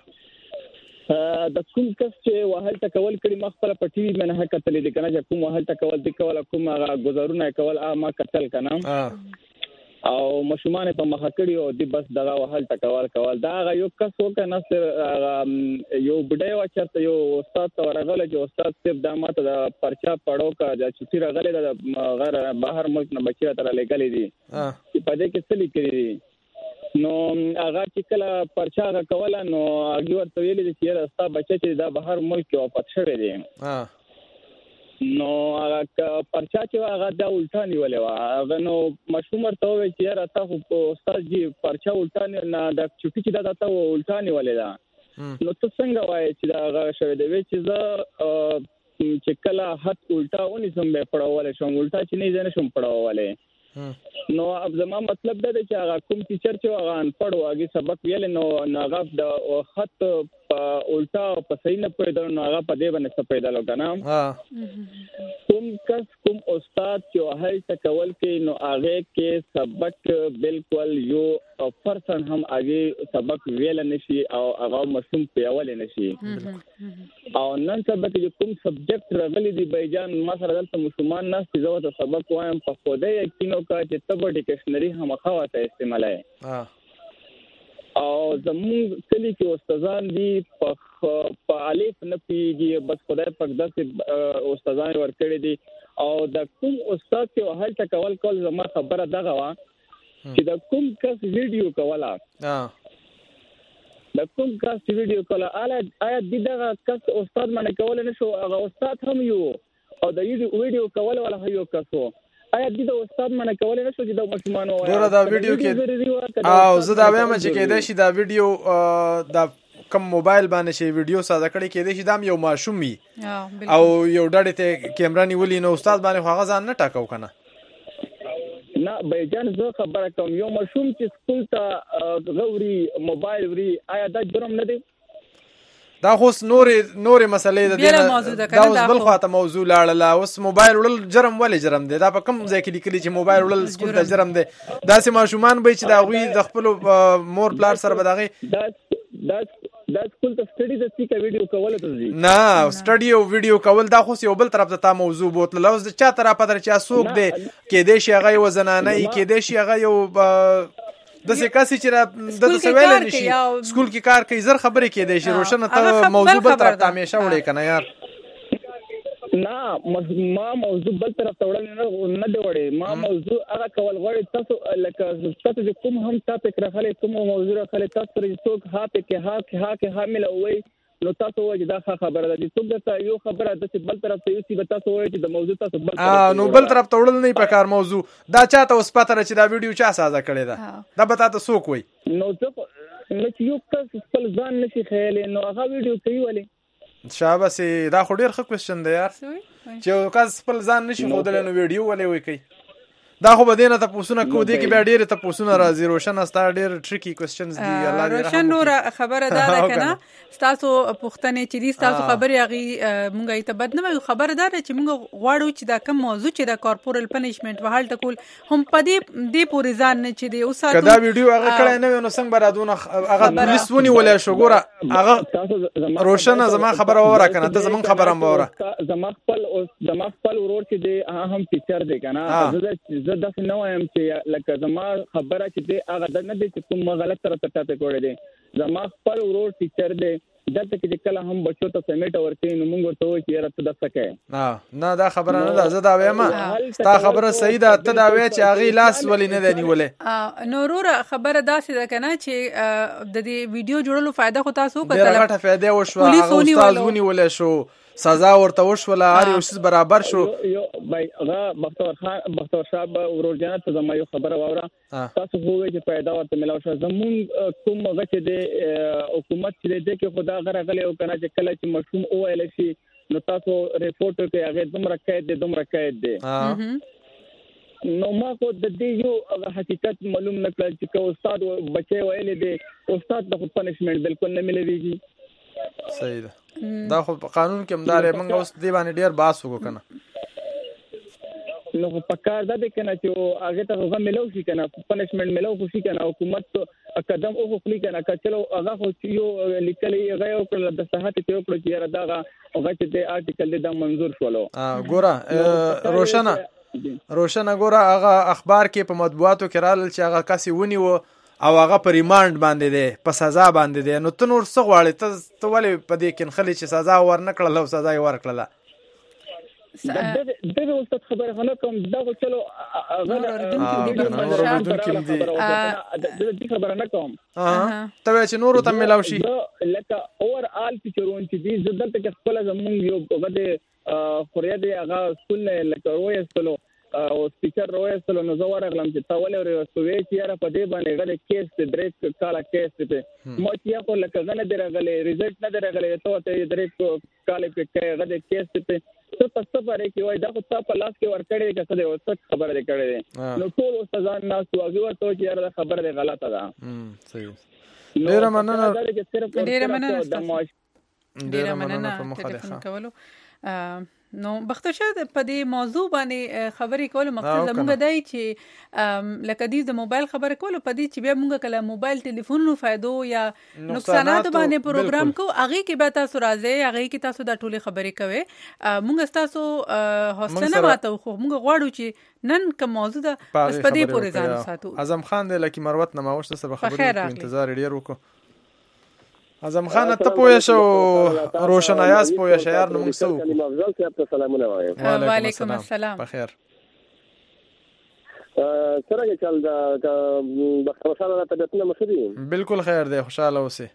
د کوم کس چې وهل تکول کړي مخفل په ټي وي باندې حق کتل دي کنه چې کوم وهل تکول دي کول کوم هغه گزارونه کول ما کتل کنه او مشومان په مخ کړي او دی بس دغه وهل تکول دا یو کس وکنه یو بډای و چرته یو استاد ورغله چې استاد صاحب د ماته د پرچا پړو کا د چټي راغله د غیر بهر ملک نه بچی تر لګلې دي په دې کې څه لیکلي نو هغه چې کله پرچا کوله نو هغه ورته ویل چې راستا بچی چې د بهر ملک او پات شوی دی نو هغه پرچا چې هغه دا الټا نیولې و هغه نو مشوم ورته وی چې راته خو استاد جی پرچا الټا نه د چټي چې دا ته الټا نیولې ده نو څه څنګه وای چې دا هغه شوی دی چې زه چې کله حد الټا ونی سم به پړاواله شم الټا چې نه ځنه شم پړاواله نو اب زما مطلب دا دی چې هغه کوم ټیچر چې هغه ان پړ واګي سبق ویل نو هغه د خط په الټا په صحیح نه پیدا نو هغه په دې باندې څه پیدا لګنام کوم کس کوم استاد چې هل تکول کې نو هغه کې سبق بالکل یو پرسن هم هغه سبق ویل نشي او هغه مشوم پیول نشي او نن سبق چې کوم سبجیکټ راغلي دی بایجان ما سره دلته مسلمان نه چې زه ته سبق وایم په خوده یقینو کا چې تبه ډیکشنری هم خواته استعمالای او زموږ کلی کې استادان دي په الف نه پیږي بس خدای پاک داسې استادان ورکړي دي او د کوم استاد چې هل تکول کول زما خبره دغه وا چې د کوم کس ویډیو کولا د کوم کس ویډیو کولا آیا دغه کس استاد باندې کول نه شو هغه استاد هم یو او د ویډیو کول ولا یو کسو آیا د استاد باندې کول نه شو چې د مشمانو ډیره دا ویډیو کې او زه دا وایم چې کېدای شي دا ویډیو د کم موبایل باندې شي ویډیو ساده کړي کېدای شي دا یو ماشوم وي او یو ډډه ته کیمرا نیولې نو استاد باندې هغه ځان نه ټاکو کنه نه بایجان زه خبره کوم یو مشوم چې سکول ته غوري موبایل وري آیا دا جرم نه دی دا خو نورې مسلې د دې دا اوس بل خواته موضوع لاړله اوس موبایل وړل جرم ولې جرم دی دا په کوم ځای کې لیکلي چې موبایل وړل سکول ته جرم دی داسې ماشومان به چې د هغوی د خپلو مور پلار سره به د هغې دا سکول ته سټډي د څه ویډیو کول ته ځي نه سټډي او ویډیو کول دا خو یو بل طرف ته موضوع بوتله اوس د چا طرف پدر چې څوک دی کېدای شي هغه یو زنانه کېدای شي هغه یو د څه کسي چې د سوال نشي سکول کې کار کوي زر خبرې کېدای شي روشنه ته موضوع بل طرف ته همیشه وړي کنه یار نه ما موضوع بل طرف ته وړل نه دی وړي ما موضوع هغه کول غواړي تاسو لکه تاسو کوم هم ټاپک راخلي کوم موضوع راخلي تاسو چې څوک ها کې حامل وي نو تاسو وایي دا خبره ده چې څوک دا یو خبره ده چې بل طرف ته یو څه تاسو وایي چې د موضوع تاسو بل طرف نو بل طرف ته وړل نه پکار موضوع دا چاته اوس پته چې دا ویډیو چا سازه کړی ده دا به تاسو څوک وایي نو چې یو کس خپل ځان نشي خیال نو هغه ویډیو کوي ولې شابه سي دا خو ډیر ښه کوېشن دی یار چې یو کس خپل ځان نشي ښودلی نو ویډیو ولې وایي کوي دا خو به دینه تاسو نه کو دي کې بیا ډېر تاسو نه راځي روشن استا ډېر ټریکی کوېسچنز دي الله دې روشن نور خبره ده کنه تاسو پوښتنه چې دي تاسو خبري هغه مونږه ته بد نه وي خبره ده چې مونږ غواړو چې دا کوم موضوع چې دا کارپورل پنیشمنت وهال ټکول هم پدې پورې ځان نه چې دی اوس دا ویډیو هغه کړه نه نو څنګه برادونه هغه پولیس ونی ولا شو ګوره هغه روشن زما خبره وره کنه ته زمون خبره وره زما خپل ورور چې دی هم ټیچر دی کنه زه دا څه نه وایم چې لکه زما خبره چې دی هغه نه دی چې کوم غلط طرف ته ټاپک وړی دی زما خپل ورور ټیچر دی دلته کې کله هم بچو ته سمیټ ورکې نو موږ ورته وایو چې یاره ته د څه کوې نه دا خبره نه ده، زه دا وایم ستا خبره صحیح ده، ته دا وایې چې هغې لاس ولې نه دی نیولی. نو وروره خبره داسې ده که نه چې د دې ویډیو جوړولو فایده خو تاسو وکتله، ډېره غټه فایده وشوه، هغه استاد ونیولی شو، سزا ورته وشوله، هر یو شیز برابر شو. هغه بختور صاحب ورور جنت ته زما یو خبره واوره، تاسو خو وایئ چې فایده ورته ملاو شوه، زمونږ کوم هغه چې د حکومت چې دی کې خو دا هغه راغلی او که نه چې کله چې ماشوم وویلی شي نو تاسو ریپورټ وکړئ هغې دومره قید دی دومره قید دی. نو ما خو د دې یو حقیقت معلوم نه کړل چې که استاد بچی ویلی دی استاد ته خو پنشمنټ بالکل نه ملویږي. صحیح ده، دا خو په قانون کې هم دا دی، موږ اوس دې باندې ډېر بحث وکړو که نه. نو خو په کار دا دی که نه چې هغې ته هغه میلاو شي که نه، پنشمنټ میلاو خو شي که نه، حکومت قدم وخلي که نه، که چلو هغه خو یو لیکلی هغه یې وکړله د صحت یې وکړو چې یاره دا هغه چې دی آرټیکل دی دا منظور شولو. ګوره روشنه ګوره هغه اخبار کې په مطبوعاتو کې رالل چې هغه کس یې ونیوه او هغه په ریمانډ باندې دی، په سزا باندې دی، نو ته نور څه غواړې؟ ته ولې په دې کینخلې چې سزا ورنه کړله او سزا یې ورکړله؟ دغه استاد خبره نه کوم، دا خو چلو خبره نه کوم، ته وایې چې نورو ته میلاو شي. لکه اوور آل فیچرون چې دي زه دلته کې خپله زمونږ یو هغه د خوریا دی هغه سکول نه لکه رویستلو او سپیکر رویستلو، نو زه ورغلم چې تا ولې ورسوې چې یاره په دې باندې هغه د کیس دی 3 کاله کیس دی. ما چې یا خو لکه هغه نه دی راغلی ریزلټ نه دی راغلی، ته ورته 3 کالې پې کوې هغه د کیس دی، ته په څه باره کې وایي دا خو تا په لاس کې ورکړی دی که څه دی څه خبره دی کړی دی. نو ټول استادان ناست وو، هغې ورته وایي چې یاره دا خبره دی غلطه ده. ډېره مننه، ډېره مننه ټلیفون کولو. نو بختور شاه په دې موضوع باندې خبرې کول مقصد زموږ دی چې لکه دې د موبایل خبرې کول په دې چې بیا موږ کله موبایل ټلیفون نو فائدو یا نقصانات باندې پروګرام کو هغه کې به تاسو راځي، هغه کې تاسو د ټولې خبرې کوي. موږ تاسو حوصله ماتو، خو موږ غواړو چې نن کوم موضوع ده بس په دې پورې ځان ساتو. اعظم خان د لکی مروت نه ماوښت سره خبرې کوي، انتظار ډیر وکړو. اعظم خان ته پوهه شو، روشنایاز پوهه شهر نو موږ سو. افضل صاحب ته سلامونه وایم. وعلیکم السلام. بخیر. څنګه چل دا بختور صاحب ته دتنه مسدي؟ بالکل خیر دی، خوشاله اوسئ.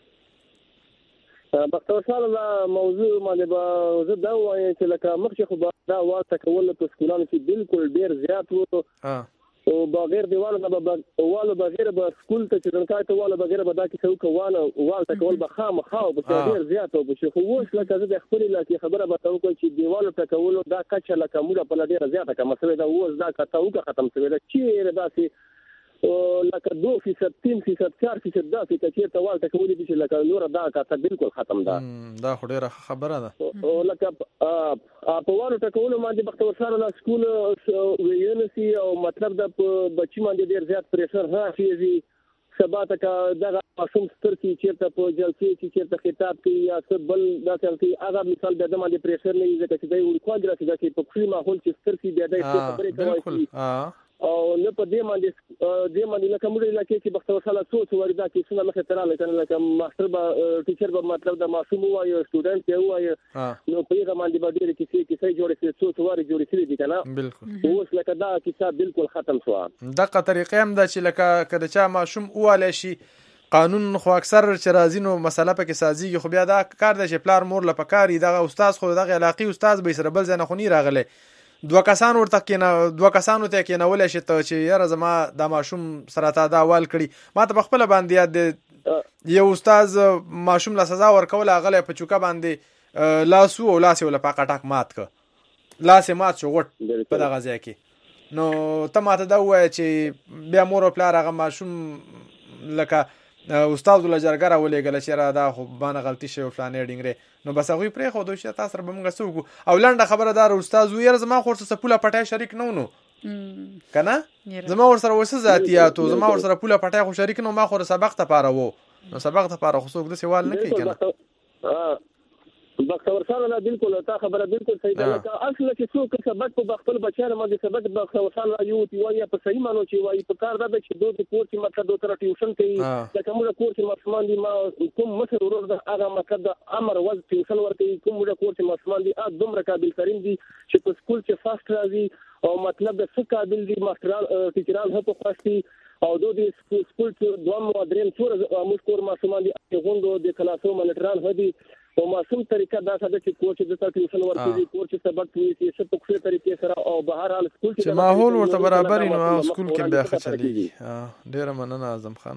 بختور صاحب موضوع باندې به زه دا وایم چې لکه مخکې خو دا واته کول په سکولانو کې بالکل ډیر زیات وو، او بغیر دیوالو نه والو بغیر به سکول ته چې دنکای ته والو بغیر به دا کې څوک والته کول به خامخا به ډیر زیات او به خو اوس لکه زه د خپل لکه خبره به تاسو کوم چې دیوالو ته کول دا کچ لکه موږ په ډیر زیاته کوم څه دا اوس دا کتاوګه ختم شوی دا چې داسې لکه 2% 3% 4% داسې چې ته والته کول دي چې لکه نور دا کته بالکل ختم ده. دا خو ډیره خبره ده. او لکه په والو ته کول باندې بختور صاحب له سکول ویونسي او مطلب د بچی باندې ډیر زیات پریشر راځي، سبا ته دغه ماشوم سترګې چیرته په جلسې کې چیرته خطاب کوي یا څه بل داسې کوي، هغه مثال د باندې پریشر نه ځکه چې دوی ورکو درته چې په خپل ماحول کې سترګې د دې خبرې کوي او نه په دې باندې لکه موږ لکه چې بختور صاحب سوچ وردا کې څنګه مخه تراله کنه لکه ماستر به ټیچر به مطلب د ماشوم وایي سټوډنټ ته وایي، نو په هغه باندې به ډېر کیسې جوړې شي، سوچ وری جوړې شي دي کنه. بالکل اوس لکه دا کیسه بالکل ختم شو. دغه طریقې هم د چې لکه کله چې ماشوم واله شي قانون خو اکثر چې راځي نو مسله پکې سازيږي، خو بیا دا کار د چې پلار مور لپاره دغه استاد خو دغه علاقي استاد به سره بل ځنه خو نه راغله، دوه کسانو ته کېنولای شي ته چې یاره زما دا ماشوم سره تا دا وال کړي. ما ته په خپله باندې یاد یو استاذ ماشوم له سزا ورکوله، هغه په چوکه باندې لاسو او لاس یې له پاکټاک مات که، لاس یې مات شو غټ په دغه ځای کې. نو ته ما ته دا ووایه چې بیا مور او پلار هغه ماشوم لکه استاد له جرګه راولېږله چې یاره دا خو بانه غلطي شوې فلانې ډینګرې، نو بس هغوی پرېښودو چې تاسو سره به موږ څه وکړو. او لنډه خبره دار استاد ویل زما خو ورسره پوله پټی شریک نه ونو که نه، زما ورسره وسه ذاتیاتو، زما ورسره پوله پټی خو شریک نه، ما خو سبق ته پاره وو، نو سبق ته پاره خو څوک داسې وال نه کوي که نه. بختور صاحب بالکل تا خبره بالکل صحیح ده لکه اصل چې څوک سبق په خپل بچیانو باندې سبق بختور صاحب یو تی وایي په صحیح مانو چې وایي په کار ده چې دوی کور چې مطلب دوی تر ټیوشن کوي لکه موږ کور چې ماشومان دي ما کوم مشر ورور ده هغه مطلب امر وز ټیوشن ورته کوم موږ کور چې ماشومان دي دومره قابل ترين دي چې په سکول کې فاست راځي او مطلب د څه قابل دي ماستران ټیچران هم په خوښتي او دوی سکول کې دوه مودرن څور موږ کور ماشومان دي غوندو د کلاسو منټران هدي او ماشوم طریقه دا ساده چې کوچ د ټیوشن ورته کوچ سبق وي چې څه په څه طریقې سره او بهر حال سکول چې ماحول ورته برابر نو سکول کې بیا خچلېږي ډېر مننه اعظم خان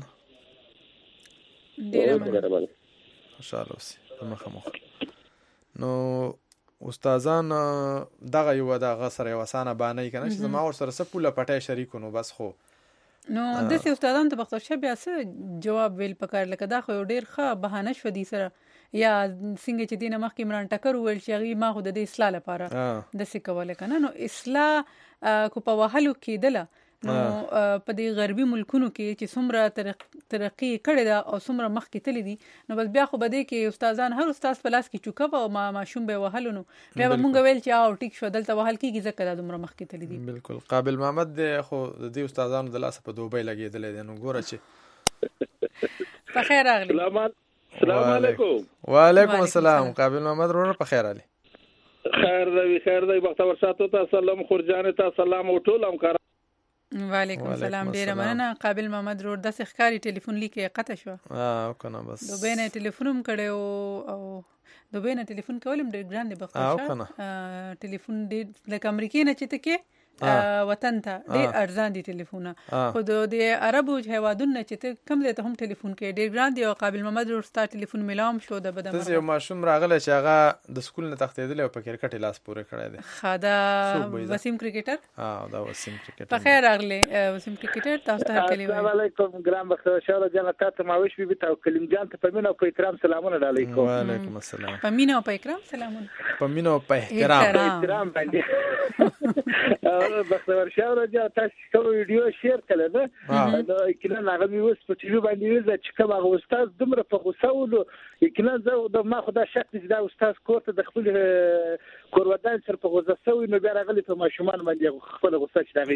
ډېر مننه خوشاله اوسئ په مخه مخ نو استادان دغه یو دغه سره یو اسانه باندې کنه چې ما ور سره سپوله پټه شریکونو بس خو نو د سې استادان ته بختور شه بیا څه جواب ویل پکار لکه دا خو ډېر ښه بهانه شو دي سره یا څنګه چې دینه مخکې عمران ټکر ویل چې هغه ما خو د اصلاح لپاره د څه کوله کنه نو اصلاح کو په وهلو کېدله نو په دې غربي ملکونو کې چې څومره ترقی کړې ده او څومره مخکې تللی دي نو بس بیا خو بده کې استادان هر استاد په لاس کې چوکا او ماشوم به وهلو نو بیا مونږ ویل چې او ټیک شو دلته وهل کېږي ځکه دا دومره مخکې تللی دي بالکل قابل محمد خو د دې استادانو د لاس په دوبۍ لګېدل دي نو ګوره چې په خیر راغلی السلام علیکم وعلیکم السلام قابل محمد ورور په خیر علي خیر دی بختور ساتو ته سلام خورجان ته سلام او ټول همکار وعلیکم السلام ډیر مننه قابل محمد ورور د ښکاری ټلیفون لیکه قطع شو کنه بس دوبه نه ټلیفون هم کړو او دوبه نه ټلیفون کولم ډیر ګران دی بختور ټلیفون د امریکای نه چته کې وطن ته ډیر ارزان دي ټلیفونه خو د عربو هیوادونو چې کم ته هم ټلیفون کې ډیر ګران دی او قابل محمد ورستا ټلیفون ملام شو د بدن تاسو یو ماشوم راغله چې هغه د سکول نه تختیدل او په کرکټ لاس پورې کړی دی خدا وسیم کرکټر دا وسیم کرکټر په خیر راغله وسیم کرکټر تاسو ته کلی السلام علیکم ګرام بختور شاه جان تاسو ماوش بي ته کلیم جان ته په مینه او په احترام سلامونه علیکم وعلیکم السلام په مینه او په احترام سلامونه په مینه او په احترام باندې بختور شاه جان تاسو کوم ویډیو شیر کړل نه نو کله هغه مې وس په ټي وي باندې وز چې کوم هغه استاد دومره په غوسه ولو کله زه د ما خدا شک چې دا استاد کوته د خپل کورودان سره په غوسه سوی نو بیا راغلی په ماشومان باندې خپل غوسه چې دا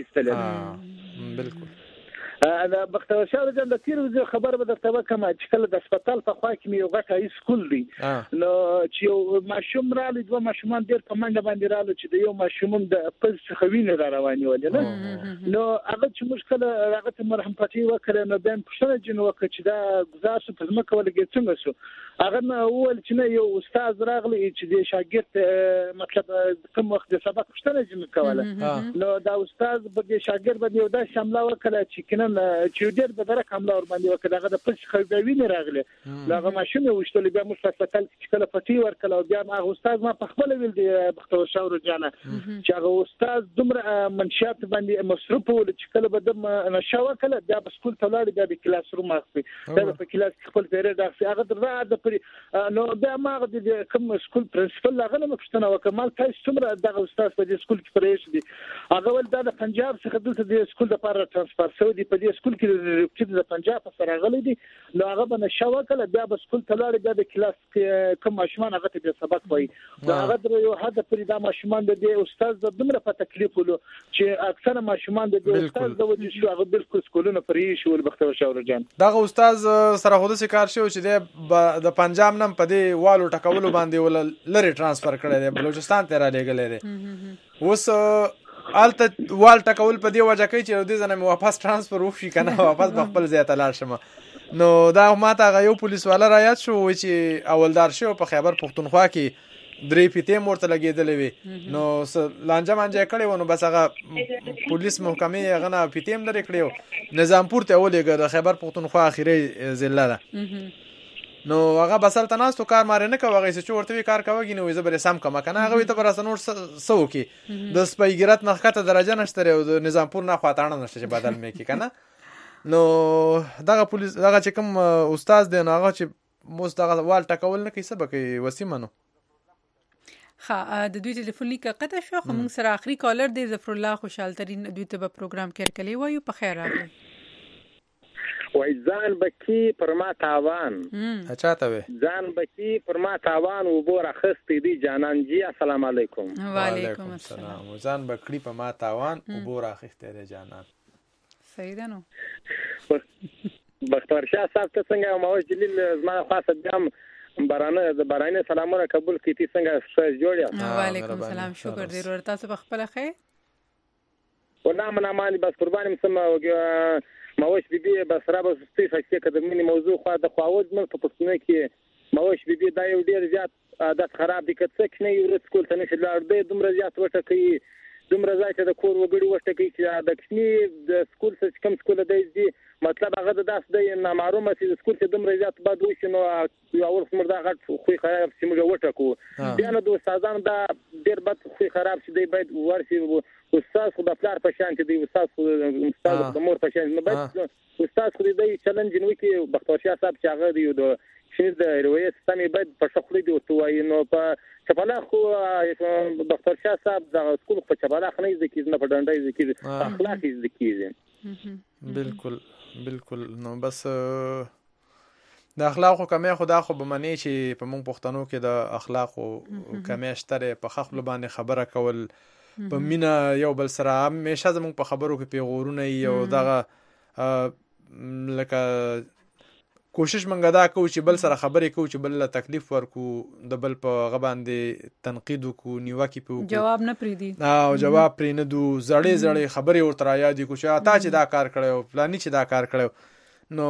غیستل بالکل انا بختور شاه جان د تیر وزیر خبر به درته وکم چې کله د هسپتال په خوا کې یو غټ های سکول دی نو چې یو ماشوم رالی دوه ماشومان ډیر په منډه باندې رالو چې د یو ماشوم د پز خوینه را رواني ول نه نو هغه چې مشکل هغه ته مرهم پټي وکړه نو بین پښتنه جن وکړه چې دا گزارش په ځمکه ولګي څنګه شو هغه نو ول چې یو استاد راغلی چې د شاګرد مطلب کوم وخت د سبق پښتنه جن کوله نو دا استاد به شاګرد باندې یو د شامله وکړه چې کنه چې ډېر به درک حمله ور باندې وکړه هغه د پس خوګوي نه راغله هغه ماشوم وشتل بیا مستقل چې کله پټي ورکړه او بیا هغه استاد ما په خپل ویل دی بختور شاه جان چې هغه استاد دومره منشات باندې مصروف ول چې کله به د نشاوه کله بیا په سکول ته لاړ بیا د کلاس روم اخلي دا په کلاس خپل پیریډ اخلي هغه د نو بیا ما د کوم سکول پرنسپل هغه نه پښتنه وکمال تاسو څومره دغه استاد په دې سکول کې پرېښ دي هغه ول د پنجاب څخه دلته د سکول لپاره ترانسفر شو دي په دې سکول کې د پنجاب سره غلي دي نو هغه به نشاوه کله بیا په سکول ته لاړ بیا د کلاس کې کوم ماشومان هغه ته سبق وایي دا هغه یو هدف لري دا ماشومان د استاد د دومره په تکلیف ولو چې اکثره ماشومان د استاد د وجې شو هغه بالکل سکولونه پرې شو بختور شاه جان دغه استاد سره خود سي کار شو چې د پنجاب نم په دې والو ټکولو باندې ول لری ترانسفر کړی دی بلوچستان ته را لېګلې دی اوس الته وال ټکول په دې وجه کوي چې دې ځنه واپس ترانسفر وشي کنه واپس خپل ځای ته لاړ شم نو دا ماته یو پولیس والا را یاد شو چې اولدار شو په خیبر پختونخوا کې درې پیته مورته لګېدلې وي نو لانجه مانجه کړي ونه بس هغه پولیس محکمې غنا پیته هم لري کړیو نظامپور ته ولېګه د خیبر پختونخوا اخیری ضلع ده نو هغه بسل تناستو کار ماره نه کوي چې ورته کار کوي نو زبر سم کما کنه هغه ته پر اسنور سو کی د سپایګرات نخته درجه نشته او د نظامپور نه خاطرانه نشته چې بدل مې کی کنه نو دغه پولیس دغه چې کوم استاد دی نو هغه چې موږ دغه وال ټکول نه کوي سبق وسیمنو د دوی ټلیفون لیکه قطع شو خو موږ سره اخري کالر دی ظفر الله خوشحال ترين دوی ته په پروګرام کې کلی وایو په خیر راغلی وای ځان بکی پر ما تاوان اچھا ته وي ځان بکی پر ما تاوان و بور اخستې دی جانان جی السلام علیکم وعلیکم السلام ځان بکړي په ما تاوان او بور اخستې دی جانان صحیح ده نو بختور شاه صاحب ته څنګه موج جلیل زما خاصه بیا بارانه سلامونه قبول کیتی څنګه ښه جوړه وعلیکم السلام شکر دې ورته تاسو په خپل خیر ولا من ماني بس قرباني مسمى ماوش بيبي بس رابط ستي فكي كده مني موضوع خا د خواود من په پښتنه کې ماوش بيبي دا یو ډیر زیات عادت خراب دي کڅ نه یو سکول ته نشي لار دې دومره زیات وټه کوي دومره ځای ته د کور وګړي وټه کوي چې د کښنی د سکول څخه کم سکول دی مطلب هغه د داس دی نه معلومه چې د سکول ته دومره زیات بد وشي نو یو اول څمر دا غټ خو خراب چې موږ وټه کو بیا نو د استادانو دا ډیر بد خو خراب شي دی باید ورسي استاد خو د پلار په شان دی استاد د مور په شان نه باید استاد خو دې چیلنج نو کې بختور شاه صاحب چې هغه دی د شنو د روایت سمې باید په شخړې دی او توای نو په چپاله خو بختور شاه صاحب د سکول په چپاله خنۍ ذکر نه په ډنډای ذکر اخلاقي ذکر بالکل نو بس د اخلاقو کمی خدا خو بمنی چې په مونږ پښتنو کې د اخلاقو کمی شته په خپل باندې خبره کول په مینا یو بل سره همیشه زموږ په خبرو کې پیغورونه یو دغه لکه کوشش منګه دا کوو چې بل سره خبرې کوو چې بل له تکلیف ورکو د بل په غ باندې تنقید وکړو نیوکې په وکړو جواب نه پریدي جواب پرې نه دو زړې خبرې ورته یاد کو چې تا چې دا کار کړو پلاني چې دا کار کړو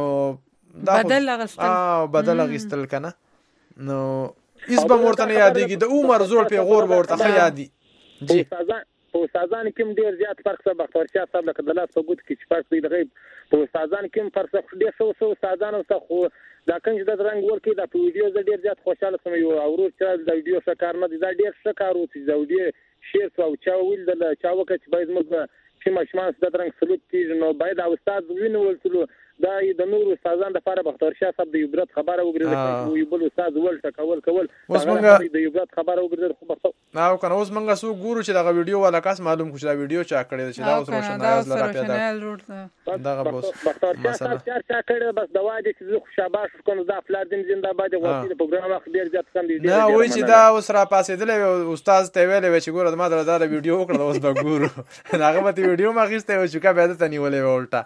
نو بدل اغستل کنه نو اس به ورته نه یادېږي د عمر زوړ پیغور ورته یادي جی په استادانو کې ډیر زیات فرق څه بختور شاه صاحب لکه د لاس په ګوت کې چې فرق دی د غیب په استادانو کې فرق ډیر څه استادانو څخه خو دا کنج د رنگ ورکی دا په ویډیو ز ډیر زیات خوشاله سم یو اورو چې د ویډیو څخه کار نه دی دا ډیر څه کار وو چې د ویډیو شیر او چا ویل د چا وکړي چې باید موږ چې ماشمان د رنگ سلوک کیږي نو باید استاد وینول تلو دا د نور استادانو لپاره بختور شاه صاحب د عبرت خبره وګرځي یو بل استاد ول ټکول د عبرت خبره وګرځي خو بختور نو کنه اوس منګه سو ګورو چې دا ویډیو والا کس معلوم کو چې دا ویډیو چا کړی چې دا اوس روشنایز لرا پیدا دا بس بختور شاه صاحب چا کړی بس دا وایي چې شاباش کوم دا فلار دین زنده‌باد غوښتي د پروګرام اخ ډیر زیات کم دي نه وای چې دا اوس را پاسېدل استاد ته ویلې چې ګوره ما دا ویډیو وکړه اوس به ګورو هغه به ویډیو ما غیسته او چې کا به ته نیولې ولټه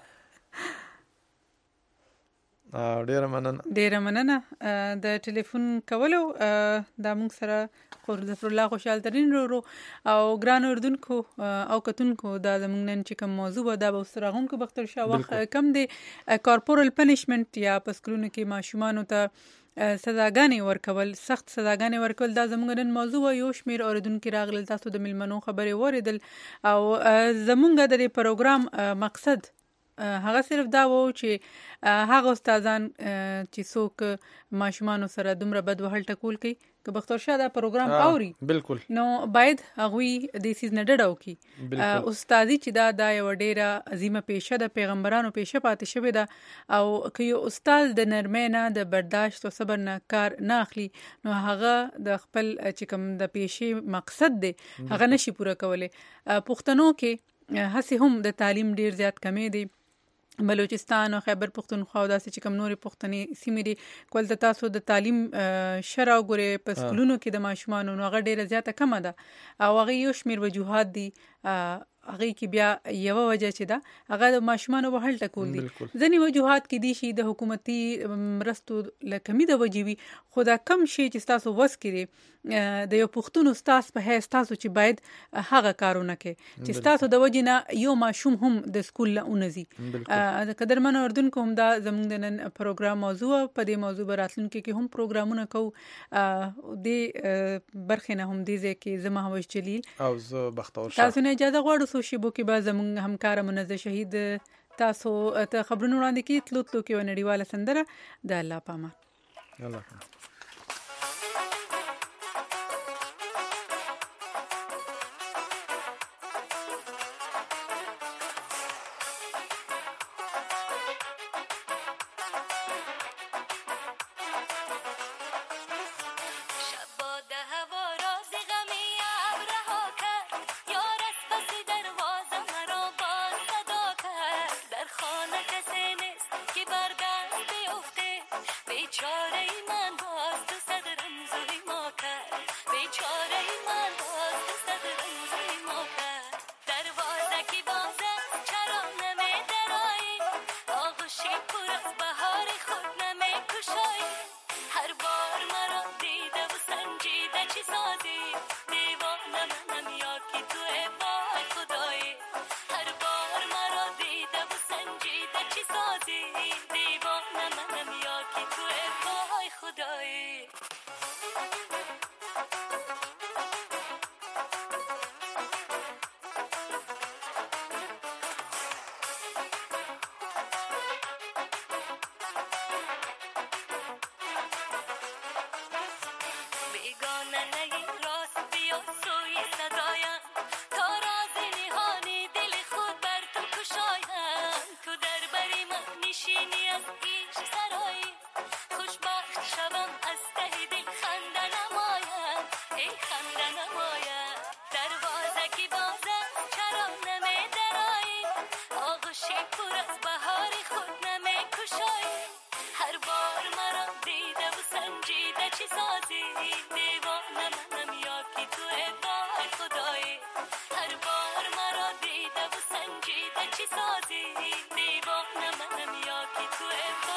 ډیره مننه د ټلیفون کولو دا موږ سره ظفر الله خوشحال ترین رو او ګران اردوونکو او کتونکو دا زموږ نن چې کوم موضوع دا به سره غون کو بختور شاه وخت کم دی کارپورل پنیشمنت یا پسکلونو کې ماشومان ته سزاګانې ورکول سخت سزاګانې ورکول دا زموږ نن موضوع یو شمیر اوریدونکو راغلل تاسو د ملمنو خبرې اوریدل او زموږ د پروګرام مقصد هغه صرف دا وو چې هغه استادان چې څوک ماشومان سره دومره بد وهل ټکول کوي که بختور شاه دا پروګرام اوري بالکل نو باید هغه د سیز نه ډډاو کی استادي چې دا یو ډیره عظیمه پیشه د پیغمبرانو پیشه پاتې شوی ده او که یو استاد د نرمینه د برداشت او صبر نه کار نه اخلي نو هغه د خپل چې کوم د پیشه مقصد دی هغه نشي پوره کولای پښتنو کې هسه هم د تعلیم ډیر زیات کمی دی بلوچستان او خیبر پختونخوا او داسې چې کوم نورې پښتني سیمې دي کول د تاسو د تعلیم شرع ګورې په سکولونو کې د ماشومان نو هغه ډیره زیاته کمه ده او هغه یو شمیر وجوهات دي هغه کې بیا یو وجه چې دا هغه د ماشومان وهل ټکول دي ځینې وجوهات کې دي شي د حکومتي مرستو لکمي د وجوي خدا کم شي چې تاسو وس کړي د یو پښتون استاد په هیڅ تاسو چې باید هغه کارونه کوي چې تاسو د وجنه یو ماشوم هم د سکول له اونځي د قدرمن اردوونکو هم دا زموږ د نن پروګرام موضوع په دې موضوع براتلونکو کې هم پروګرامونه کوو د برخه نه هم دي چې زما هوش جلیل او زه بختور شاه تاسو نه اجازه غواړو سو شیبو کې به زموږ همکار منزه شهید تاسو ته خبرونه وړاندې کی تلو کې ونړیواله سندره د الله پامان الله که بر چی سازی دیوانه منم یا که تو وای خدایی چی سازی دیوانه منم یا که تو